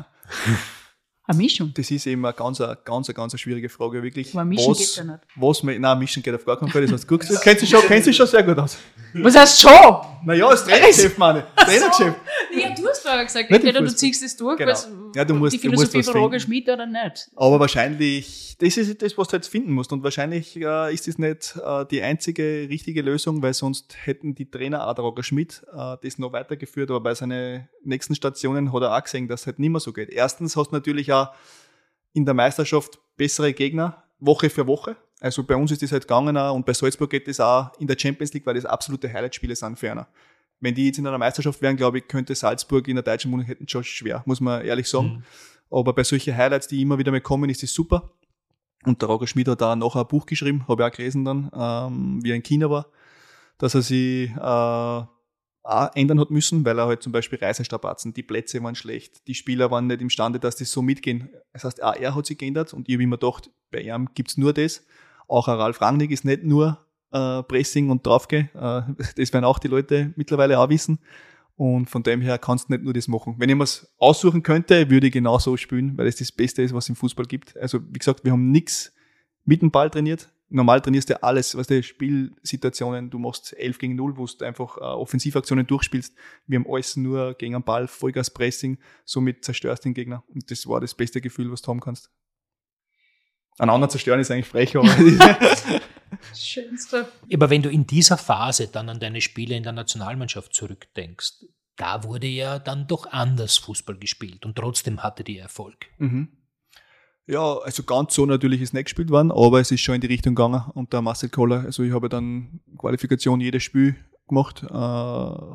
Eine Mischung. Das ist eben eine ganz, eine ganz, eine ganz schwierige Frage, wirklich. Aber mischen was, geht ja nicht. Was, mir- nein, mischen geht auf gar keinen Fall, das hast du gut gesagt. Kennst du schon, kennst du schon sehr gut aus. Was heißt schon? Naja, das Trainergeschäft, meine ich. Trainergeschäft. Ja, du hast vorher gesagt, Nicht im entweder du Fußball. ziehst es durch, Genau. was, Ja, du musst- die du musst Philosophie was von Roger finden. Schmidt oder nicht. Aber wahrscheinlich, das ist das, was du jetzt finden musst. Und wahrscheinlich äh, ist das nicht äh, die einzige richtige Lösung, weil sonst hätten die Trainer, auch der Roger Schmidt, äh, das noch weitergeführt. Aber bei seinen nächsten Stationen hat er auch gesehen, dass es halt nicht mehr so geht. Erstens hast du natürlich auch in der Meisterschaft bessere Gegner, Woche für Woche. Also bei uns ist das halt gegangen auch, und bei Salzburg geht das auch in der Champions League, weil das absolute Highlight-Spiele sind für einer. Wenn die jetzt in einer Meisterschaft wären, glaube ich, könnte Salzburg in der deutschen Bundesliga hätten schon schwer, muss man ehrlich sagen. Mhm. Aber bei solchen Highlights, die immer wieder mal kommen, ist das super. Und der Roger Schmidt hat da nachher ein Buch geschrieben, habe ich auch gelesen dann, ähm, wie er in China war, dass er sich äh, auch ändern hat müssen, weil er halt zum Beispiel Reisestrapazen, die Plätze waren schlecht, die Spieler waren nicht imstande, dass das so mitgehen. Das heißt, auch er hat sich geändert und ich habe immer gedacht, bei ihm gibt's nur das. Auch ein Ralf Rangnick ist nicht nur äh, Pressing und draufgehen. Äh, das werden auch die Leute mittlerweile auch wissen. Und von dem her kannst du nicht nur das machen. Wenn ich mir es aussuchen könnte, würde ich genau so spielen, weil es das Beste ist, was es im Fußball gibt. Also wie gesagt, wir haben nichts mit dem Ball trainiert. Normal trainierst du alles, was die Spielsituationen, du machst elf gegen null, wo du einfach äh, Offensivaktionen durchspielst. Wir haben alles nur gegen den Ball, Vollgas-Pressing, somit zerstörst du den Gegner. Und das war das beste Gefühl, was du haben kannst. Einen anderen zerstören ist eigentlich frech, aber das Schönste. Aber wenn du in dieser Phase dann an deine Spiele in der Nationalmannschaft zurückdenkst, da wurde ja dann doch anders Fußball gespielt und trotzdem hatte die Erfolg. Mhm. Ja, also ganz so natürlich ist nicht gespielt worden, aber es ist schon in die Richtung gegangen und der Marcel Koller, also ich habe dann Qualifikation jedes Spiel gemacht, äh, war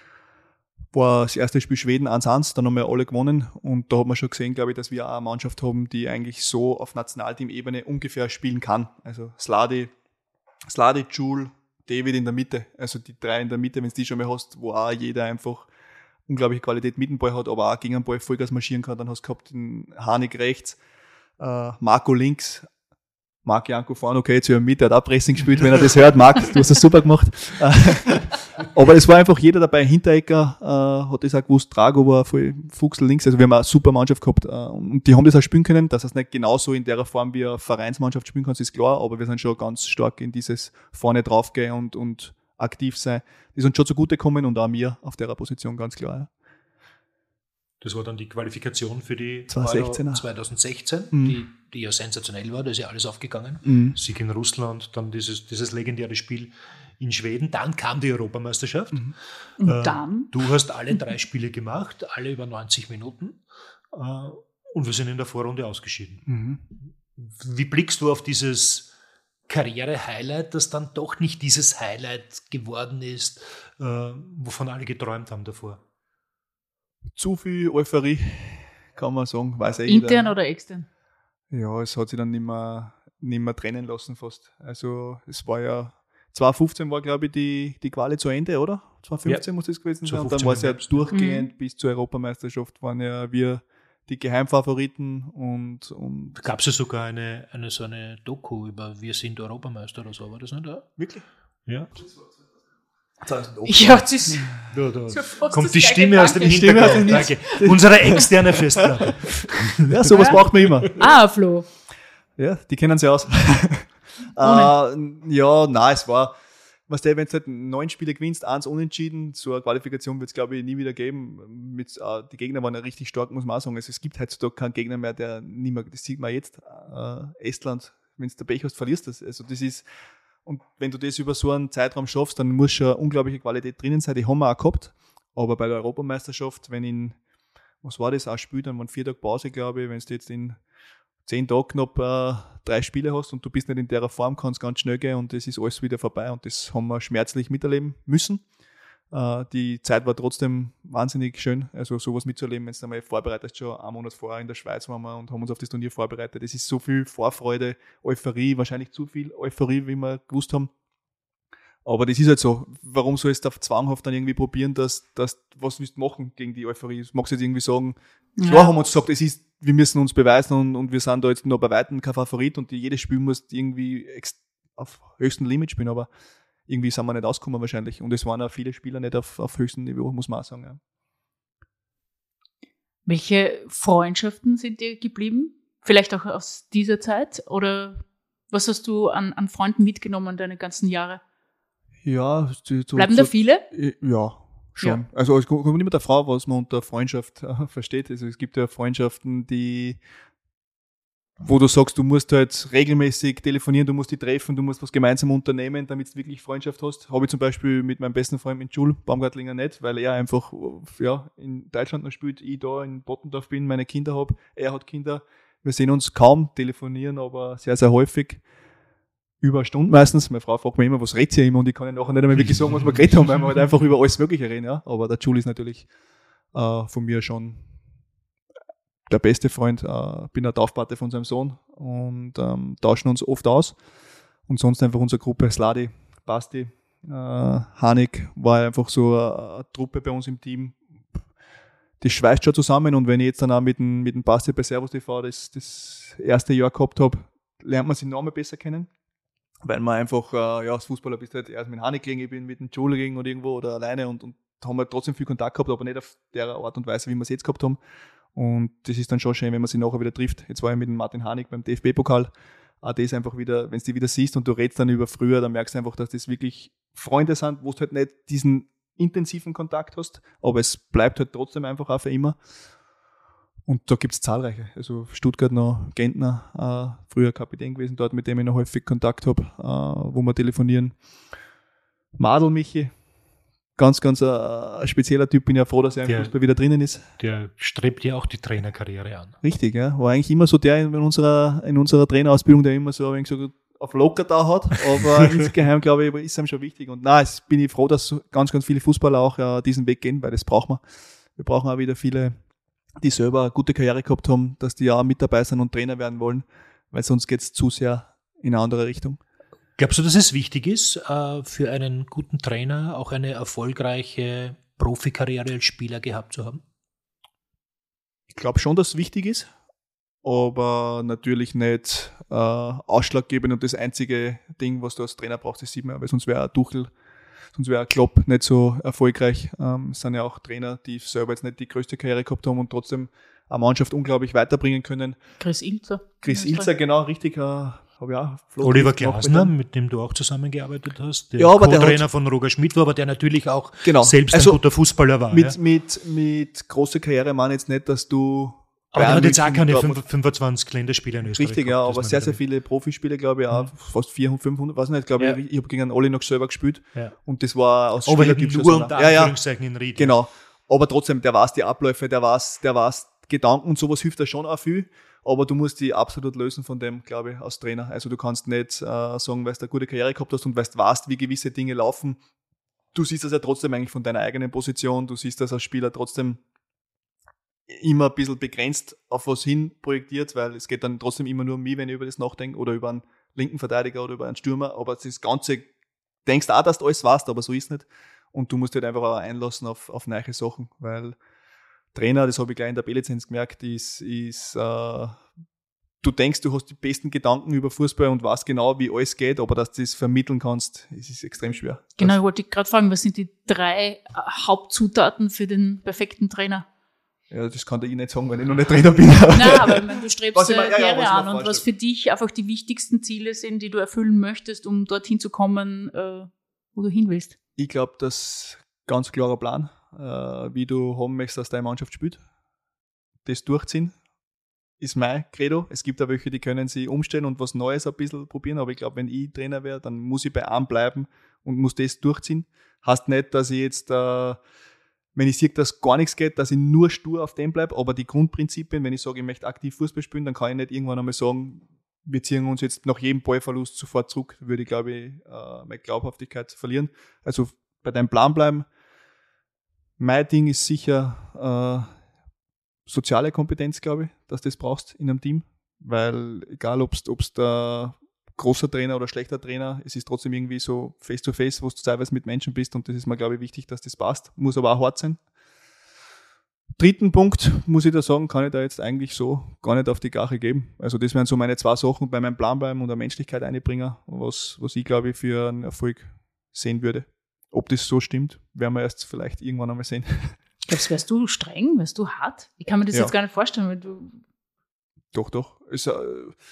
das erste Spiel Schweden eins eins, dann haben wir alle gewonnen und da hat man schon gesehen, glaube ich, dass wir auch eine Mannschaft haben, die eigentlich so auf Nationalteam-Ebene ungefähr spielen kann. Also Sladi, Sladi, Jule, David in der Mitte, also die drei in der Mitte, wenn du die schon mal hast, wo auch jeder einfach unglaubliche Qualität mit dem Ball hat, aber auch gegen den Ball Vollgas marschieren kann, dann hast du gehabt den Hanik rechts, Uh, Marco links, Marc Janko vorne, okay, jetzt höre ich mit, der hat auch Pressing gespielt, wenn er das hört. Marc, du hast das super gemacht. Aber es war einfach jeder dabei, Hinterecker uh, hat das auch gewusst, Drago war voll Fuchsel links, also wir haben eine super Mannschaft gehabt uh, und die haben das auch spielen können, dass es nicht genauso in der Form wie eine Vereinsmannschaft spielen kannst, ist klar, aber wir sind schon ganz stark in dieses vorne draufgehen und, und aktiv sein. Die sind schon zugutekommen und auch mir auf der Position, ganz klar. Ja. Das war dann die Qualifikation für die zweitausendsechzehner. zweitausendsechzehn, mhm. die, die ja sensationell war, da ist ja alles aufgegangen. Mhm. Sieg in Russland, dann dieses, dieses legendäre Spiel in Schweden, dann kam die Europameisterschaft. Mhm. Und äh, dann? Du hast alle drei Spiele gemacht, alle über neunzig Minuten äh, und wir sind in der Vorrunde ausgeschieden. Mhm. Wie blickst du auf dieses Karriere-Highlight, das dann doch nicht dieses Highlight geworden ist, äh, wovon alle geträumt haben davor? Zu viel Euphorie, kann man sagen. Weiß eh Intern jeder. oder extern? Ja, es hat sich dann nicht mehr, nicht mehr trennen lassen fast. Also es war ja, zweitausendfünfzehn war glaube ich die, die Quali zu Ende, oder? zweitausendfünfzehn ja. muss das gewesen sein. Und dann war es ja durchgehend mhm. bis zur Europameisterschaft, waren ja wir die Geheimfavoriten und, und gab es ja sogar eine, eine so eine Doku über Wir sind Europameister oder so, war das nicht da? Wirklich? Ja. Ja, das ist da, da. So kommt die Stimme aus dem Hintergrund. Danke. Unsere externe Festplatte. Ja, sowas ja. braucht man immer. Ah, Flo. Ja, die kennen sie aus. äh, ja, nein, es war, was der, wenn du halt neun Spiele gewinnst, eins unentschieden, so eine Qualifikation wird es, glaube ich, nie wieder geben. Mit, äh, die Gegner waren ja richtig stark, muss man auch sagen. Also, es gibt heutzutage keinen Gegner mehr, der nicht mehr, das sieht man jetzt, äh, Estland, wenn du der Pech hast, verlierst das. Also das ist, und wenn du das über so einen Zeitraum schaffst, dann muss schon unglaubliche Qualität drinnen sein. Die haben wir auch gehabt. Aber bei der Europameisterschaft, wenn in, was war das, ein Spiel, dann waren vier Tage Pause, glaube ich, wenn du jetzt in zehn Tagen knapp äh, drei Spiele hast und du bist nicht in der Form, kann es ganz schnell gehen und das ist alles wieder vorbei und das haben wir schmerzlich miterleben müssen. Äh, die Zeit war trotzdem wahnsinnig schön, also sowas mitzuerleben, wenn du einmal vorbereitet, schon einen Monat vorher in der Schweiz waren wir und haben uns auf das Turnier vorbereitet. Das ist so viel Vorfreude, Euphorie, wahrscheinlich zu viel Euphorie, wie wir gewusst haben. Aber das ist halt so. Warum sollst du auf zwanghaft dann irgendwie probieren, dass, dass was willst du machen gegen die Euphorie? Das magst du jetzt irgendwie sagen, ja. Klar haben wir uns gesagt, es ist, wir müssen uns beweisen und, und wir sind da jetzt noch bei weitem kein Favorit und die, jedes Spiel muss irgendwie auf höchstem Limit spielen, aber irgendwie sind wir nicht ausgekommen wahrscheinlich. Und es waren auch viele Spieler nicht auf, auf höchstem Niveau, muss man auch sagen. Ja. Welche Freundschaften sind dir geblieben? Vielleicht auch aus dieser Zeit? Oder was hast du an, an Freunden mitgenommen deine ganzen Jahre? Ja. So, Bleiben so, da viele? Ja, schon. Ja. Also es kommt immer der Frage, was man unter Freundschaft äh, versteht. Also es gibt ja Freundschaften, die wo du sagst, du musst halt regelmäßig telefonieren, du musst die treffen, du musst was gemeinsam unternehmen, damit du wirklich Freundschaft hast. Habe ich zum Beispiel mit meinem besten Freund mit Jules Baumgartlinger nicht, weil er einfach ja, in Deutschland noch spielt, ich da in Bottendorf bin, meine Kinder habe, er hat Kinder. Wir sehen uns kaum, telefonieren, aber sehr, sehr häufig. Über eine Stunde meistens. Meine Frau fragt mich immer, was redet ihr immer? Und ich kann ja nachher nicht einmal wirklich sagen, was wir geredet haben, weil wir halt einfach über alles Mögliche reden. Ja? Aber der Jules ist natürlich äh, von mir schon der beste Freund. Äh, bin ein Taufpate von seinem Sohn und ähm, tauschen uns oft aus. Und sonst einfach unsere Gruppe Sladi, Basti, äh, Hanik war einfach so eine, eine Truppe bei uns im Team. Das schweißt schon zusammen und wenn ich jetzt dann auch mit dem, mit dem Basti bei Servus T V das, das erste Jahr gehabt habe, lernt man sich noch mal besser kennen. Weil man einfach, äh, ja, als Fußballer bist du halt erst mit Hanik gegen, ich bin mit dem Joel gegen oder irgendwo oder alleine und, und haben wir trotzdem viel Kontakt gehabt, aber nicht auf der Art und Weise, wie wir es jetzt gehabt haben. Und das ist dann schon schön, wenn man sich nachher wieder trifft. Jetzt war ich mit dem Martin Hanig beim D F B-Pokal. Auch das einfach wieder, wenn du die wieder siehst und du redest dann über früher, dann merkst du einfach, dass das wirklich Freunde sind, wo du halt nicht diesen intensiven Kontakt hast, aber es bleibt halt trotzdem einfach auch für immer. Und da gibt es zahlreiche. Also Stuttgart noch, Gentner, äh, früher Kapitän gewesen dort, mit dem ich noch häufig Kontakt habe, äh, wo wir telefonieren. Madl Michi, ganz, ganz äh, ein spezieller Typ, bin ja froh, dass er im Fußball wieder drinnen ist. Der strebt ja auch die Trainerkarriere an. Richtig, ja. War eigentlich immer so der in unserer, in unserer Trainerausbildung, der immer so ein wenig so auf locker da hat, aber insgeheim, glaube ich, ist ihm schon wichtig. Und nein, jetzt bin ich froh, dass ganz, ganz viele Fußballer auch äh, diesen Weg gehen, weil das brauchen wir. Wir brauchen auch wieder viele, die selber eine gute Karriere gehabt haben, dass die auch mit dabei sind und Trainer werden wollen, weil sonst geht es zu sehr in eine andere Richtung. Glaubst du, dass es wichtig ist, äh, für einen guten Trainer auch eine erfolgreiche Profikarriere als Spieler gehabt zu haben? Ich glaube schon, dass es wichtig ist, aber natürlich nicht äh, ausschlaggebend und das einzige Ding, was du als Trainer brauchst, das sieht man, weil sonst wäre ein Tuchel, sonst wäre ein Klopp nicht so erfolgreich. Ähm, es sind ja auch Trainer, die selber jetzt nicht die größte Karriere gehabt haben und trotzdem eine Mannschaft unglaublich weiterbringen können. Chris Ilzer. Chris Ilzer, genau, richtig. Äh, habe ich auch Oliver Glasner, mit dem du auch zusammengearbeitet hast, der ja, Co-Trainer von Roger Schmidt war, aber der natürlich auch genau. selbst also ein guter Fußballer war. Mit, ja. mit, mit großer Karriere meine ich jetzt nicht, dass du... Aber er hat jetzt auch keine fünfundzwanzig Länderspiele in Österreich. Richtig, gehabt, ja, aber sehr, sehr viele Profispiele, glaube ich, auch, mhm. fast vierhundert, fünfhundert, weiß nicht, glaube ja. ich, ich habe gegen einen Olli noch selber gespielt ja. und das war aus aber Spielertyp nur so unter ja, ja, in Ried. Genau, aber trotzdem, der weiß die Abläufe, der weiß, der weiß Gedanken und sowas hilft da schon auch viel, aber du musst die absolut lösen von dem, glaube ich, als Trainer. Also du kannst nicht äh, sagen, weil du eine gute Karriere gehabt hast und weißt, weißt, wie gewisse Dinge laufen. Du siehst das ja trotzdem eigentlich von deiner eigenen Position, du siehst das als Spieler trotzdem immer ein bisschen begrenzt auf was hin projektiert, weil es geht dann trotzdem immer nur um mich, wenn ich über das nachdenke oder über einen linken Verteidiger oder über einen Stürmer, aber das Ganze, denkst auch, dass du alles weißt, aber so ist es nicht und du musst halt einfach auch einlassen auf, auf neue Sachen, weil Trainer, das habe ich gleich in der B-Lizenz gemerkt, ist, ist äh, du denkst, du hast die besten Gedanken über Fußball und weißt genau, wie alles geht, aber dass du das vermitteln kannst, ist, ist extrem schwer. Genau, ich wollte dich gerade fragen, was sind die drei Hauptzutaten für den perfekten Trainer? Ja, das kann ich nicht sagen, wenn ich noch nicht Trainer bin. Nein, aber ich meine, du strebst eine ja, Karriere ja, an und was für dich einfach die wichtigsten Ziele sind, die du erfüllen möchtest, um dorthin zu kommen, äh, wo du hin willst. Ich glaube, das ganz klarer Plan, äh, wie du haben möchtest, dass deine Mannschaft spielt. Das durchziehen ist mein Credo. Es gibt auch welche, die können sich umstellen und was Neues ein bisschen probieren, aber ich glaube, wenn ich Trainer wäre, dann muss ich bei einem bleiben und muss das durchziehen. Heißt nicht, dass ich jetzt äh, wenn ich sehe, dass gar nichts geht, dass ich nur stur auf dem bleibe, aber die Grundprinzipien, wenn ich sage, ich möchte aktiv Fußball spielen, dann kann ich nicht irgendwann einmal sagen, wir ziehen uns jetzt nach jedem Ballverlust sofort zurück, würde ich, glaube ich, äh, meine Glaubhaftigkeit verlieren. Also bei deinem Plan bleiben. Mein Ding ist sicher äh, soziale Kompetenz, glaube ich, dass du das brauchst in einem Team, weil egal, ob es der großer Trainer oder schlechter Trainer, es ist trotzdem irgendwie so face-to-face, wo du teilweise mit Menschen bist und das ist mir, glaube ich, wichtig, dass das passt. Muss aber auch hart sein. Dritten Punkt, muss ich da sagen, kann ich da jetzt eigentlich so gar nicht auf die Gache geben. Also das wären so meine zwei Sachen, bei meinem Plan bleiben und der Menschlichkeit einbringen, was, was ich, glaube ich, für einen Erfolg sehen würde. Ob das so stimmt, werden wir erst vielleicht irgendwann einmal sehen. Glaubst du, wärst du streng, wärst du hart? Ich kann mir das ja. jetzt gar nicht vorstellen, weil du... Doch, doch. Es, äh,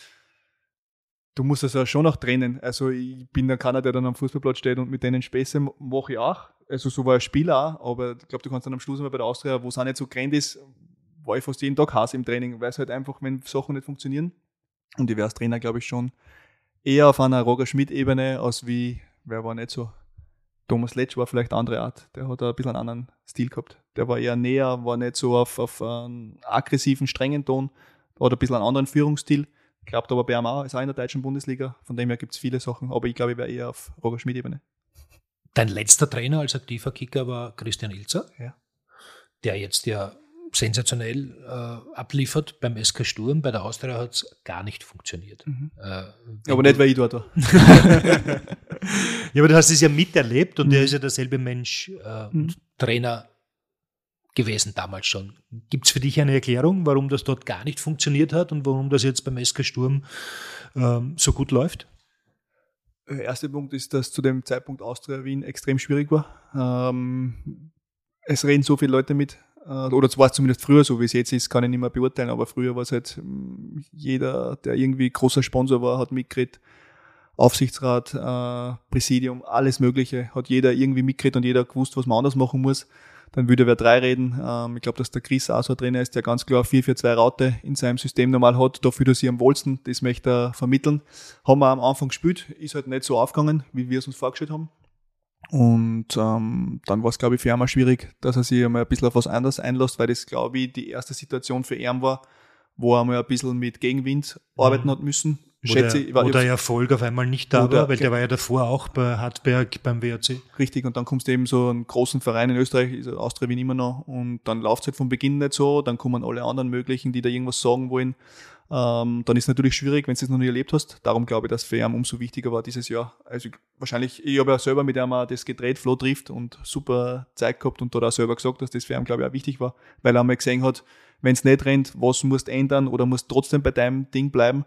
Du musst das ja schon auch trennen. Also ich bin dann keiner, der dann am Fußballplatz steht und mit denen Späße mache ich auch. Also so war ein Spieler auch, aber ich glaube, du kannst dann am Schluss mal bei der Austria, wo es auch nicht so grand ist, war ich fast jeden Tag Hass im Training, weil es halt einfach, wenn Sachen nicht funktionieren. Und ich wäre als Trainer, glaube ich, schon eher auf einer Roger Schmidt-Ebene, als wie, wer war nicht so, Thomas Letsch war vielleicht eine andere Art. Der hat ein bisschen einen anderen Stil gehabt. Der war eher näher, war nicht so auf, auf einen aggressiven, strengen Ton, hat ein bisschen einen anderen Führungsstil. Klappt aber bei ihm auch, ist auch in der deutschen Bundesliga. Von dem her gibt es viele Sachen, aber ich glaube, ich wäre eher auf Roger Schmidt-Ebene. Dein letzter Trainer als aktiver Kicker war Christian Ilzer, ja. der jetzt ja sensationell äh, abliefert beim S K Sturm. Bei der Austria hat es gar nicht funktioniert. Mhm. Äh, aber nicht, weil ich dort war. Ja, aber du hast es ja miterlebt und mhm. er ist ja derselbe Mensch äh, mhm. und Trainer gewesen damals schon. Gibt es für dich eine Erklärung, warum das dort gar nicht funktioniert hat und warum das jetzt beim S K Sturm ähm, so gut läuft? Der erste Punkt ist, dass zu dem Zeitpunkt Austria Wien extrem schwierig war. Ähm, es reden so viele Leute mit, oder es war zumindest früher so, wie es jetzt ist, kann ich nicht mehr beurteilen, aber früher war es halt jeder, der irgendwie großer Sponsor war, hat mitgeredet, Aufsichtsrat, äh, Präsidium, alles Mögliche, hat jeder irgendwie mitgeredet und jeder gewusst, was man anders machen muss. Dann würde wer drei reden. Ähm, ich glaube, dass der Chris auch so ein Trainer ist, der ganz klar vier vier zwei Raute in seinem System normal hat. Da fühlt er sich am wohlsten. Das möchte er vermitteln. Haben wir am Anfang gespielt. Ist halt nicht so aufgegangen, wie wir es uns vorgestellt haben. Und ähm, dann war es, glaube ich, für ihn auch schwierig, dass er sich einmal ein bisschen auf was anderes einlässt, weil das, glaube ich, die erste Situation für ihn war, wo er mal ein bisschen mit Gegenwind arbeiten mhm. hat müssen. Wo, Schätze, der, ich, war, wo der Erfolg auf einmal nicht da oder, war, weil der war ja davor auch bei Hartberg beim W R C. Richtig, und dann kommst du eben so einen großen Verein in Österreich, ist Austria Wien immer noch, und dann läuft es halt von Beginn nicht so, dann kommen alle anderen möglichen, die da irgendwas sagen wollen. Ähm, dann ist es natürlich schwierig, wenn du es noch nie erlebt hast. Darum glaube ich, dass für ihn umso wichtiger war dieses Jahr. Also wahrscheinlich, ich habe ja selber mit ihm auch das gedreht, Flo trifft, und super Zeit gehabt und da hat auch selber gesagt, dass das für ihn, glaube ich, auch wichtig war, weil er einmal gesehen hat, wenn es nicht rennt, was musst du ändern oder musst trotzdem bei deinem Ding bleiben.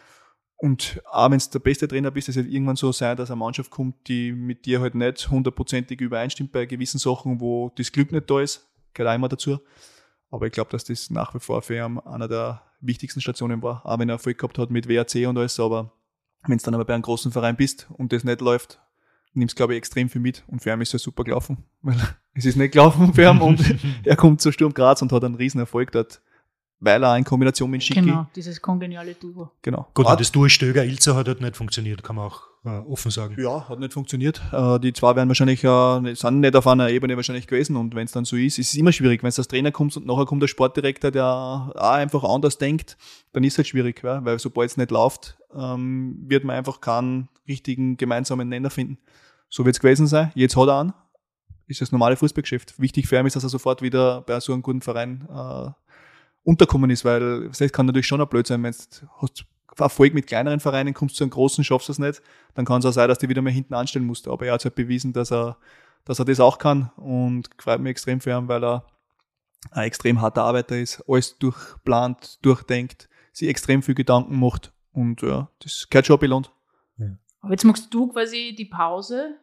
Und auch wenn du der beste Trainer bist, es wird irgendwann so sein, dass eine Mannschaft kommt, die mit dir halt nicht hundertprozentig übereinstimmt bei gewissen Sachen, wo das Glück nicht da ist. Gehört auch immer dazu. Aber ich glaube, dass das nach wie vor für ihn einer der wichtigsten Stationen war. Auch wenn er Erfolg gehabt hat mit W R C und alles. Aber wenn du dann aber bei einem großen Verein bist und das nicht läuft, nimmst du, glaube ich, extrem viel mit. Und für ihn ist es super gelaufen. Weil es ist nicht gelaufen für ihn und er kommt zu Sturm Graz und hat einen riesen Erfolg dort. Weil er in Kombination mit Schicki. Genau, dieses kongeniale Duo. Genau. Gut, und das Duo Stöger-Ilzer hat halt nicht funktioniert, kann man auch äh, offen sagen. Ja, hat nicht funktioniert. Äh, die zwei werden wahrscheinlich, äh, sind nicht auf einer Ebene wahrscheinlich gewesen, und wenn es dann so ist, ist es immer schwierig. Wenn es als Trainer kommt und nachher kommt der Sportdirektor, der auch einfach anders denkt, dann ist es halt schwierig, ja? Weil sobald es nicht läuft, ähm, wird man einfach keinen richtigen gemeinsamen Nenner finden. So wird es gewesen sein. Jetzt hat er einen. Ist das normale Fußballgeschäft. Wichtig für ihn ist, dass er sofort wieder bei so einem guten Verein äh, unterkommen ist, weil das kann natürlich schon ein blöd sein, wenn du hast Erfolg mit kleineren Vereinen, kommst zu einem großen, schaffst du es nicht, dann kann es auch sein, dass du wieder mehr hinten anstellen musst. Aber er hat halt bewiesen, dass er, dass er das auch kann, und freut mich extrem für ihn, weil er ein extrem harter Arbeiter ist, alles durchplant, durchdenkt, sich extrem viel Gedanken macht, und ja, das gehört schon belohnt. Ja. Aber jetzt machst du quasi die Pause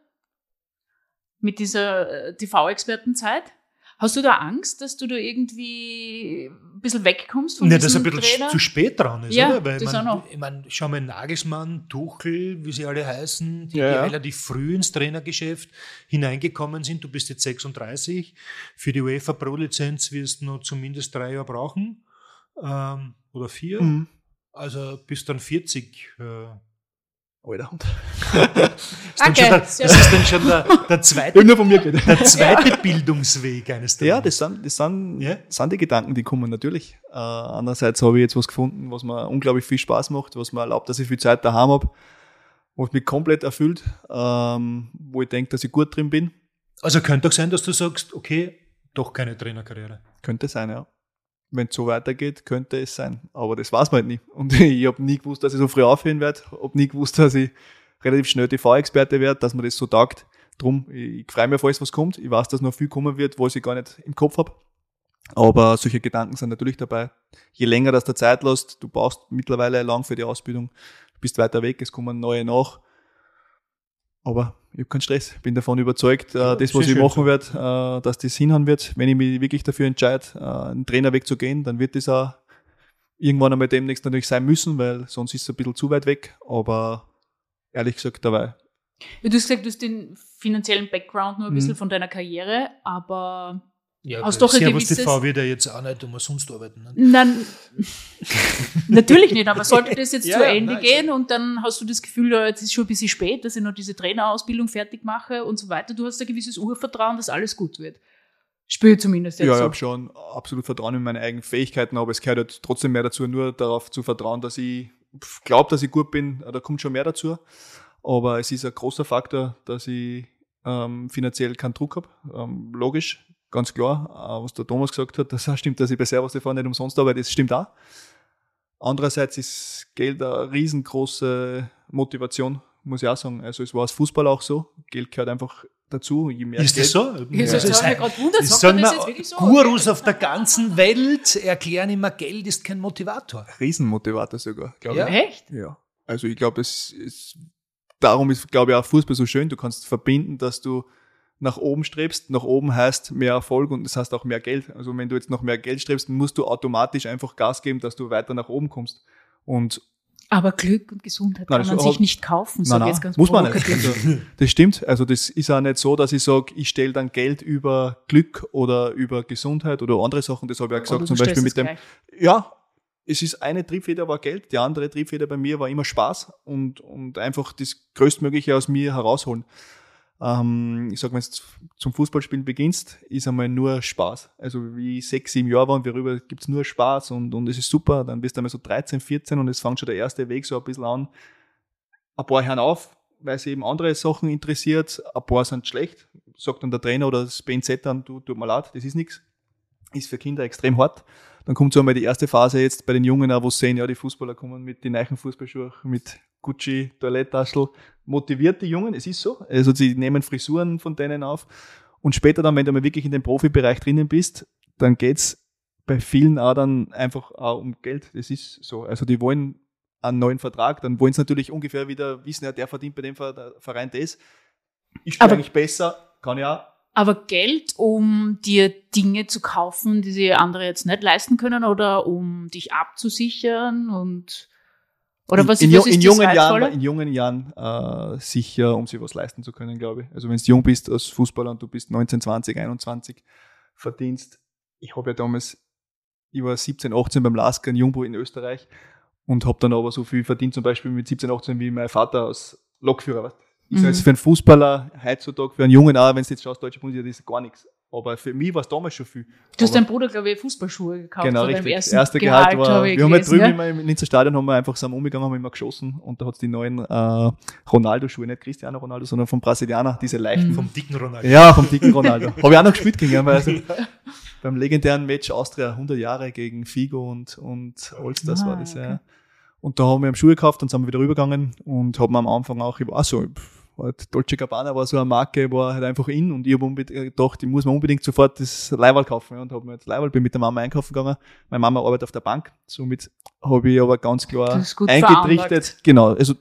mit dieser T V-Expertenzeit. Hast du da Angst, dass du da irgendwie ein bisschen wegkommst von ja, diesem dass er ein bisschen Trainer? zu spät dran ist, ja, oder? Weil das man, auch noch. Ich meine, schau mal, Nagelsmann, Tuchel, wie sie alle heißen, die, Ja, die ja. relativ früh ins Trainergeschäft hineingekommen sind. Du bist jetzt sechsunddreißig. Für die UEFA Pro-Lizenz wirst du noch zumindest drei Jahre brauchen. Ähm, oder vier. Mhm. Also bis dann vierzig. Äh, Alter Hund. ist dann Okay, schon der, das sehr ist dann schon der, der, zweite, Nur von mir geht. der zweite Bildungsweg eines Ja, Trainers. das sind, das sind, Ja. sind die Gedanken, die kommen natürlich. Äh, andererseits habe ich jetzt was gefunden, was mir unglaublich viel Spaß macht, was mir erlaubt, dass ich viel Zeit daheim habe, was mich komplett erfüllt, ähm, wo ich denke, dass ich gut drin bin. Also könnte auch sein, dass du sagst, okay, doch keine Trainerkarriere. Könnte sein, ja. Wenn es so weitergeht, könnte es sein. Aber das weiß man halt nicht. Und ich habe nie gewusst, dass ich so früh aufhören werde. Habe nie gewusst, dass ich relativ schnell T V-Experte werde, dass mir das so taugt. Drum, ich, ich freue mich auf alles, was kommt. Ich weiß, dass noch viel kommen wird, was ich gar nicht im Kopf habe. Aber solche Gedanken sind natürlich dabei. Je länger das der Zeit lässt, du brauchst mittlerweile lang für die Ausbildung, du bist weiter weg, es kommen neue nach. Aber ich habe keinen Stress. Bin davon überzeugt, Ja, äh, das, was sehr ich schön machen werde, äh, dass das hinhauen wird. Wenn ich mich wirklich dafür entscheide, äh, einen Trainerweg zu gehen, dann wird das auch irgendwann einmal demnächst natürlich sein müssen, weil sonst ist es ein bisschen zu weit weg. Aber ehrlich gesagt dabei. Du hast gesagt, du hast den finanziellen Background nur ein bisschen Mhm. von deiner Karriere, aber Ja, Hast doch ein Servus gewisses- T V wird ja jetzt auch nicht umsonst arbeiten. Ne? Nein, natürlich nicht, aber sollte das jetzt Ja, zu ja, Ende nein, gehen und dann hast du das Gefühl, ja, jetzt ist schon ein bisschen spät, dass ich noch diese Trainerausbildung fertig mache und so weiter. Du hast ein gewisses Urvertrauen, dass alles gut wird. Spür zumindest jetzt Ja, ich so. habe schon absolut Vertrauen in meine eigenen Fähigkeiten, aber es gehört halt trotzdem mehr dazu, nur darauf zu vertrauen, dass ich glaube, dass ich gut bin. Da kommt schon mehr dazu. Aber es ist ein großer Faktor, dass ich ähm, finanziell keinen Druck habe. Ähm, logisch, ganz klar. Äh, was der Thomas gesagt hat, das stimmt, dass ich bei Servus T V nicht umsonst arbeite, das stimmt auch. Andererseits ist Geld eine riesengroße Motivation, muss ich auch sagen. Also es war als Fußball auch so. Geld gehört einfach dazu. Je mehr Ist Geld, das so? Ja, Ja, so, das jetzt ist habe ich ein- gerade gewundert, das sagt sagen man das wir, jetzt wirklich so? Gurus auf der ganzen Welt erklären immer, Geld ist kein Motivator. Riesenmotivator sogar, glaube Ja. ich. Echt? Ja, also ich glaube, es ist, darum ist, glaube ich, auch Fußball so schön. Du kannst verbinden, dass du nach oben strebst. Nach oben heißt mehr Erfolg und das heißt auch mehr Geld. Also wenn du jetzt noch mehr Geld strebst, musst du automatisch einfach Gas geben, dass du weiter nach oben kommst. Und aber Glück und Gesundheit nein, kann man das sich hat, nicht kaufen, sage ich jetzt ganz muss man nicht. provokativ. Also, das stimmt. Also das ist auch nicht so, dass ich sage, ich stelle dann Geld über Glück oder über Gesundheit oder andere Sachen. Das habe ich auch gesagt, Oder zum du Beispiel mit stellst dem, es gleich. ja, es ist eine Triebfeder war Geld, die andere Triebfeder bei mir war immer Spaß und, und einfach das Größtmögliche aus mir herausholen. Ähm, ich sag mal, wenn du zum Fußballspielen beginnst, ist einmal nur Spaß. Also wie ich sechs, sieben Jahre war und wir rüber gibt's nur Spaß und, und es ist super. Dann bist du einmal so dreizehn, vierzehn und es fängt schon der erste Weg so ein bisschen an. Ein paar hören auf, weil sie eben andere Sachen interessiert. Ein paar sind schlecht. Sagt dann der Trainer oder das B N Z dann, du, tut mir leid, das ist nichts. Ist für Kinder extrem hart. Dann kommt so einmal die erste Phase jetzt bei den Jungen auch, wo sie sehen, ja, die Fußballer kommen mit den neuen Fußballschuhen, mit Gucci, Toiletttaschel, motiviert die Jungen, es ist so. Also sie nehmen Frisuren von denen auf. Und später dann, wenn du mal wirklich in dem Profibereich drinnen bist, dann geht's bei vielen auch dann einfach auch um Geld. Das ist so. Also die wollen einen neuen Vertrag, dann wollen sie natürlich ungefähr wieder wissen, ja, der verdient bei dem Verein das. Ich spiele eigentlich besser, kann ich auch. Aber Geld, um dir Dinge zu kaufen, die sich andere jetzt nicht leisten können oder um dich abzusichern und oder was, in, was in, ist in, das jungen Reizvolle? Jahren, in jungen Jahren äh, sicher, um sich was leisten zu können, glaube ich. Also wenn du jung bist als Fußballer und du bist neunzehn, zwanzig, einundzwanzig, verdienst, ich habe ja damals, ich war siebzehn, achtzehn beim Lasker in Jungbo in Österreich und habe dann aber so viel verdient, zum Beispiel mit siebzehn, achtzehn wie mein Vater als Lokführer. Weißt? Ist mhm. also für einen Fußballer heutzutage, für einen Jungen auch, wenn du jetzt schaust, deutsche Bundesliga, das ist gar nichts. Aber für mich war es damals schon viel. Du hast deinem Bruder, glaube ich, Fußballschuhe gekauft. Genau, von richtig. Deinem ersten Das erste Gehalt, Gehalt war, ich wir haben ja drüben ja? immer im Linzer Stadion haben wir einfach so umgegangen, haben wir immer geschossen und da hat es die neuen äh, Ronaldo-Schuhe, nicht Cristiano Ronaldo, sondern vom Brasilianer, diese leichten. Mhm. Vom dicken Ronaldo. Ja, vom dicken Ronaldo. Habe ich auch noch gespielt gegen ihn, also beim legendären Match Austria hundert Jahre gegen Figo und, und Allstars ah, war das, okay. ja. Und da haben wir ihm Schuhe gekauft, dann sind wir wieder rübergegangen und haben am Anfang auch, ich war so, Dolce Gabbana war so eine Marke, war halt einfach in und ich habe gedacht, ich muss mir unbedingt sofort das Leihwahl kaufen und habe mir das Leihwahl, bin mit der Mama einkaufen gegangen. Meine Mama arbeitet auf der Bank, somit habe ich aber ganz klar eingetrichtert, genau, also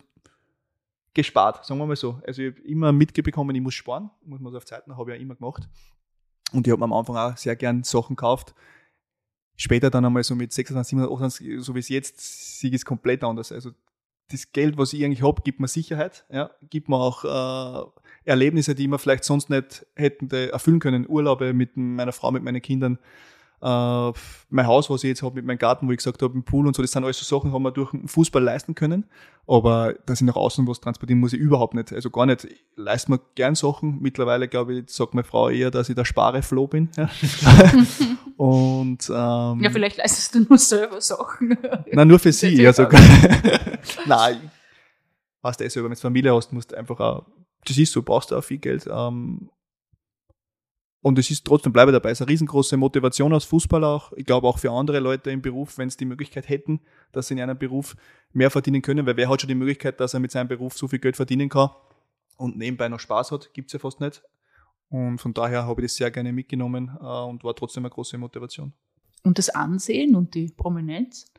gespart, sagen wir mal so. Also ich habe immer mitbekommen, ich muss sparen, muss man so auf Zeiten, habe ich ja immer gemacht und ich habe mir am Anfang auch sehr gern Sachen gekauft. Später dann einmal so mit sechsundzwanzig, siebenundzwanzig, achtundzwanzig, so wie es jetzt, sehe ich es komplett anders. Also das Geld, was ich eigentlich habe, gibt mir Sicherheit, ja, gibt mir auch äh, Erlebnisse, die wir vielleicht sonst nicht hätten erfüllen können. Urlaube mit meiner Frau, mit meinen Kindern, äh, mein Haus, was ich jetzt habe, mit meinem Garten, wo ich gesagt habe, im Pool und so, das sind alles so Sachen, die wir durch den Fußball leisten können. Aber dass ich nach außen was transportieren muss, ich überhaupt nicht. Also gar nicht. Ich leiste mir gern Sachen. Mittlerweile, glaube ich, sagt meine Frau eher, dass ich der Sparefloh bin. Ja. Und, ähm, ja, vielleicht leistest du nur selber Sachen. Nein, nur für sie. Also, nein, hast du eh selber, wenn du Familie hast, musst du einfach auch, das ist so, brauchst du auch viel Geld. Ähm, und es ist trotzdem, bleibe dabei, es ist eine riesengroße Motivation als Fußballer auch. Ich glaube auch für andere Leute im Beruf, wenn sie die Möglichkeit hätten, dass sie in einem Beruf mehr verdienen können, weil wer hat schon die Möglichkeit, dass er mit seinem Beruf so viel Geld verdienen kann und nebenbei noch Spaß hat, gibt's ja fast nicht. Und von daher habe ich das sehr gerne mitgenommen äh, und war trotzdem eine große Motivation. Und das Ansehen und die Prominenz?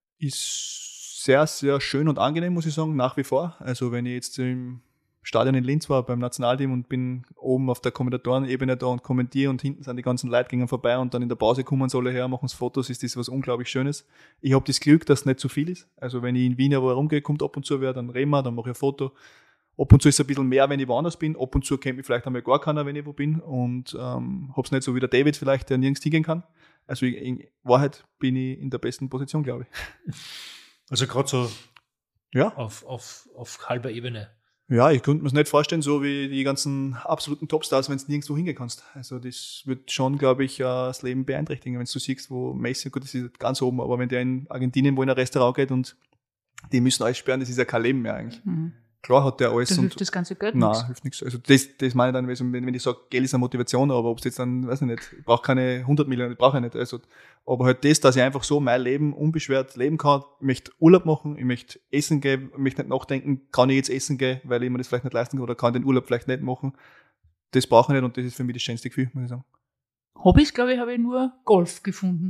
Ist sehr, sehr schön und angenehm, muss ich sagen, nach wie vor. Also wenn ich jetzt im Stadion in Linz war, beim Nationalteam und bin oben auf der Kommentatorenebene da und kommentiere und hinten sind die ganzen Leute gingen vorbei und dann in der Pause kommen sie alle her, machen Fotos, ist das was unglaublich Schönes. Ich habe das Glück, dass es nicht zu viel ist. Also wenn ich in Wien wo herumgehe, kommt ab und zu wer, dann reden wir, dann mache ich ein Foto. Ab und zu ist es ein bisschen mehr, wenn ich woanders bin. Ab und zu kennt mich vielleicht einmal gar keiner, wenn ich wo bin. Und ähm, habe es nicht so wie der David vielleicht, der nirgends hingehen kann. Also in Wahrheit bin ich in der besten Position, glaube ich. Also gerade so ja. auf, auf, auf halber Ebene. Ja, ich könnte mir es nicht vorstellen, so wie die ganzen absoluten Topstars, wenn du nirgendwo hingehen kannst. Also das wird schon, glaube ich, das Leben beeinträchtigen, wenn du siehst, wo Messi, gut, das ist ganz oben, aber wenn der in Argentinien wo in ein Restaurant geht und die müssen alles sperren, das ist ja kein Leben mehr eigentlich. Mhm. Klar hat der alles. Da und hilft das ganze Geld nein, nichts. Hilft nichts. Also das, das meine ich dann, wenn, wenn ich sage, Geld ist eine Motivation, aber ob es jetzt dann, weiß ich nicht, ich brauche keine hundert Millionen, ich brauche ich nicht. Also, aber halt das, dass ich einfach so mein Leben unbeschwert leben kann. Ich möchte Urlaub machen, ich möchte essen gehen, ich möchte nicht nachdenken, kann ich jetzt essen gehen, weil ich mir das vielleicht nicht leisten kann oder kann den Urlaub vielleicht nicht machen. Das brauche ich nicht und das ist für mich das schönste Gefühl, muss ich sagen. Hobbys, glaube ich, habe ich nur Golf gefunden.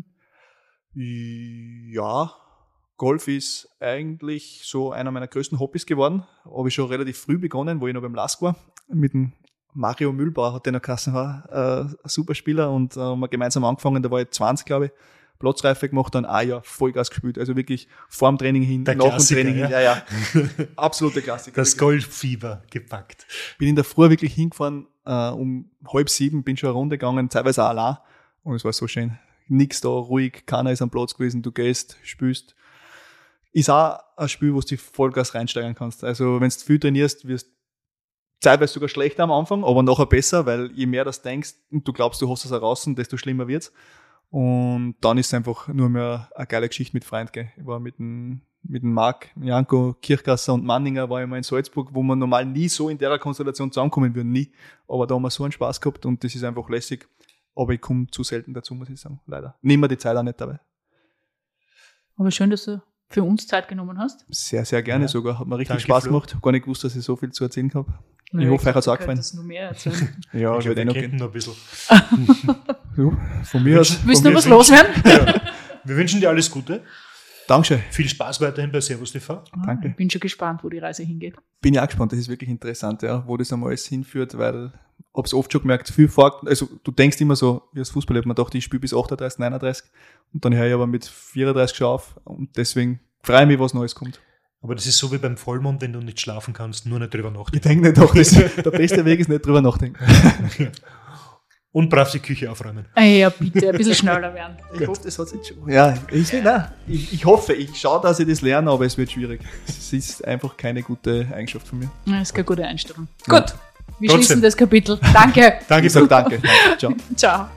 Ja, Golf ist eigentlich so einer meiner größten Hobbys geworden. Habe ich schon relativ früh begonnen, wo ich noch beim Lask war, mit dem Mario Mühlbauer hat den noch geheißen, war äh, ein super Spieler und äh, haben wir gemeinsam angefangen, da war ich zwanzig, glaube ich, Platzreife gemacht, dann ein Jahr Vollgas gespielt, also wirklich vor dem Training hin, Der nach dem Klassiker, Training hin, ja. ja, ja, absolute Klassiker. Das Golffieber gepackt. Bin in der Früh wirklich hingefahren, äh, um halb sieben, bin schon eine Runde gegangen, teilweise auch allein und es war so schön. Nix da, ruhig, keiner ist am Platz gewesen, du gehst, spielst. Ist auch ein Spiel, wo du die Vollgas reinsteigern kannst. Also wenn du viel trainierst, wirst du zeitweise sogar schlechter am Anfang, aber nachher besser, weil je mehr das denkst und du glaubst, du hast es heraus, desto schlimmer wird's. Und dann ist es einfach nur mehr eine geile Geschichte mit Freunden. Gell. Ich war mit dem, mit dem Marc, Janko, Kirchgasser und Manninger, war ich mal in Salzburg, wo man normal nie so in der Konstellation zusammenkommen würden, nie. Aber da haben wir so einen Spaß gehabt und das ist einfach lässig. Aber ich komme zu selten dazu, muss ich sagen, leider. Nimm mir die Zeit auch nicht dabei. Aber schön, dass du für uns Zeit genommen hast. Sehr, sehr gerne Ja. sogar. Hat mir richtig Danke, Spaß Flo. gemacht. Gar nicht gewusst, dass ich so viel zu erzählen habe. Ich Naja, hoffe, euch hat es auch glaub, du gefallen. könntest noch mehr erzählen. Ja, Ich ich glaube, werde eh wir noch kennen gehen. noch ein bisschen. Ja, von mir aus. Willst von du noch mir was aus- loswerden? Ja. Wir wünschen dir alles Gute. Dankeschön. Viel Spaß weiterhin bei Servus T V. Danke. Ich bin schon gespannt, wo die Reise hingeht. Bin ja auch gespannt, das ist wirklich interessant, ja, wo das einmal alles hinführt, weil ich habe es oft schon gemerkt, viel vor, also du denkst immer so, wie als Fußballer, man dachte, ich spiele bis achtunddreißig, neununddreißig und dann höre ich aber mit vierunddreißig schon auf und deswegen freue ich mich, was Neues kommt. Aber das ist so wie beim Vollmond, wenn du nicht schlafen kannst, nur nicht drüber Ich nachdenken. denke nicht, doch, das, der beste Weg ist nicht drüber nachdenken. Und brav die Küche aufräumen. Ah ja, bitte, ein bisschen schneller werden. Ich hoffe, das hat jetzt schon. Ja, ich, nein, ich, ich hoffe, ich schaue, dass ich das lerne, aber es wird schwierig. Es ist einfach keine gute Eigenschaft von mir. Das ist keine gute Einstellung. Ja. Gut, wir Trotzdem. schließen das Kapitel. Danke. Danke, Ich sage danke. danke. Ciao. Ciao.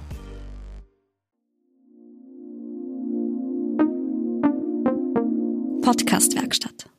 Podcast-Werkstatt.